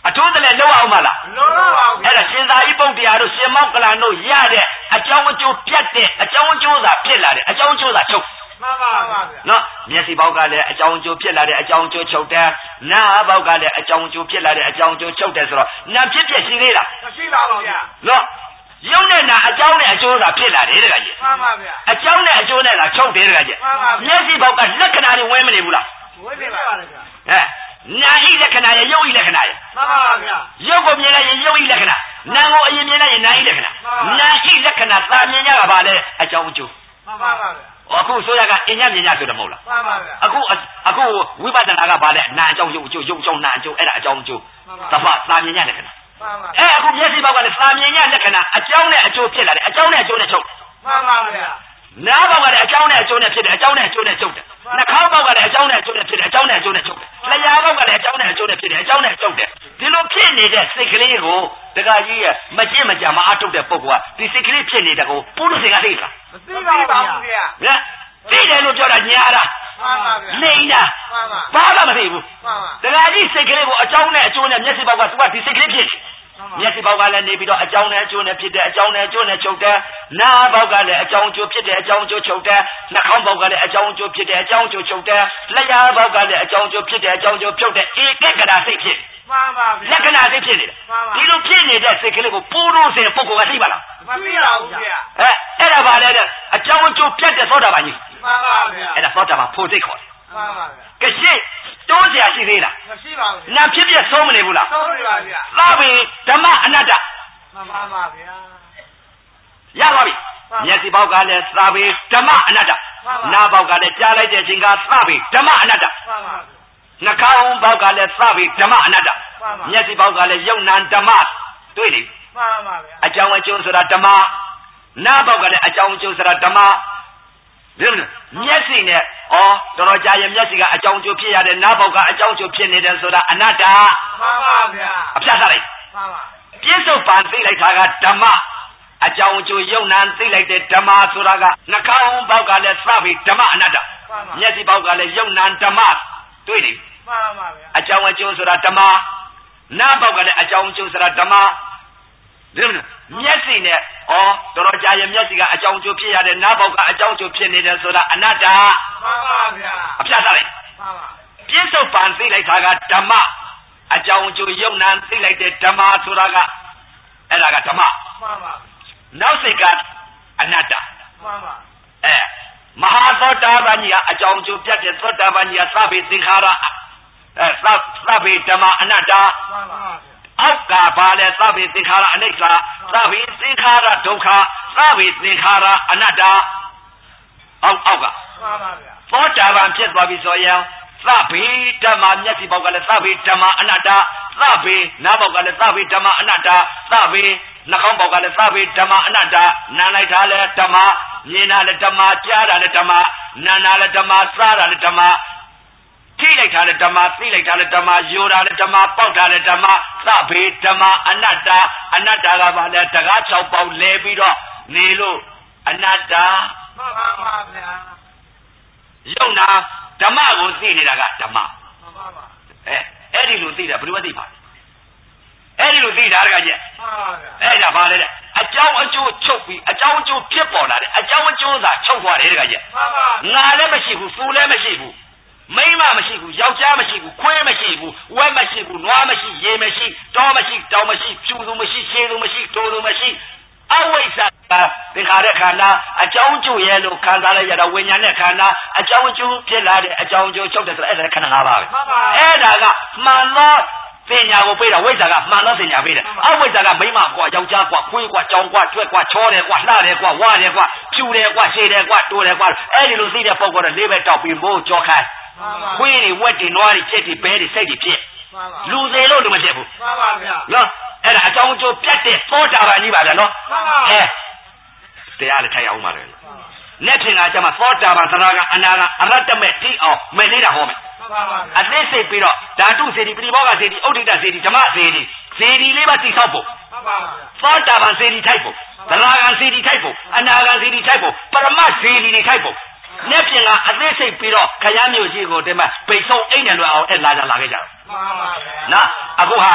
အထူးတလဲလောက်အောင်မလားလုံးတော့ပါဘူးအဲ့ဒါရှင်သာရိပုတ္တရာတို့ရှင်မောက္ကလန်တို့ရတဲ့အကြောင်းအကျိုးပြတ်တဲ့အကြောင်းအကျိုးသာဖြစ်လာတဲ့အကြောင်းအကျိုးသာချုပ်မှန်ပါပါဗျာနော်မျက်စိပေါက်ကလည်းအကြောင်းအကျိုးဖြစ်လာတဲ့အကြောင်းအကျိုးချုပ်တယ်နားပေါက်ကလည်းအကြောင်းအကျိုးဖြစ်လာတဲ့အကြောင်းအကျိုးချုပ်တယ်ဆိုတော့နာဖြစ်ဖြစ်ရှိသေးလားမရှိပါဘူးဗျာနော်ရုပ်နဲ့နာအကြောင်းနဲ့အကျိုးသာဖြစ်လာတယ်တကကြီးမှန်ပါဗျာအကြောင်းနဲ့အကျိုးနဲ့သာချုပ်တယ်တကကြီးမှန်ပါဗျာမျက်စိပေါက်ကလက္ခဏာတွေဝင်မနေဘူးလားဝင်နေပါလေဗျာဟဲ့နာဤလက္ခဏာရဲ့ရုပ်ဤလက္ခဏာရဲ့မှန်ပါဗျာရုပ်ကိုမြင်လိုက်ရင်ရုပ်ဤလက္ခဏာနာကိုအရင်မြင်လိုက်ရင်နာဤလက္ခဏာနာဤလက္ခဏာသာမြင်ကြတာပါလေအကြောင်းအကျိုးမှန်ပါဗျာအခုဆိုရကအင်ညမြင်ညဆိုတယ်မဟုတ်လားမှန်ပါဗျာအခုအခုဝိပဿနာကဘာလဲနာအကြောင်းရုပ်အကျိုးရုပ်အကြောင်းနာအကျိုးအဲ့ဒါအကြောင်းအကျိုးသဘာသာမြင်ညလက္ခဏာမှန်ပါအဲ့အခုမျက်စိဘောက်ကလည်းသာမြင်ညလက္ခဏာအကြောင်းနဲ့အကျိုးဖြစ်လာတယ်အကြောင်းနဲ့အကျိုးနဲ့ချုပ်မှန်ပါဗျာနားဘောက်ကလည်းအကြောင်းနဲ့အကျိုးနဲ့ဖြစ်တယ်အကြောင်းနဲ့အကျိုးနဲ့ချုပ်တယ်နှာခေါင်းဘောက်ကလည်းအကြောင်းနဲ့အကျိုးနဲ့ဖြစ်တယ်အကြောင်းနဲ့အကျိုးနဲ့ချုပ်တယ်လျှာဘောက်ကလည်းအကြောင်းနဲ့အကျိုးနဲ့ဖြစ်တယ်အကြောင်းနဲ့ချုပ်တယ်ဒီလိုဖြစ်နေတဲ့စိတ်ကလေးကိုတခါကြီးရဲ့မကြည့်မကြမအားထုတ်တဲ့ပုဂ္ဂိုလ်ကဒီစိတ်ကလေးဖြစ်နေတဲ့ကိုပုရုษင်ကသိလားမသိပါဘူးဗျာဟမ်သိတယ်လို့ပြောတာညာတာမှန်ပါဗျာနေတာမှန်ပါဘာမှမသိဘူးမှန်ပါတခါကြီးစိတ်ကလေးကိုအကြောင်းနဲ့အကျိုးနဲ့မျက်စိဘောက်ကသူကဒီစိတ်ကလေးဖြစ်မျက်စိဘောက်ကလည်းနေပြီးတော့အကြောင်းနဲ့အကျိုးနဲ့ဖြစ်တယ်အကြောင်းနဲ့အကျိုးနဲ့ချုပ်တယ်နားဘောက်ကလည်းအကြောင်းအကျိုးဖြစ်တယ်အကြောင်းအကျိုးချုပ်တယ်နှာခေါင်းဘောက်ကလည်းအကြောင်းအကျိုးဖြစ်တယ်အကြောင်းအကျိုးချုပ်တယ်လျှာဘောက်ကလည်းအကြောင်းအကျိုးဖြစ်တယ်အကြောင်းအကျိုးဖြုတ်တယ်ဧကကရာစိတ်ဖြစ်မှန်ပါဗျာလက္ခဏာစိတ်ဖြစ်နေတယ်ဒီလိုဖြစ်နေတဲ့စိတ်ကလေးကိုပိုးလို့စင်ပုဂ္ဂိုလ်ကသိပါလားမသိပါဘူးဗျာအဲအဲ့ဒါပါလေတဲ့အကြောင်းအကျိုးပြတ်တဲ့သောတာပန်ကြီးမှန်ပါဗျာအဲ့ဒါသောတာပန်ဖို့စိတ်ခေါ်တယ်မှန်ပါဗျာကရှိတိုးเสียရှိသေးလားမရှိပါဘူးနာဖြစ်ဖြစ်ဆုံးမနေဘူးလားသုံးနေပါဗျာသဗ္ဗေဓမ္မအနတ္တမှန်ပါပါဗျာရပါပြီမျက်စိပေါက်ကလည်းသဗ္ဗေဓမ္မအနတ္တနားပေါက်ကလည်းကြားလိုက်တဲ့အချိန်ကသဗ္ဗေဓမ္မအနတ္တမှန်ပါနှာခေါင်းပေါက်ကလည်းသဗ္ဗေဓမ္မအနတ္တမျက်စိပေါက်ကလည်းယုံနာဓမ္မတွေ့လေမှန်ပါဗျာအကြောင်းအကျိုးဆိုတာဓမ္မနားပေါက်ကလည်းအကြောင်းအကျိုးဆိုတာဓမ္မဒီလိုမျက်စိနဲ့ဩတော်တော်ကြာရင်မျက်စိကအကြောင်းအကျိုးဖြစ်ရတယ်နားပေါက်ကအကြောင်းအကျိုးဖြစ်နေတယ်ဆိုတာအနတ္တမှန်ပါဗျာအဖြတ်ထားလိုက်မှန်ပါပြစ္ဆုတ်ပန်သိလိုက်တာကဓမ္မအကြောင်းအကျိုးယုံနာသိလိုက်တဲ့ဓမ္မဆိုတာကနှာခေါင်းပေါက်ကလည်းသဗ္ဗေဓမ္မအနတ္တမျက်စိပေါက်ကလည်းယုံနာဓမ္မတွေ့လေမှန်ပါဗျာအကြောင်းအကျိုးဆိုတာဓမ္မနားပေါက်ကလည်းအကြောင်းအကျိုးဆိုတာဓမ္မဒီလိုမျက်စိနဲ့ဩတော်တော်ကြာရင်မျက်စိကအကြောင်းအကျိုးဖြစ်ရတယ်နားပေါက်ကအကြောင်းအကျိုးဖြစ်နေတယ်ဆိုတာအနတ္တမှန်ပါဗျာအဖြတ်ထားလိုက်မှန်ပါပြစ္ဆုတ်ပန်သိလိုက်တာကဓမ္မအကြောင်းအကျိုးယုံနာသိလိုက်တဲ့ဓမ္မဆိုတာကအဲ့ဒါကဓမ္မမှန်ပါနောက်စိတ်ကအနတ္တမှန်ပါအဲမဟာသောတာပန်ကြီးကအကြောင်းအကျိုးပြတ်တဲ့သောတာပန်ကြီးကသဗ္ဗေသင်္ခါရအဲသဗ္ဗေဓမ္မအနတ္တမှန်ပါအောက်ကဘာလဲသဗ္ဗေသင်္ခါရအနိစ္စသဗ္ဗေသင်္ခါရဒုက္ခသဗ္ဗေသင်္ခါရအနတ္တအောက်အောက်ကမှန်ပါဗျာသောတာပန်ဖြစ်သွားပြီဆိုရင်သဗ္ဗေဓမ္မမျက်စိပေါက်ကလည်းသဗ္ဗေဓမ္မအနတ္တသဗ္ဗေနားပေါက်ကလည်းသဗ္ဗေဓမ္မအနတ္တသဗ္ဗေနှာခေါင်းပေါက်ကလည်းသဗ္ဗေဓမ္မအနတ္တနားလိုက်တာလည်းဓမ္မမြင်တာလည်းဓမ္မကြားတာလည်းဓမ္မနားတာလည်းဓမ္မစားတာလည်းဓမ္မထိလိုက်တာလည်းဓမ္မသိလိုက်တာလည်းဓမ္မယောတာလည်းဓမ္မပေါက်တာလည်းဓမ္မသဗ္ဗေဓမ္မအနတ္တအနတ္တကဘာလဲတကား၆ပေါက်လဲပြီးတော့နေလို့အနတ္တမှန်ပါပါဗျာယုံနာဓမ္မကိုသိနေတာကဓမ္မမှန်ပါပါအဲအဲ့ဒီလိုသိတာဘယ်လိုမှသိပါ့အဲ့ဒီလိုသိတာတကကြီးမှန်ပါဗျာအဲ့ဒါဘာလဲတဲ့အကြောင်းအကျိုးချုပ်ပြီးအကြောင်းအကျိုးဖြစ်ပေါ်လာတယ်အကြောင်းအကျိုးသာချုပ်သွားတယ်တကကြီးမှန်ပါငါလည်းမရှိဘူးသူလည်းမရှိဘူးမိန်းမမရှိဘူးယောက်ျားမရှိဘူးခွေးမရှိဘူးဝက်မရှိဘူးနွားမရှိရေမရှိတောမရှိတောင်မရှိဖြူသူမရှိရှည်သူမရှိတိုးသူမရှိအဝိဇ္ဇာသင်္ခါရခန္ဓာအကြောင်းကျိုးရဲ့လို့ခံစားလိုက်ရတာဝိညာဉ်နဲ့ခန္ဓာအကြောင်းကျိုးဖြစ်လာတဲ့အကြောင်းကျိုးချုပ်တယ်ဆိုတော့အဲ့ဒါခန္ဓာ၅ပါးပဲမှန်ပါအဲ့ဒါကမှန်သောပညာကိုပေးတာဝိဇ္ဇာကမှန်သောပညာပေးတယ်အဝိဇ္ဇာကမိမကွာယောက်ျားကွာခွေးကွာကြောင်ကွာကျွဲ့ကွာချောတယ်ကွာလှတယ်ကွာဝါတယ်ကွာဖြူတယ်ကွာရှည်တယ်ကွာတိုးတယ်ကွာအဲ့ဒီလိုသိတဲ့ပုံကတော့လေးပဲတောက်ပြီးမိုးကြောခိုင်းမှန်ပါခွေးတွေဝက်တွေနွားတွေချက်တွေဘဲတွေစိတ်တွေဖြစ်မှန်ပါလူသေးလို့လည်းမဖြစ်ဘူးမှန်ပါဗျာနော်အဲ့ဒါအကြောင်းအကျိုးပြတ်တဲ့သောတာပန်ကြီးပါဗျာနော်မှန်ပါအဲတရားလည်းထိုင်အောင်ပါလေလက်ဖြင့်ကကျမသောတာပန်သရကအနာကအရတ္တမဲ့တိအောင်မဲ့နေတာဟောမယ်မှန်ပါဗျာအသိစိတ်ပြီးတော့ဓာတုစေတီပရိဘောဂစေတီဥဒိတစေတီဓမ္မစေတီစေတီလေးပါတိဆောက်ဖို့မှန်ပါဗျာသောတာပန်စေတီထိုက်ဖို့သရဂံစေတီထိုက်ဖို့အနာဂံစေတီထိုက်ဖို့ပရမတ်စေတီတွေထိုက်ဖို့လက်ဖြင့်ကအသိစိတ်ပြီးတော့ခရမ်းမျိုးရှိကိုတည်းမှာပိတ်ဆုံးအိမ်နဲ့လွယ်အောင်အဲ့လာကြလာခဲ့ကြတယ်မှန်ပါဗျာနော်အခုဟာဒ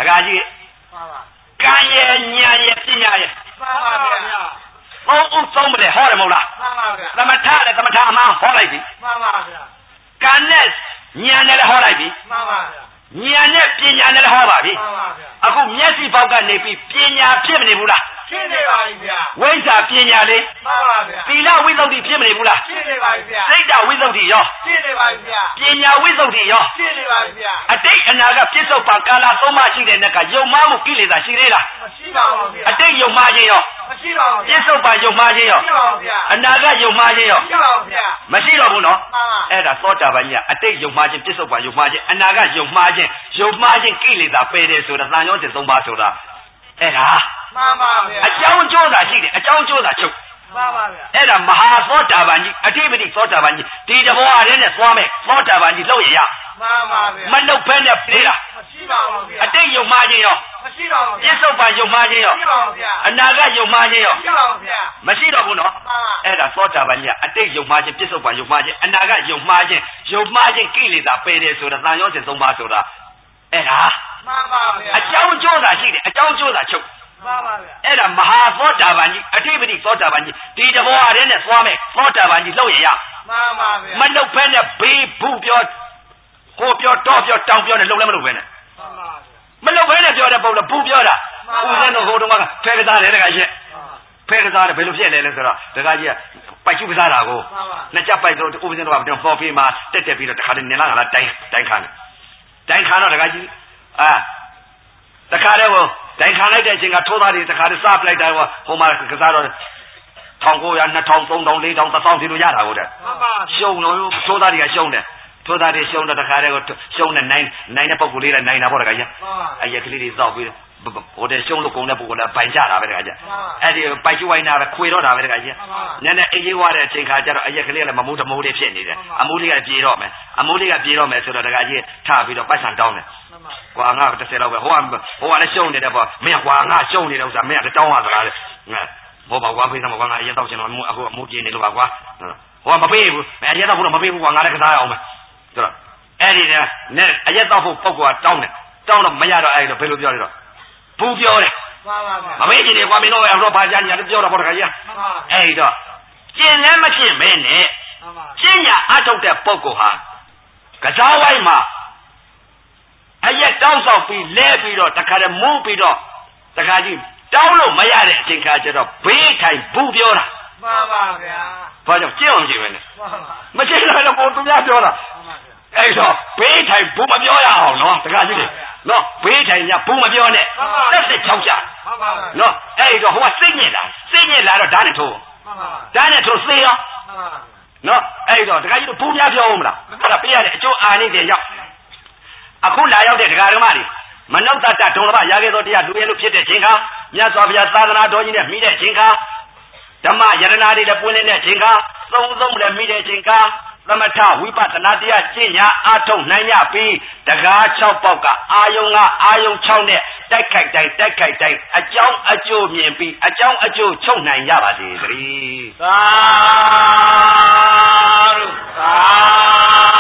တခါကြီးကံရဲ့ဉာဏ်ရဲ့ပညာရဲ့မှန်ပါဗျာဘုံဥသုံးမလဲဟောတယ်မဟုတ်လားမှန်ပါဗျာသမထနဲ့သမထအမှန်ဟောလိုက်ပြီမှန်ပါဗျာကံနဲ့ဉာဏ်နဲ့လည်းဟောလိုက်ပြီမှန်ပါဗျာဉာဏ်နဲ့ပညာနဲ့လည်းဟောပါပြီမှန်ပါဗျာအခုမျက်စိပေါက်ကနေပြီးပညာဖြစ်မနေဘူးလားဖြစ်နေပါပြီဗျာဝိဇ္ဇာပညာလေးမှန်ပါဗျာသီလဝိသုဒ္ဓိဖြစ်မနေဘူးလားဖြစ်နေပါပြီဗျာစိတ်ဓာတ်ဝိသုဒ္ဓိရောဖြစ်နေပါပြီဗျာပညာဝိသုဒ္ဓိရောဖြစ်နေပါပြီဗျာအတိတ်အနာကပြစ္ဆုတ်ပါကာလသုံးပါးရှိတဲ့နက်ကယုံမှားမှုကိလေသာရှိသေးလားမရှိပါဘူးဗျာအတိတ်ယုံမှားခြင်းရောမရှိပါဘူးပြစ္ဆုတ်ပါယုံမှားခြင်းရောမရှိပါဘူးဗျာအနာကယုံမှားခြင်းရောမရှိပါဘူးဗျာမရှိတော့ဘူးနော်အဲ့ဒါသောတာပန်ကြီးကအတိတ်ယုံမှားခြင်းပြစ္ဆုတ်ပါယုံမှားခြင်းအနာကယုံမှားခြင်းယုံမှားခြင်းကိလေသာပယ်တယ်ဆိုတာသံယောဇဉ်သုံးပါးဆိုတာအဲ့ဒါမှန်ပါဗျာအကြောင်းကျိုးတာရှိတယ်အကြောင်းကျိုးတာချုပ်မှန်ပါဗျာအဲ့ဒါမဟာသောတာပန်ကြီးအဋ္ဌိပတိသောတာပန်ကြီးဒီတဘောအရင်နဲ့သွားမယ်သောတာပန်ကြီးလောက်ရရမှန်ပါဗျာမနှုတ်ဖဲနဲ့ပြေးတာမရှိပါဘူးဗျာအတိတ်ယုံမှားခြင်းရောမရှိပါဘူးဗျာပြစ္ဆုတ်ပန်ယုံမှားခြင်းရောမရှိပါဘူးဗျာအနာဂတ်ယုံမှားခြင်းရောမရှိပါဘူးဗျာမရှိတော့ဘူးနော်အဲ့ဒါသောတာပန်ကြီးအတိတ်ယုံမှားခြင်းပြစ္ဆုတ်ပန်ယုံမှားခြင်းအနာဂတ်ယုံမှားခြင်းယုံမှားခြင်းကိလေသာပယ်တယ်ဆိုတာသံယောဇဉ်သုံးပါးဆိုတာအဲ့ဒါမှန်ပါဗျာအကြောင်းကျိုးတာရှိတယ်အကြောင်းကျိုးတာချုပ်မှန်ပါဗျာအဲ့ဒါမဟာသောတာပန်ကြီးအဋ္ဌိပတိသောတာပန်ကြီးဒီတဘောအရင်နဲ့သွားမယ်သောတာပန်ကြီးလောက်ရရမှန်ပါဗျာမနှုတ်ဖဲနဲ့ဘေးဘူးပြောဟိုပြောတော့ပြောတောင်ပြောနဲ့လုံလည်းမလုပ်ဖဲနဲ့မှန်ပါဗျာမလုပ်ဖဲနဲ့ပြောတဲ့ပုံလည်းဘူးပြောတာဦးဇင်းတို့ဟိုတုန်းကဖဲကစားတယ်တခါကြီးဖဲကစားတယ်ဘယ်လိုဖြစ်လဲလဲဆိုတော့တခါကြီးကပိုက်ကျူကစားတာကိုနှစ်ချက်ပိုက်တော့ဦးဇင်းတို့ကပေါ်ဖေးမှာတက်တက်ပြီးတော့တခါတည်းနေလာကလာတိုင်းတိုင်းခါတယ်တိုင်းခါတော့တခါကြီးအာတခါတည်းဟိုတိုင်းခံလိုက်တဲ့အချိန်ကထိုးသားတွေတခါတည်းစပလိုက်တာဟိုမှာကစားတော့တစ်ကိုးရာနှစ်ထောင်သုံးထောင်လေးထောင်တစ်ထောင်စီလိုရတာဟုတ်တယ်မှန်ပါရှုံတော့ထိုးသားတွေကရှုံတယ်ထိုးသားတွေရှုံတော့တခါတည်းကိုရှုံတဲ့နိုင်နိုင်တဲ့ပုံကိုလေးနဲ့နိုင်တာပေါ့တခါကြီးအဲ့ရကလေးတွေစောက်ပြီးဟိုတဲ့ရှုံလို့ကုန်တဲ့ပုံကလည်းပိုင်ကြတာပဲတခါကြီးအဲ့ဒီပိုက်ကျွိုင်းတာပဲခွေတော့တာပဲတခါကြီးနည်းနည်းအေးအေးဝါတဲ့အချိန်ခါကျတော့အရက်ကလေးကလည်းမမိုးတမိုးလေးဖြစ်နေတယ်အမိုးလေးကပြေတော့မယ်အမိုးလေးကပြေတော့မယ်ဆိုတော့တခါကြီးထပြီးတော့ပိုက်ဆံတောင်းတယ်ကွာငါတစ်ဆယ်လောက်ပဲဟိုကဟိုကလည်းရှုံနေတယ်ပေါ့မင်းကွာငါရှုံနေတယ်ဥစ္စာမင်းကတောင်းရသလားလေဟိုပါကွာဖေးစမ်းကွာငါအရင်တော့ကျွန်တော်အခုအမိုးပြေနေလို့ပါကွာဟိုကမပေးဘူးအရင်တော့ဘုရားမပေးဘူးကွာငါလည်းကစားရအောင်မယ်ဆိုတော့အဲ့ဒီနဲ့အရက်တော့ဖို့ပုတ်ကွာတောင်းတယ်တောင်းတော့မရတော့အဲ့တော့ဘယ်လိုပြောလဲတော့ဘူးပြောတယ်မှန်ပါပါမမေ့ချင်တယ်ကွာမင်းတို့ကတော့ဘာကြညာလည်းပြောတော့ပေါ့တခါကြီးအဲ့တော့ကျင်လည်းမဖြစ်မဲနဲ့ကျင်ညာအထုတ်တဲ့ပုဂ္ဂိုလ်ဟာကစားဝိုင်းမှာအရက်တောင်းဆောက်ပြီးလဲပြီးတော့တခါတည်းမူးပြီးတော့တခါကြီးတောင်းလို့မရတဲ့အချိန်ခါကျတော့ဘေးထိုင်ဘူးပြောတာမှန်ပါဗျာဘာကြောင့်ကျင့်အောင်ကျင့်မယ်နဲ့မကျင့်တော့လည်းကိုသူများပြောတာအဲ့တော့ဘေးထိုင်ဘူးမပြောရအောင်နော်တခါကြီးလေနော်ဘေးထိုင်ညဘူးမပြောနဲ့တက်တက်ချောက်ကြနော်အဲ့တော့ဟိုကစိတ်ညစ်လာစိတ်ညစ်လာတော့ဓာတ်နဲ့ထိုးဓာတ်နဲ့ထိုးစေးရောနော်အဲ့တော့တခါကြီးတို့ဘူးများပြောအောင်မလားအဲ့ဒါပေးရတဲ့အကျိုးအာနိသင်ရောက်အခုလာရောက်တဲ့ဒကာဓမ္မတွေမနုဿတဒုံလဘရခဲ့သောတရားလူရဲလို့ဖြစ်တဲ့ခြင်းခါမြတ်စွာဘုရားသာသနာတော်ကြီးနဲ့မိတဲ့ခြင်းခါဓမ္မယရနာတွေလည်းပွင့်နေတဲ့ခြင်းခါသုံးသုံးလည်းမိတဲ့ခြင်းခါသမထဝိပဿနာတရားကျင့်ညာအားထုတ်နိုင်ရပြီးတကား၆ပေါက်ကအာယုံကအာယုံ၆နဲ့တိုက်ခိုက်တိုင်းတိုက်ခိုက်တိုင်းအကြောင်းအကျိုးမြင်ပြီးအကြောင်းအကျိုးချုပ်နိုင်ရပါစေသတည်းသာသာ